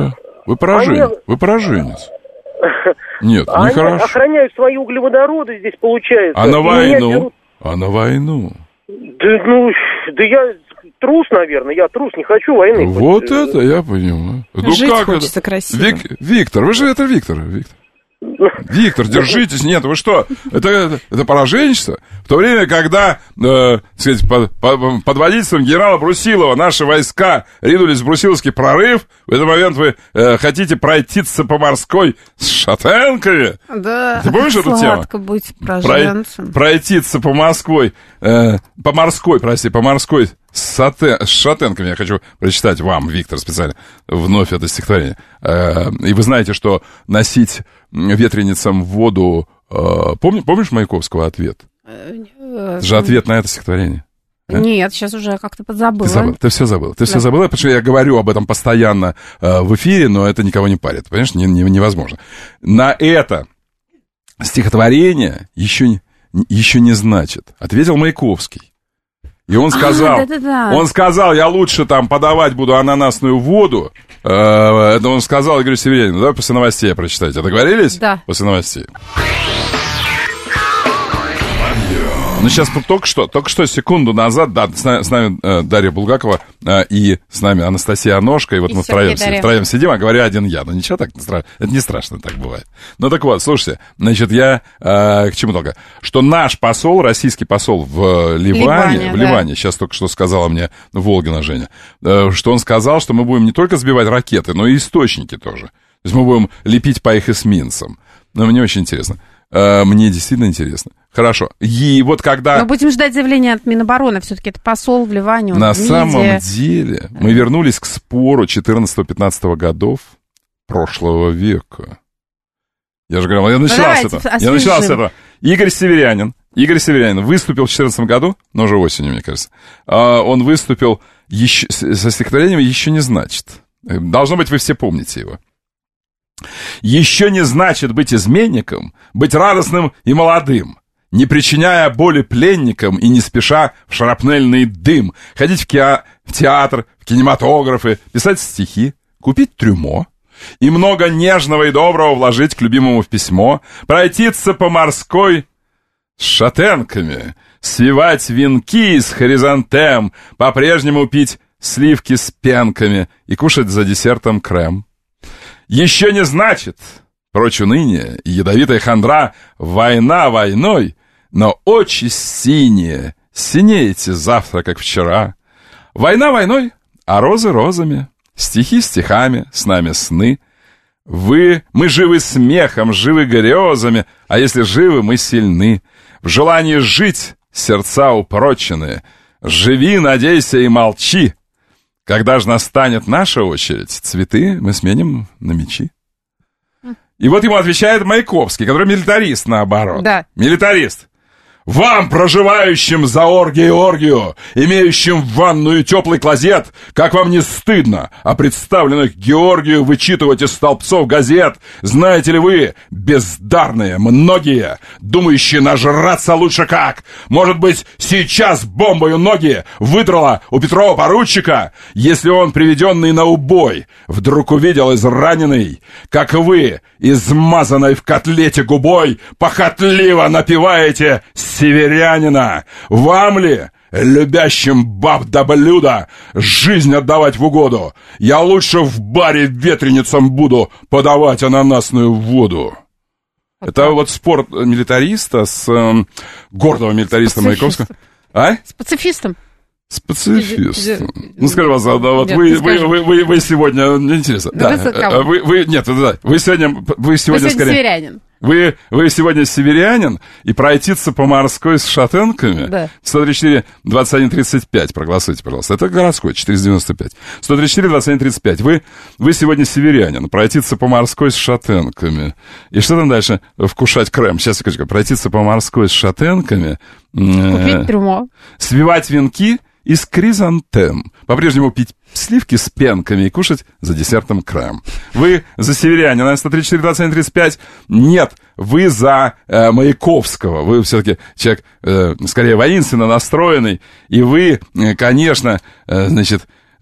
Вы пораженец. Они... Вы пораженец. Нет, Они нехорошо. охраняют свои углеводороды здесь, получается. А на И войну? берут... А на войну? Да, ну, да я трус, наверное, я трус, не хочу войны. Вот хоть... это я понимаю. Жить ну, как хочется это? красиво. Вик... Виктор, вы же это Виктор, Виктор. Виктор, держитесь. Нет, вы что? Это, это, это пораженчество. В то время, когда, э, сказать, под, под, под водительством генерала Брусилова наши войска ринулись в Брусиловский прорыв, в этот момент вы э, хотите пройтиться по морской с шатенками. Да, ты помнишь эту тему? Сладко быть пораженцем. Про, пройтиться по морской, э, по морской, прости, по морской с, сатен, с шатенками. Я хочу прочитать вам, Виктор, специально вновь это стихотворение. Э, и вы знаете, что носить ветреницам в воду... Э, помни, помнишь Маяковского ответ? Это же ответ на это стихотворение. А? Нет, сейчас уже как-то подзабыла. Ты, забыл, ты все забыла. Ты да. все забыла, потому что я говорю об этом постоянно э, в эфире, но это никого не парит. Понимаешь, не, не, невозможно. На это стихотворение еще не, еще не значит. Ответил Маяковский. И он сказал, а, да, да, да. он сказал, я лучше там подавать буду ананасную воду. Э, это он сказал, я говорю, Северянин, давай после новостей прочитайте. Договорились? Да. После новостей. Ну, сейчас только что, только что, секунду назад, да, с нами, с нами э, Дарья Булгакова э, и с нами Анастасия Аношка, и вот и мы втроем, втроем сидим, а говорю один я. Ну, ничего так, это не страшно, так бывает. Ну, так вот, слушайте, значит, я э, к чему только? Что наш посол, российский посол в Ливане, Ливане в Ливане, да. Сейчас только что сказала мне Волгина Женя, э, что он сказал, что мы будем не только сбивать ракеты, но и источники тоже. То есть мы будем лепить по их эсминцам. Но мне очень интересно. Э, мне действительно интересно. Хорошо. И вот когда... Мы будем ждать заявления от Минобороны. Все-таки это посол в Ливане. На самом деле мы вернулись к спору четырнадцатого-пятнадцатого годов прошлого века. Я же говорил, я начала с этого. Я начала с этого. Игорь Северянин. Игорь Северянин выступил в четырнадцатом году, но уже осенью, мне кажется. Он выступил еще, со стихотворением «Еще не значит». Должно быть, вы все помните его. «Еще не значит быть изменником, быть радостным и молодым, не причиняя боли пленникам и не спеша в шрапнельный дым, ходить в, ки- в театр, в кинематографы, писать стихи, купить трюмо и много нежного и доброго вложить к любимому в письмо, пройтиться по морской с шатенками, свивать венки из хризантем, по-прежнему пить сливки с пенками и кушать за десертом крем. Еще не значит, прочь уныние и ядовитая хандра, война войной, но очи синие, синеете завтра, как вчера. Война войной, а розы розами, стихи стихами, с нами сны. Вы, мы живы смехом, живы грезами, а если живы, мы сильны. В желании жить сердца упроченные, живи, надейся и молчи. Когда же настанет наша очередь, цветы мы сменим на мечи. И вот ему отвечает Маяковский, который милитарист, наоборот. Да. Милитарист. Вам, проживающим за оргию и оргию, имеющим в ванную теплый клозет, как вам не стыдно о представленных Георгию вычитывать из столбцов газет? Знаете ли вы, бездарные, многие, думающие нажраться лучше как? Может быть, сейчас бомбою ноги выдрала у Петрова поручика, если он, приведенный на убой, вдруг увидел израненный, как вы, измазанной в котлете губой, похотливо напеваете северянина. Вам ли, любящим баб до блюда, жизнь отдавать в угоду? Я лучше в баре ветреницам буду подавать ананасную воду. Вот это так. Вот спор милитариста с э, гордого милитариста Маяковского. А? С пацифистом. С пацифистом. Ну, скажи, пожалуйста, вот нет, вы, вы, вы, вы, вы сегодня... Мне интересно. Да, да. Вы, вы, нет, да, вы сегодня... Вы сегодня, вы сегодня скорее, северянин. Вы, вы сегодня северянин, и пройтиться по морской с шатенками? Да. сто тридцать четыре двадцать один тридцать пять, проголосуйте, пожалуйста. Это городской, четыреста девяносто пять. сто тридцать четыре двадцать один тридцать пять. Вы, вы сегодня северянин, пройтиться по морской с шатенками. И что там дальше? Вкушать крем. Сейчас, секундочку. Пройтиться по морской с шатенками. Купить трюмо. Свивать венки из хризантем. По-прежнему пить сливки с пенками и кушать за десертом крем. Вы за северянина, сто тридцать четыре двадцать один тридцать пять. Нет, вы за э, Маяковского. Вы все-таки человек, э, скорее, воинственно настроенный. И вы, э, конечно, э, значит,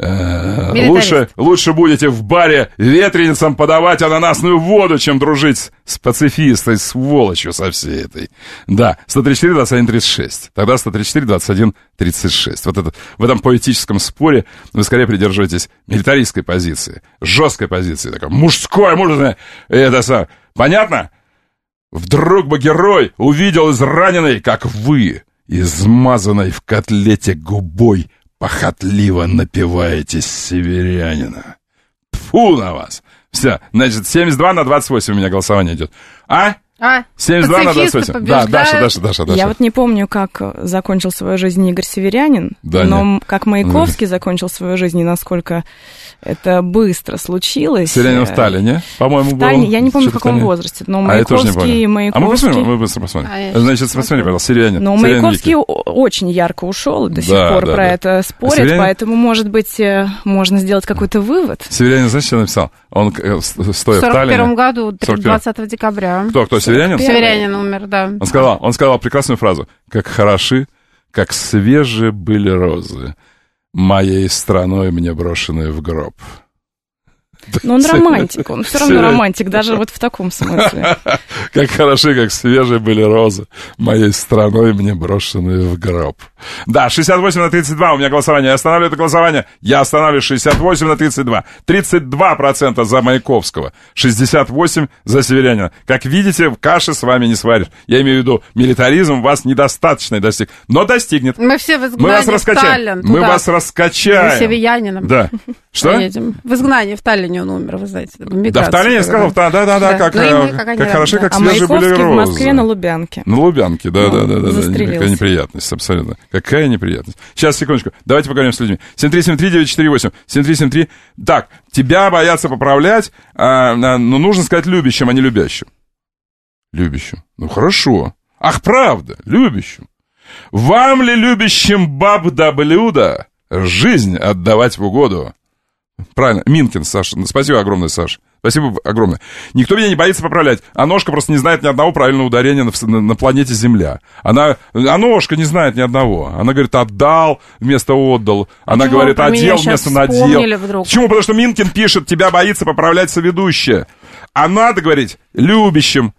Э, лучше, лучше будете в баре ветреницам подавать ананасную воду, чем дружить с пацифистой, сволочью со всей этой. Да, сто тридцать четыре двадцать один тридцать шесть. Тогда сто тридцать четыре двадцать один тридцать шесть. Вот это, в этом поэтическом споре вы скорее придерживаетесь милитаристской позиции, жесткой позиции, такой мужской, мужественной. Это сам. Понятно? Вдруг бы герой увидел израненный, как вы, измазанной в котлете губой, похотливо напиваетесь северянина. Тьфу на вас! Все, значит, семьдесят два на двадцать восемь у меня голосование идет. А? А? семьдесят два на двадцать восемь. Да, Даша, Даша, Даша, Даша. Я вот не помню, как закончил свою жизнь Игорь Северянин, да, но нет. как Маяковский закончил свою жизнь, и насколько это быстро случилось. Северянин в Таллине, по-моему, был. Я не помню, в каком возрасте, но Маяковский... А, Маяковский... а мы посмотрим, мы быстро посмотрим. А, Значит, посмотри, пожалуйста, Северянин. Но Северянин Маяковский Вики. очень ярко ушел, до сих да, пор да, про да. это спорят, а Северянин... поэтому, может быть, можно сделать какой-то вывод. Северянин, знаешь, что написал? Он, стоя в Таллине... В сорок первом году, двадцатого декабря. Кто, кто, Северянин? Северянин умер, да. Он сказал, он сказал прекрасную фразу. Как хороши, как свежие были розы, моей страной мне брошенные в гроб. Но он романтик, он все равно романтик, даже вот в таком смысле. Как хороши, как свежие были розы, моей страной мне брошенные в гроб. Да, шестьдесят восемь на тридцать два у меня голосование. Я останавливаю это голосование. Я останавливаю шестьдесят восемь на тридцать два. тридцать два процента за Маяковского, шестьдесят восемь процентов за Северянина. Как видите, каши с вами не сваришь. Я имею в виду, милитаризм вас недостаточно достиг, но достигнет. Мы все в изгнании Мы вас раскачаем. Таллин, Мы вас раскачаем. За Северянином. Да. Что? Поедем. В изгнании в Таллине он умер, вы знаете. Да, в Таллине я сказал, да, да, да, да, как, как, как хороши, как а свежие были розы. в Москве на Лубянке. На Лубянке, да, ну, да, да, да, да. Какая неприятность, абсолютно. Какая неприятность. Сейчас, секундочку, давайте поговорим с людьми. семь три семь три девять четыре восемь, семь три семь три. Так, тебя боятся поправлять, а, а, но нужно сказать любящим, а не любящим. Любящим. Ну, хорошо. Ах, правда, любящим. Вам ли, любящим баб да блюда, жизнь отдавать в угоду? Правильно, Минкин, Саша. Спасибо огромное, Саша. Спасибо огромное. Никто меня не боится поправлять. Аношка просто не знает ни одного правильного ударения на, на, на планете Земля. Она, Аношка не знает ни одного. Она говорит, отдал вместо отдал. Она Почему говорит, одел вместо надел. Вдруг? Почему? Потому что Минкин пишет, тебя боится поправлять соведущая. А надо говорить любящим.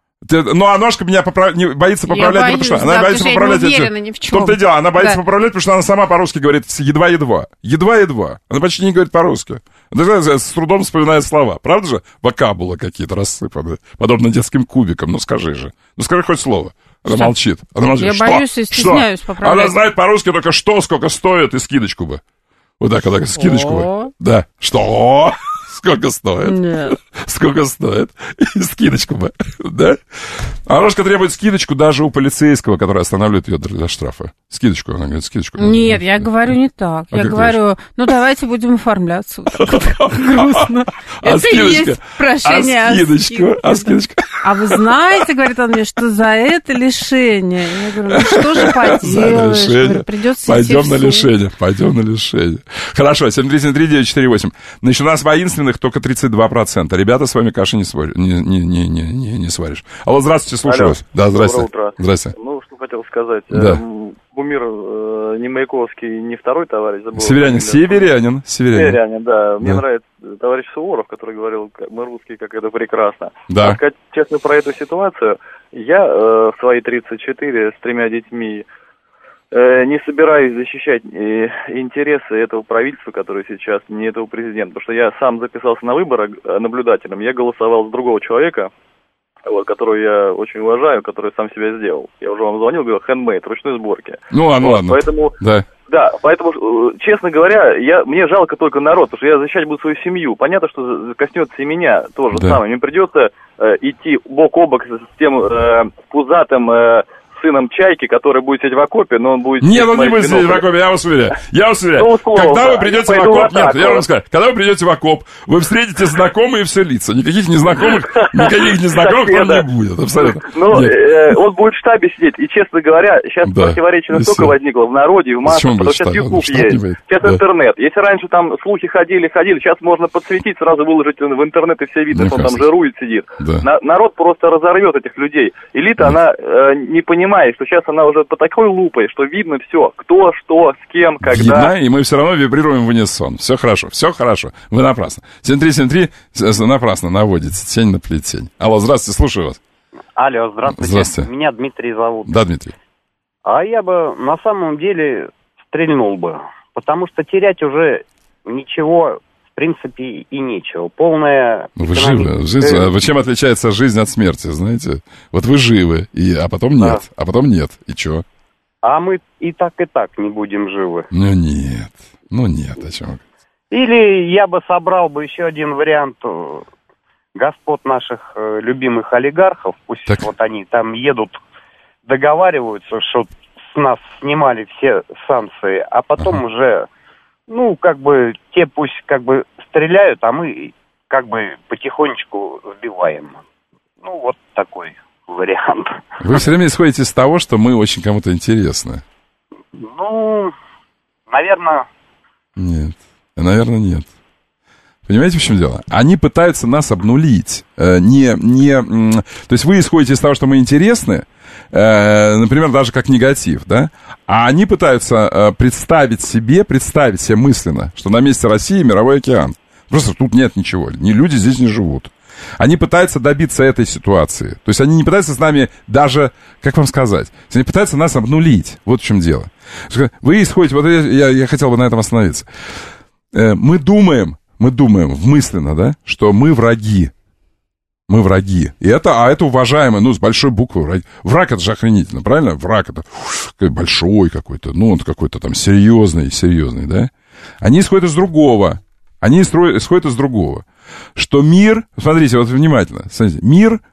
Но Аношка меня поправ... не боится поправлять, боюсь, потому что да, она боится поправлять. Я не уверена ни в чем. В том-то и дело, она боится да. поправлять, потому что она сама по-русски говорит едва-едва. Едва-едва. Она почти не говорит по-русски. Она с трудом вспоминает слова. Правда же? Вокабулы какие-то рассыпаны. Подобно детским кубикам. Ну скажи же. Ну скажи хоть слово. Она что? молчит. Она молчит. Я что? боюсь и стесняюсь что? поправлять. Она знает по-русски только что, сколько стоит, и скидочку бы. Вот так, вот так, скидочку бы. Да. Что? Сколько стоит? Нет. Сколько стоит? И скидочку бы, да? Аношка требует скидочку даже у полицейского, который останавливает ее для штрафа. Скидочку, она говорит, скидочку. Нет, я говорю не так. А я говорю, ну давайте будем оформляться. Грустно. Это и есть прошение о скидочку. А скидочку? А вы знаете, говорит он мне, что за это лишение. Я говорю, ну что же поделаешь? Придется Пойдем на лишение, пойдем на лишение. Хорошо, семь три семь три девять четыре восемь. Значит, у нас воинственных только тридцать два процента. Ребята, с вами каши не, сваришь, не, не, не, не, не, не сваришь. Алло, здравствуйте, слушаю Алло. вас. Да, здравствуйте. Доброе утро. Здрасте. Ну, что хотел сказать. Да. Кумир э, не Маяковский, не второй товарищ. Забыл, Северянин. Северянин. Северянин. Северянин, да. Мне да. нравится товарищ Суворов, который говорил, мы русские, как это прекрасно. Да. А сказать честно про эту ситуацию, я э, в свои тридцать четыре с тремя детьми э, не собираюсь защищать э, интересы этого правительства, которое сейчас, не этого президента. Потому что я сам записался на выборы наблюдателем, я голосовал за другого человека, вот, которую я очень уважаю, который сам себя сделал. Я уже вам звонил, говорил, handmade, ручной сборки. Ну ладно, вот, ладно. Поэтому, да. да, поэтому, честно говоря, я, мне жалко только народ, потому что я защищать буду свою семью. Понятно, что коснется и меня тоже да. самое. Мне придется э, идти бок о бок с тем э, пузатым э, сыном Чайки, который будет сидеть в окопе, но он будет... Нет, он не будет сидеть в окопе, я вас уверяю. Я вас уверяю. Ну, слово, когда вы придете в окоп... Нет, я вам скажу. Когда вы придете в окоп, вы встретите знакомые все лица. Никаких незнакомых, никаких незнакомых там не будет. Абсолютно. Ну, он будет в штабе сидеть. И, честно говоря, сейчас противоречие настолько возникло в народе, в массах, потому что сейчас Ютуб есть, сейчас интернет. Если раньше там слухи ходили, ходили, сейчас можно подсветить, сразу выложить в интернет, и все видно, что он там жирует, сидит. Народ просто разорвет этих людей. Элита, она не понимает, понимаешь, что сейчас она уже по такой лупой, что видно все, кто, что, с кем, когда. Видно, и мы все равно вибрируем в унисон. Все хорошо, все хорошо. Вы напрасно. семь три семь три напрасно наводите тень на плетень. Алло, здравствуйте, слушаю вас. Алло, здравствуйте. Здравствуйте. Меня Дмитрий зовут. Да, Дмитрий. А я бы на самом деле стрельнул бы, потому что терять уже ничего, в принципе, и нечего. Полная... Вы живы. Жизнь, а чем отличается жизнь от смерти, знаете? Вот вы живы, и, а потом нет, да. а потом нет. И чё? А мы и так, и так не будем живы. Ну нет, ну нет, о чем? Или я бы собрал бы еще один вариант господ наших э, любимых олигархов. Пусть так. вот они там едут, договариваются, что с нас снимали все санкции, а потом ага. уже... Ну, как бы, те пусть как бы стреляют, а мы как бы потихонечку сбиваем. Ну, вот такой вариант. Вы все время исходите из того, что мы очень кому-то интересны. Ну, наверное... Нет, наверное, нет. Понимаете, в чем дело? Они пытаются нас обнулить. Э, не, не, то есть вы исходите из того, что мы интересны, э, например, даже как негатив, да? А они пытаются э, представить себе, представить себе мысленно, что на месте России мировой океан. Просто тут нет ничего, ни люди здесь не живут. Они пытаются добиться этой ситуации. То есть они не пытаются с нами даже, как вам сказать, они пытаются нас обнулить. Вот в чем дело. Вы исходите, вот я, я хотел бы на этом остановиться. Э, мы думаем, Мы думаем мысленно, да, что мы враги. Мы враги. И это, а это уважаемый, ну, с большой буквы враг. Враг это же охренительно, правильно? Враг это ух, большой какой-то, ну, он какой-то там серьезный, серьезный, да? Они исходят из другого. Они исходят из другого. Что мир, смотрите, вот внимательно, смотрите, мир э,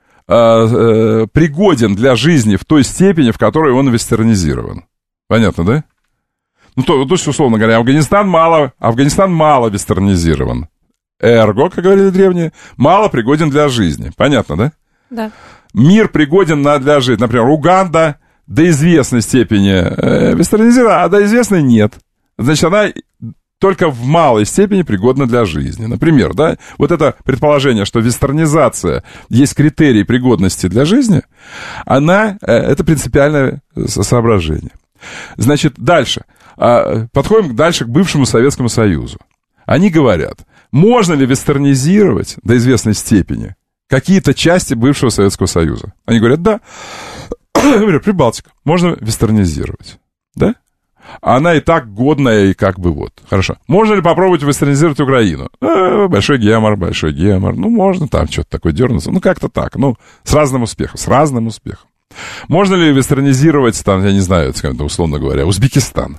э, пригоден для жизни в той степени, в которой он вестернизирован. Понятно, да? Ну, то, то есть, условно говоря, Афганистан мало, Афганистан мало вестернизирован. Эрго, как говорили древние, мало пригоден для жизни. Понятно, да? Да. Мир пригоден на, для жизни. Например, Уганда до известной степени э, вестернизирована, а до известной нет. Значит, она только в малой степени пригодна для жизни. Например, да, вот это предположение, что вестернизация есть критерий пригодности для жизни, она, э, это принципиальное соображение. Значит, дальше. Подходим дальше к бывшему Советскому Союзу. Они говорят, можно ли вестернизировать до известной степени какие-то части бывшего Советского Союза? Они говорят, да. Например, Прибалтика можно вестернизировать, да? Она и так годная, и как бы вот. Хорошо. Можно ли попробовать вестернизировать Украину? Э, большой гемор, большой гемор. Ну, можно там что-то такое дернуться. Ну, как-то так. Ну, с разным успехом, с разным успехом. Можно ли вестернизировать, там, я не знаю, условно говоря, Узбекистан?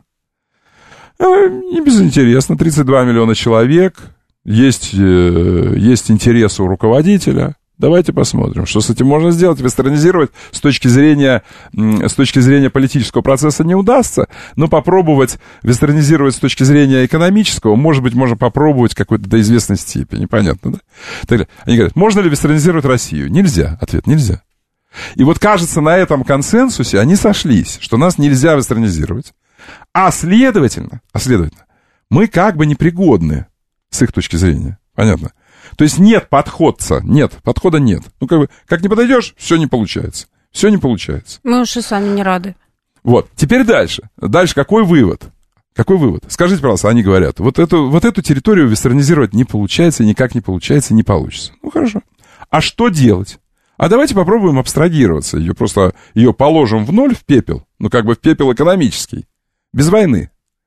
Не безинтересно, тридцать два миллиона человек, есть, есть интерес у руководителя. Давайте посмотрим, что с этим можно сделать. Вестернизировать с точки зрения, с точки зрения политического процесса не удастся, но попробовать вестернизировать с точки зрения экономического, может быть, можно попробовать какой-то до известной степени. Понятно, да? Тогда они говорят, можно ли вестернизировать Россию? Нельзя. Ответ, нельзя. И вот, кажется, на этом консенсусе они сошлись, что нас нельзя вестернизировать. А следовательно, а следовательно, мы как бы непригодны с их точки зрения. Понятно? То есть нет подходца, нет, подхода нет. Ну, как бы, как не подойдешь, все не получается. Все не получается. Мы уж и сами не рады. Вот, теперь дальше. Дальше какой вывод? Какой вывод? Скажите, пожалуйста, они говорят, вот эту, вот эту территорию вестернизировать не получается, никак не получается, не получится. Ну, хорошо. А что делать? А давайте попробуем абстрагироваться. Ее просто, ее положим в ноль, в пепел. Ну, как бы в пепел экономический. Без войны.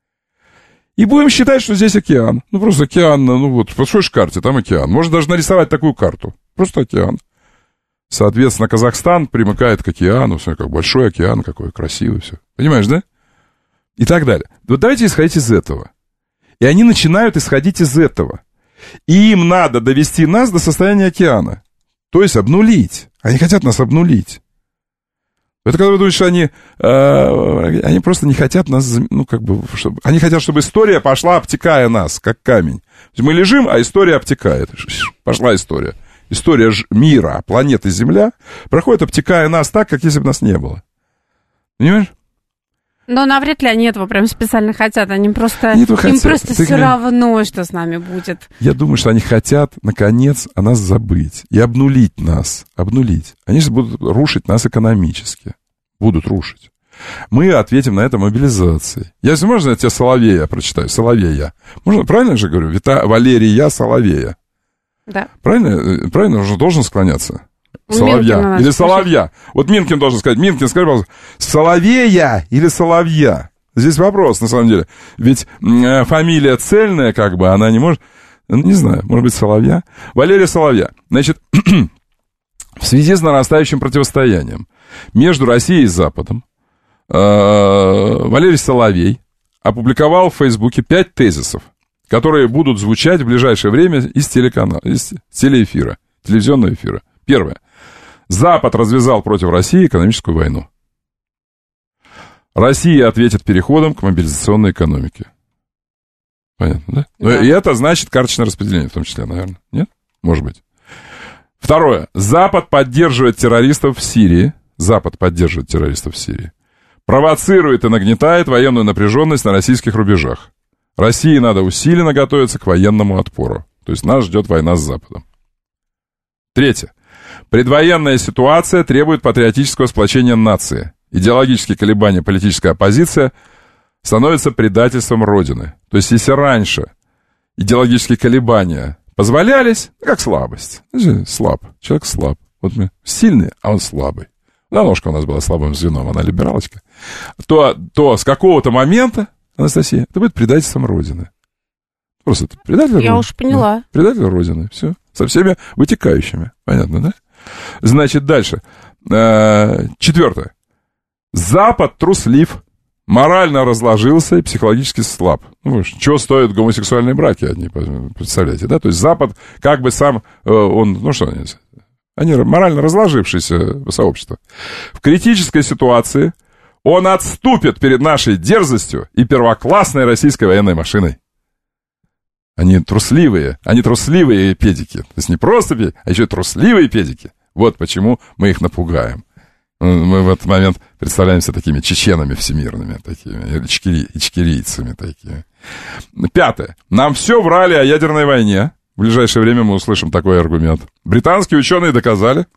И будем считать, что здесь океан. Ну, просто океан, ну вот, посмотришь карте, там океан. Можно даже нарисовать такую карту. Просто океан. Соответственно, Казахстан примыкает к океану. Все, как большой океан какой, красивый все. Понимаешь, да? И так далее. Вот давайте исходить из этого. И они начинают исходить из этого. И им надо довести нас до состояния океана. То есть обнулить. Они хотят нас обнулить. Это когда вы думаете, что они, э, они просто не хотят нас, ну, как бы, чтобы, они хотят, чтобы история пошла, обтекая нас, как камень. Мы лежим, а история обтекает. Пошла история. История мира, планеты Земля проходит, обтекая нас так, как если бы нас не было. Понимаешь? Но навряд ли они этого прям специально хотят. Они просто, Нет, им хотят. просто Ты все глянь. равно, что с нами будет. Я думаю, что они хотят, наконец, о нас забыть и обнулить нас. Обнулить. Они же будут рушить нас экономически. будут рушить. Мы ответим на это мобилизацией. Если можно, я тебе Соловея прочитаю. Соловея. Можно, правильно же говорю? Вита, Валерия Соловея. Да. Правильно? Правильно, он же должен склоняться. Соловья. Или Соловья. Вот Минкин должен сказать. Минкин, скажи, пожалуйста, Соловея или Соловья? Здесь вопрос, на самом деле. Ведь э, фамилия цельная, как бы, она не может... Не знаю, может быть, Соловья. Валерия Соловья. Значит, в связи с нарастающим противостоянием между Россией и Западом, э, Валерий Соловей опубликовал в Фейсбуке пять тезисов, которые будут звучать в ближайшее время из телеканала, из телеэфира, телевизионного эфира. Первое. Запад развязал против России экономическую войну. Россия ответит переходом к мобилизационной экономике. Понятно, да? да? И это значит карточное распределение, в том числе, наверное. Нет? Может быть. Второе. Запад поддерживает террористов в Сирии. Запад поддерживает террористов в Сирии. Провоцирует и нагнетает военную напряженность на российских рубежах. России надо усиленно готовиться к военному отпору. То есть нас ждет война с Западом. Третье. Предвоенная ситуация требует патриотического сплочения нации. Идеологические колебания, политическая оппозиция становятся предательством Родины. То есть, если раньше идеологические колебания позволялись, как слабость. Слаб. Человек слаб. Вот мы сильный, а он слабый. Да, ножка у нас была слабым звеном, она либералочка. То, то с какого-то момента, Анастасия, это будет предательством Родины. Просто это предатель Родины. Я уж поняла. Да, предатель Родины. Все. Со всеми вытекающими. Понятно, да? Значит, дальше. Четвертое. Запад труслив, морально разложился и психологически слаб. Ну, чего стоят гомосексуальные браки одни, представляете, да? То есть Запад как бы сам, он, ну что они, они морально разложившееся сообщество. В критической ситуации он отступит перед нашей дерзостью и первоклассной российской военной машиной. Они трусливые, они трусливые педики. То есть не просто педики, а еще трусливые педики. Вот почему мы их напугаем. Мы в этот момент представляемся такими чеченами всемирными, такими, ичкери, ичкерийцами такими. Пятое. Нам все врали о ядерной войне. В ближайшее время мы услышим такой аргумент. Британские ученые доказали,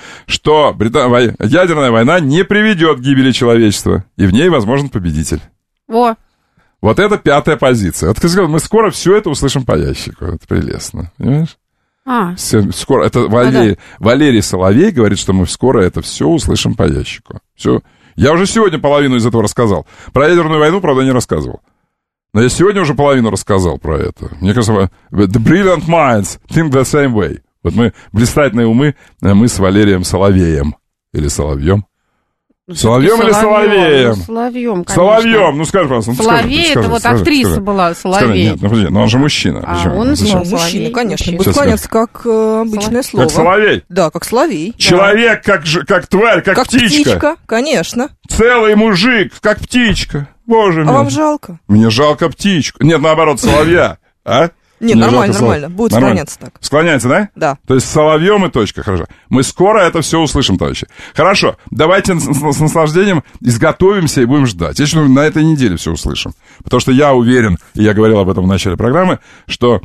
что брита... ядерная война не приведет к гибели человечества, и в ней возможен победитель. Во. Вот это пятая позиция. Вот, мы скоро все это услышим по ящику. Это прелестно, понимаешь? А. Скоро, это Валерий, а, да. Валерий Соловей говорит, что мы скоро это все услышим по ящику. Все. Я уже сегодня половину из этого рассказал. Про ядерную войну, правда, не рассказывал. Но я сегодня уже половину рассказал про это. Мне кажется, the brilliant minds think the same way. Вот мы, блистательные умы, мы с Валерием Соловеем. Или Соловьем. Соловьем или Соловеем? Соловьем, конечно. Соловьем, ну скажи, пожалуйста. Ну, Соловей, скажи, это скажи, вот скажи, актриса скажи. была, Соловей. Скажи, нет, ну подожди, но он же мужчина. А Почему? он Зачем? ну, мужчина, конечно. Будет склоняться как э, обычное слово. Как Соловей? Да, как Соловей. Человек, да. как, как тварь, как, как птичка. птичка, конечно. Целый мужик, как птичка. Боже мой. А вам жалко? Мне жалко птичку. Нет, наоборот, соловья. А? Нет, Мне нормально, жалко, нормально. Будет нормально. склоняться так. Склоняется, да? Да. То есть соловьем и точка, хорошо. Мы скоро это все услышим, товарищи. Хорошо, давайте с, с, с наслаждением изготовимся и будем ждать. Я считаю, на этой неделе все услышим. Потому что я уверен, и я говорил об этом в начале программы, что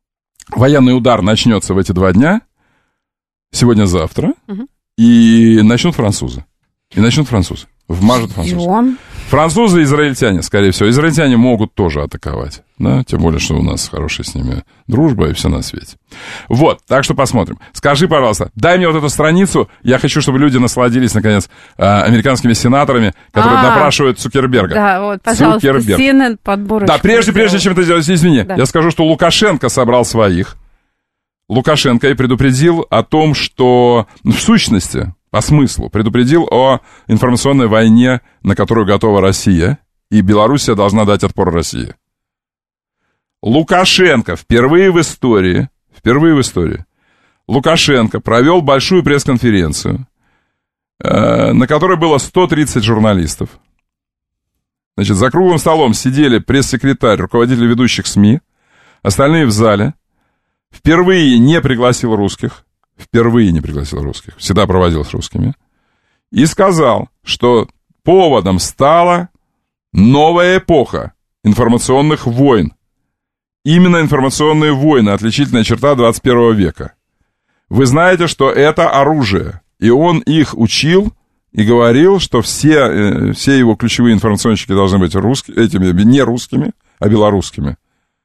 военный удар начнется в эти два дня, сегодня-завтра, угу. и начнут французы. И начнут французы. Вмажут французы. Французы и израильтяне, скорее всего. Израильтяне могут тоже атаковать. Да? Тем более, что у нас хорошая с ними дружба и все на свете. Вот, так что посмотрим. Скажи, пожалуйста, дай мне вот эту страницу. Я хочу, чтобы люди насладились, наконец, американскими сенаторами, которые А-а-а. допрашивают Цукерберга. Да, вот, пожалуйста, Цукерберг. си эн эн подборочку. Да, прежде, прежде чем ты сделаешь, извини, да. я скажу, что Лукашенко собрал своих. Лукашенко и предупредил о том, что, в сущности, по смыслу, предупредил о информационной войне, на которую готова Россия, и Белоруссия должна дать отпор России. Лукашенко впервые в истории, впервые в истории, Лукашенко провел большую пресс-конференцию, э, на которой было сто тридцать журналистов. Значит, за круглым столом сидели пресс-секретарь, руководители ведущих СМИ, остальные в зале. Впервые не пригласил русских. Впервые не пригласил русских. Всегда проводил с русскими. И сказал, что поводом стала новая эпоха информационных войн. Именно информационные войны, отличительная черта двадцать первого века. Вы знаете, что это оружие. И он их учил и говорил, что все, все его ключевые информационщики должны быть русскими, этими, не русскими, а белорусскими.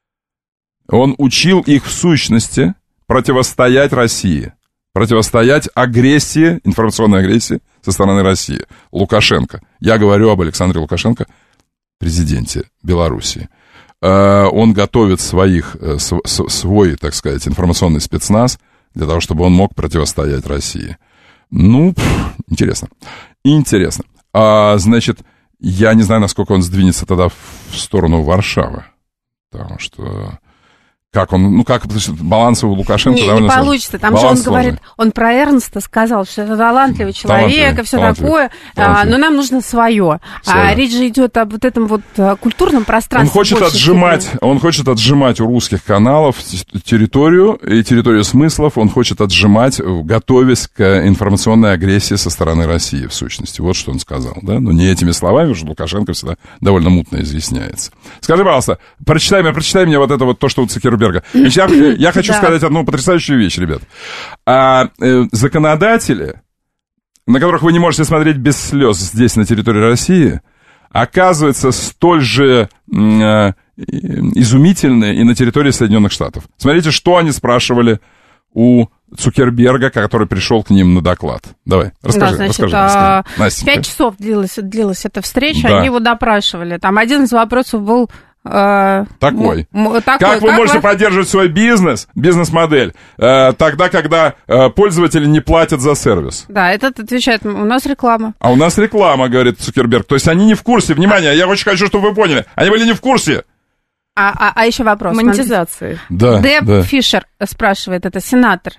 Он учил их в сущности противостоять России, противостоять агрессии, информационной агрессии со стороны России. Лукашенко. Я говорю об Александре Лукашенко, президенте Белоруссии. Он готовит своих, свой, так сказать, информационный спецназ для того, чтобы он мог противостоять России. Ну, интересно. Интересно. А, значит, я не знаю, насколько он сдвинется тогда в сторону Варшавы. Потому что... Как он, ну как, баланс у Лукашенко не, довольно не получится. Там баланс же он сложный. говорит, он про Эрнста сказал, что это талантливый человек талантливый, и все талантливый, такое, талантливый. А, но нам нужно свое. свое. А речь же идет об вот этом вот культурном пространстве. Он хочет отжимать, степени. он хочет отжимать у русских каналов территорию и территорию смыслов. Он хочет отжимать, готовясь к информационной агрессии со стороны России, в сущности. Вот что он сказал, да? Но не этими словами, потому что Лукашенко всегда довольно мутно изъясняется. Скажи, пожалуйста, прочитай мне, прочитай мне вот это вот то, что у Цукерберга. Я, я хочу да. сказать одну потрясающую вещь, ребят. А, э, законодатели, на которых вы не можете смотреть без слез здесь, на территории России, оказывается столь же э, изумительны и на территории Соединенных Штатов. Смотрите, что они спрашивали у Цукерберга, который пришел к ним на доклад. Давай, расскажи. Да, значит, расскажи, а, Настенька. пять часов длилась, длилась эта встреча, да. они его допрашивали. Там один из вопросов был... Э, такой. М- такой. Как вы как можете вас... поддерживать свой бизнес, бизнес-модель, э, тогда, когда э, пользователи не платят за сервис? Да, этот отвечает, у нас реклама. А у нас реклама, говорит Цукерберг. То есть они не в курсе. Внимание, я очень хочу, чтобы вы поняли. Они были не в курсе. А, а, а еще вопрос. Монетизации. Да, Деб да. Фишер спрашивает, это сенатор.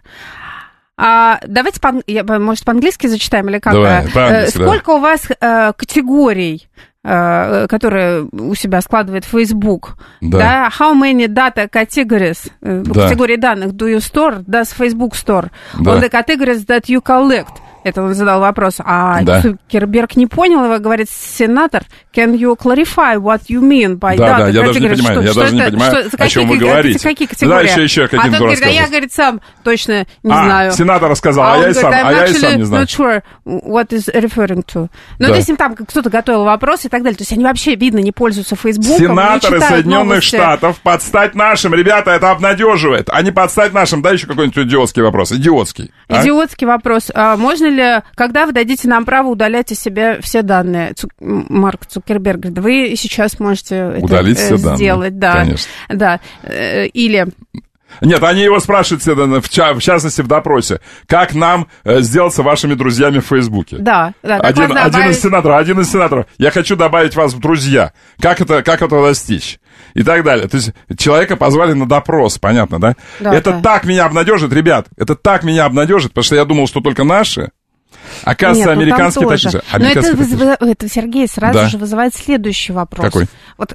А, давайте, по, я, может, по-английски зачитаем или как? Давай, по-английски, Сколько да. у вас э, категорий, э, которые у себя складывает Facebook? Да. да? How many data categories, э, да. категории данных do you store, does Facebook store? Да. On the categories that you collect. Это он задал вопрос. А да. Цукерберг не понял его, говорит, сенатор, can you clarify what you mean by да, data? Да, я даже не что, понимаю, я что даже это, не понимаю, что, о чем какие, вы говорите. Какие категории? Да, еще, еще какие-то а тот говорит, а я, говорит, сам точно не а, знаю. сенатор рассказал, а, а я, и говорит, сам, а я и сам не знаю. not sure what is referring to. Ну, да. то есть им там кто-то готовил вопрос и так далее. То есть они вообще, видно, не пользуются Фейсбуком. Сенаторы Соединенных новости. Штатов подстать нашим. Ребята, это обнадеживает. А не подстать нашим. Да, еще какой-нибудь идиотский вопрос. Идиотский. А? Идиотский вопрос. А можно ли, когда вы дадите нам право удалять из себя все данные? Цу... Марк Цукерберг говорит, вы сейчас можете удалить это все сделать. данные. Да. Конечно. Да. Или... Нет, они его спрашивают, в частности, в допросе, как нам сделаться вашими друзьями в Фейсбуке. Да, да. Один, один из сенаторов, один из сенаторов. Я хочу добавить вас в друзья. Как это, как это достичь? И так далее. То есть человека позвали на допрос, понятно, да? да это да. так меня обнадежит, ребят. Это так меня обнадежит, потому что я думал, что только наши. Оказывается, Нет, американские ну такие же. Но это, вызыв... это, Сергей, сразу да. же вызывает следующий вопрос. Какой? Вот...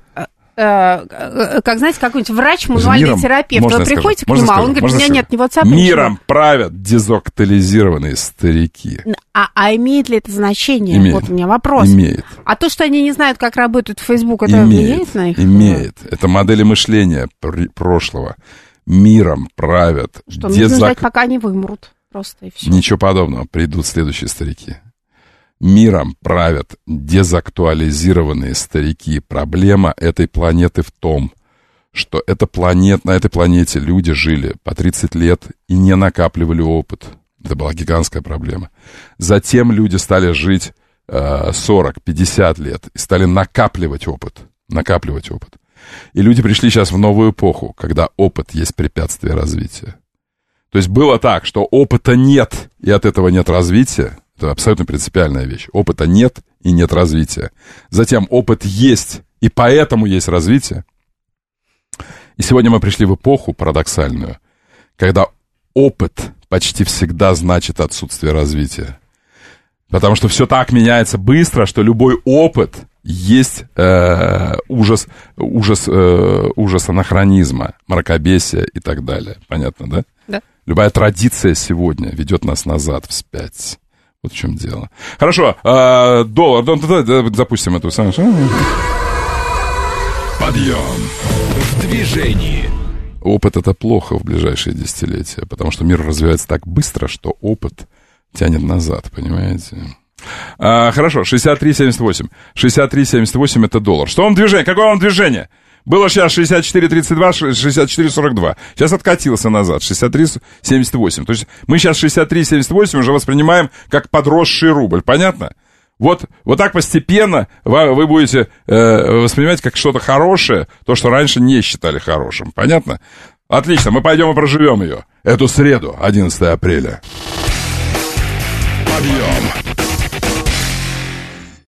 Э, как, знаете, какой-нибудь врач, мануальный терапевт, вы приходите скажу, к нему, а он скажу, говорит, у меня скажу. нет ни WhatsApp, Миром ничего. правят дезактуализированные старики. А, а имеет ли это значение? Имеет. Вот у меня вопрос. Имеет. А то, что они не знают, как работает Facebook, это имеет. влияет на их? Имеет. Это модели мышления прошлого. Миром правят. Что, нужно Дезак... ждать, пока они вымрут. Просто и все. Ничего подобного. Придут следующие старики. Миром правят дезактуализированные старики. Проблема этой планеты в том, что эта планета, на этой планете люди жили по тридцать лет и не накапливали опыт. Это была гигантская проблема. Затем люди стали жить э, сорок-пятьдесят лет и стали накапливать опыт. Накапливать опыт. И люди пришли сейчас в новую эпоху, когда опыт есть препятствие развития. То есть было так, что опыта нет, и от этого нет развития. Это абсолютно принципиальная вещь. Опыта нет и нет развития. Затем опыт есть, и поэтому есть развитие. И сегодня мы пришли в эпоху парадоксальную, когда опыт почти всегда значит отсутствие развития. Потому что все так меняется быстро, что любой опыт есть э, ужас, ужас, э, ужас анахронизма, мракобесия и так далее. Понятно, да? Да. Любая традиция сегодня ведет нас назад, вспять. Вот в чем дело. Хорошо, э, доллар, запустим эту самую. Подъем в движении. Опыт — это плохо в ближайшие десятилетия, потому что мир развивается так быстро, что опыт тянет назад, понимаете? А, хорошо, шестьдесят три семьдесят восемь. шестьдесят три семьдесят восемь это доллар. Что вам движение? Какое вам движение? Было сейчас шестьдесят четыре тридцать два, шестьдесят четыре сорок два. Сейчас откатился назад, шестьдесят три семьдесят восемь. То есть мы сейчас шестьдесят три семьдесят восемь уже воспринимаем как подросший рубль. Понятно? Вот, вот так постепенно вы, вы будете э, воспринимать как что-то хорошее, то, что раньше не считали хорошим. Понятно? Отлично, мы пойдем и проживем ее. Эту среду, одиннадцатого апреля. Подъем!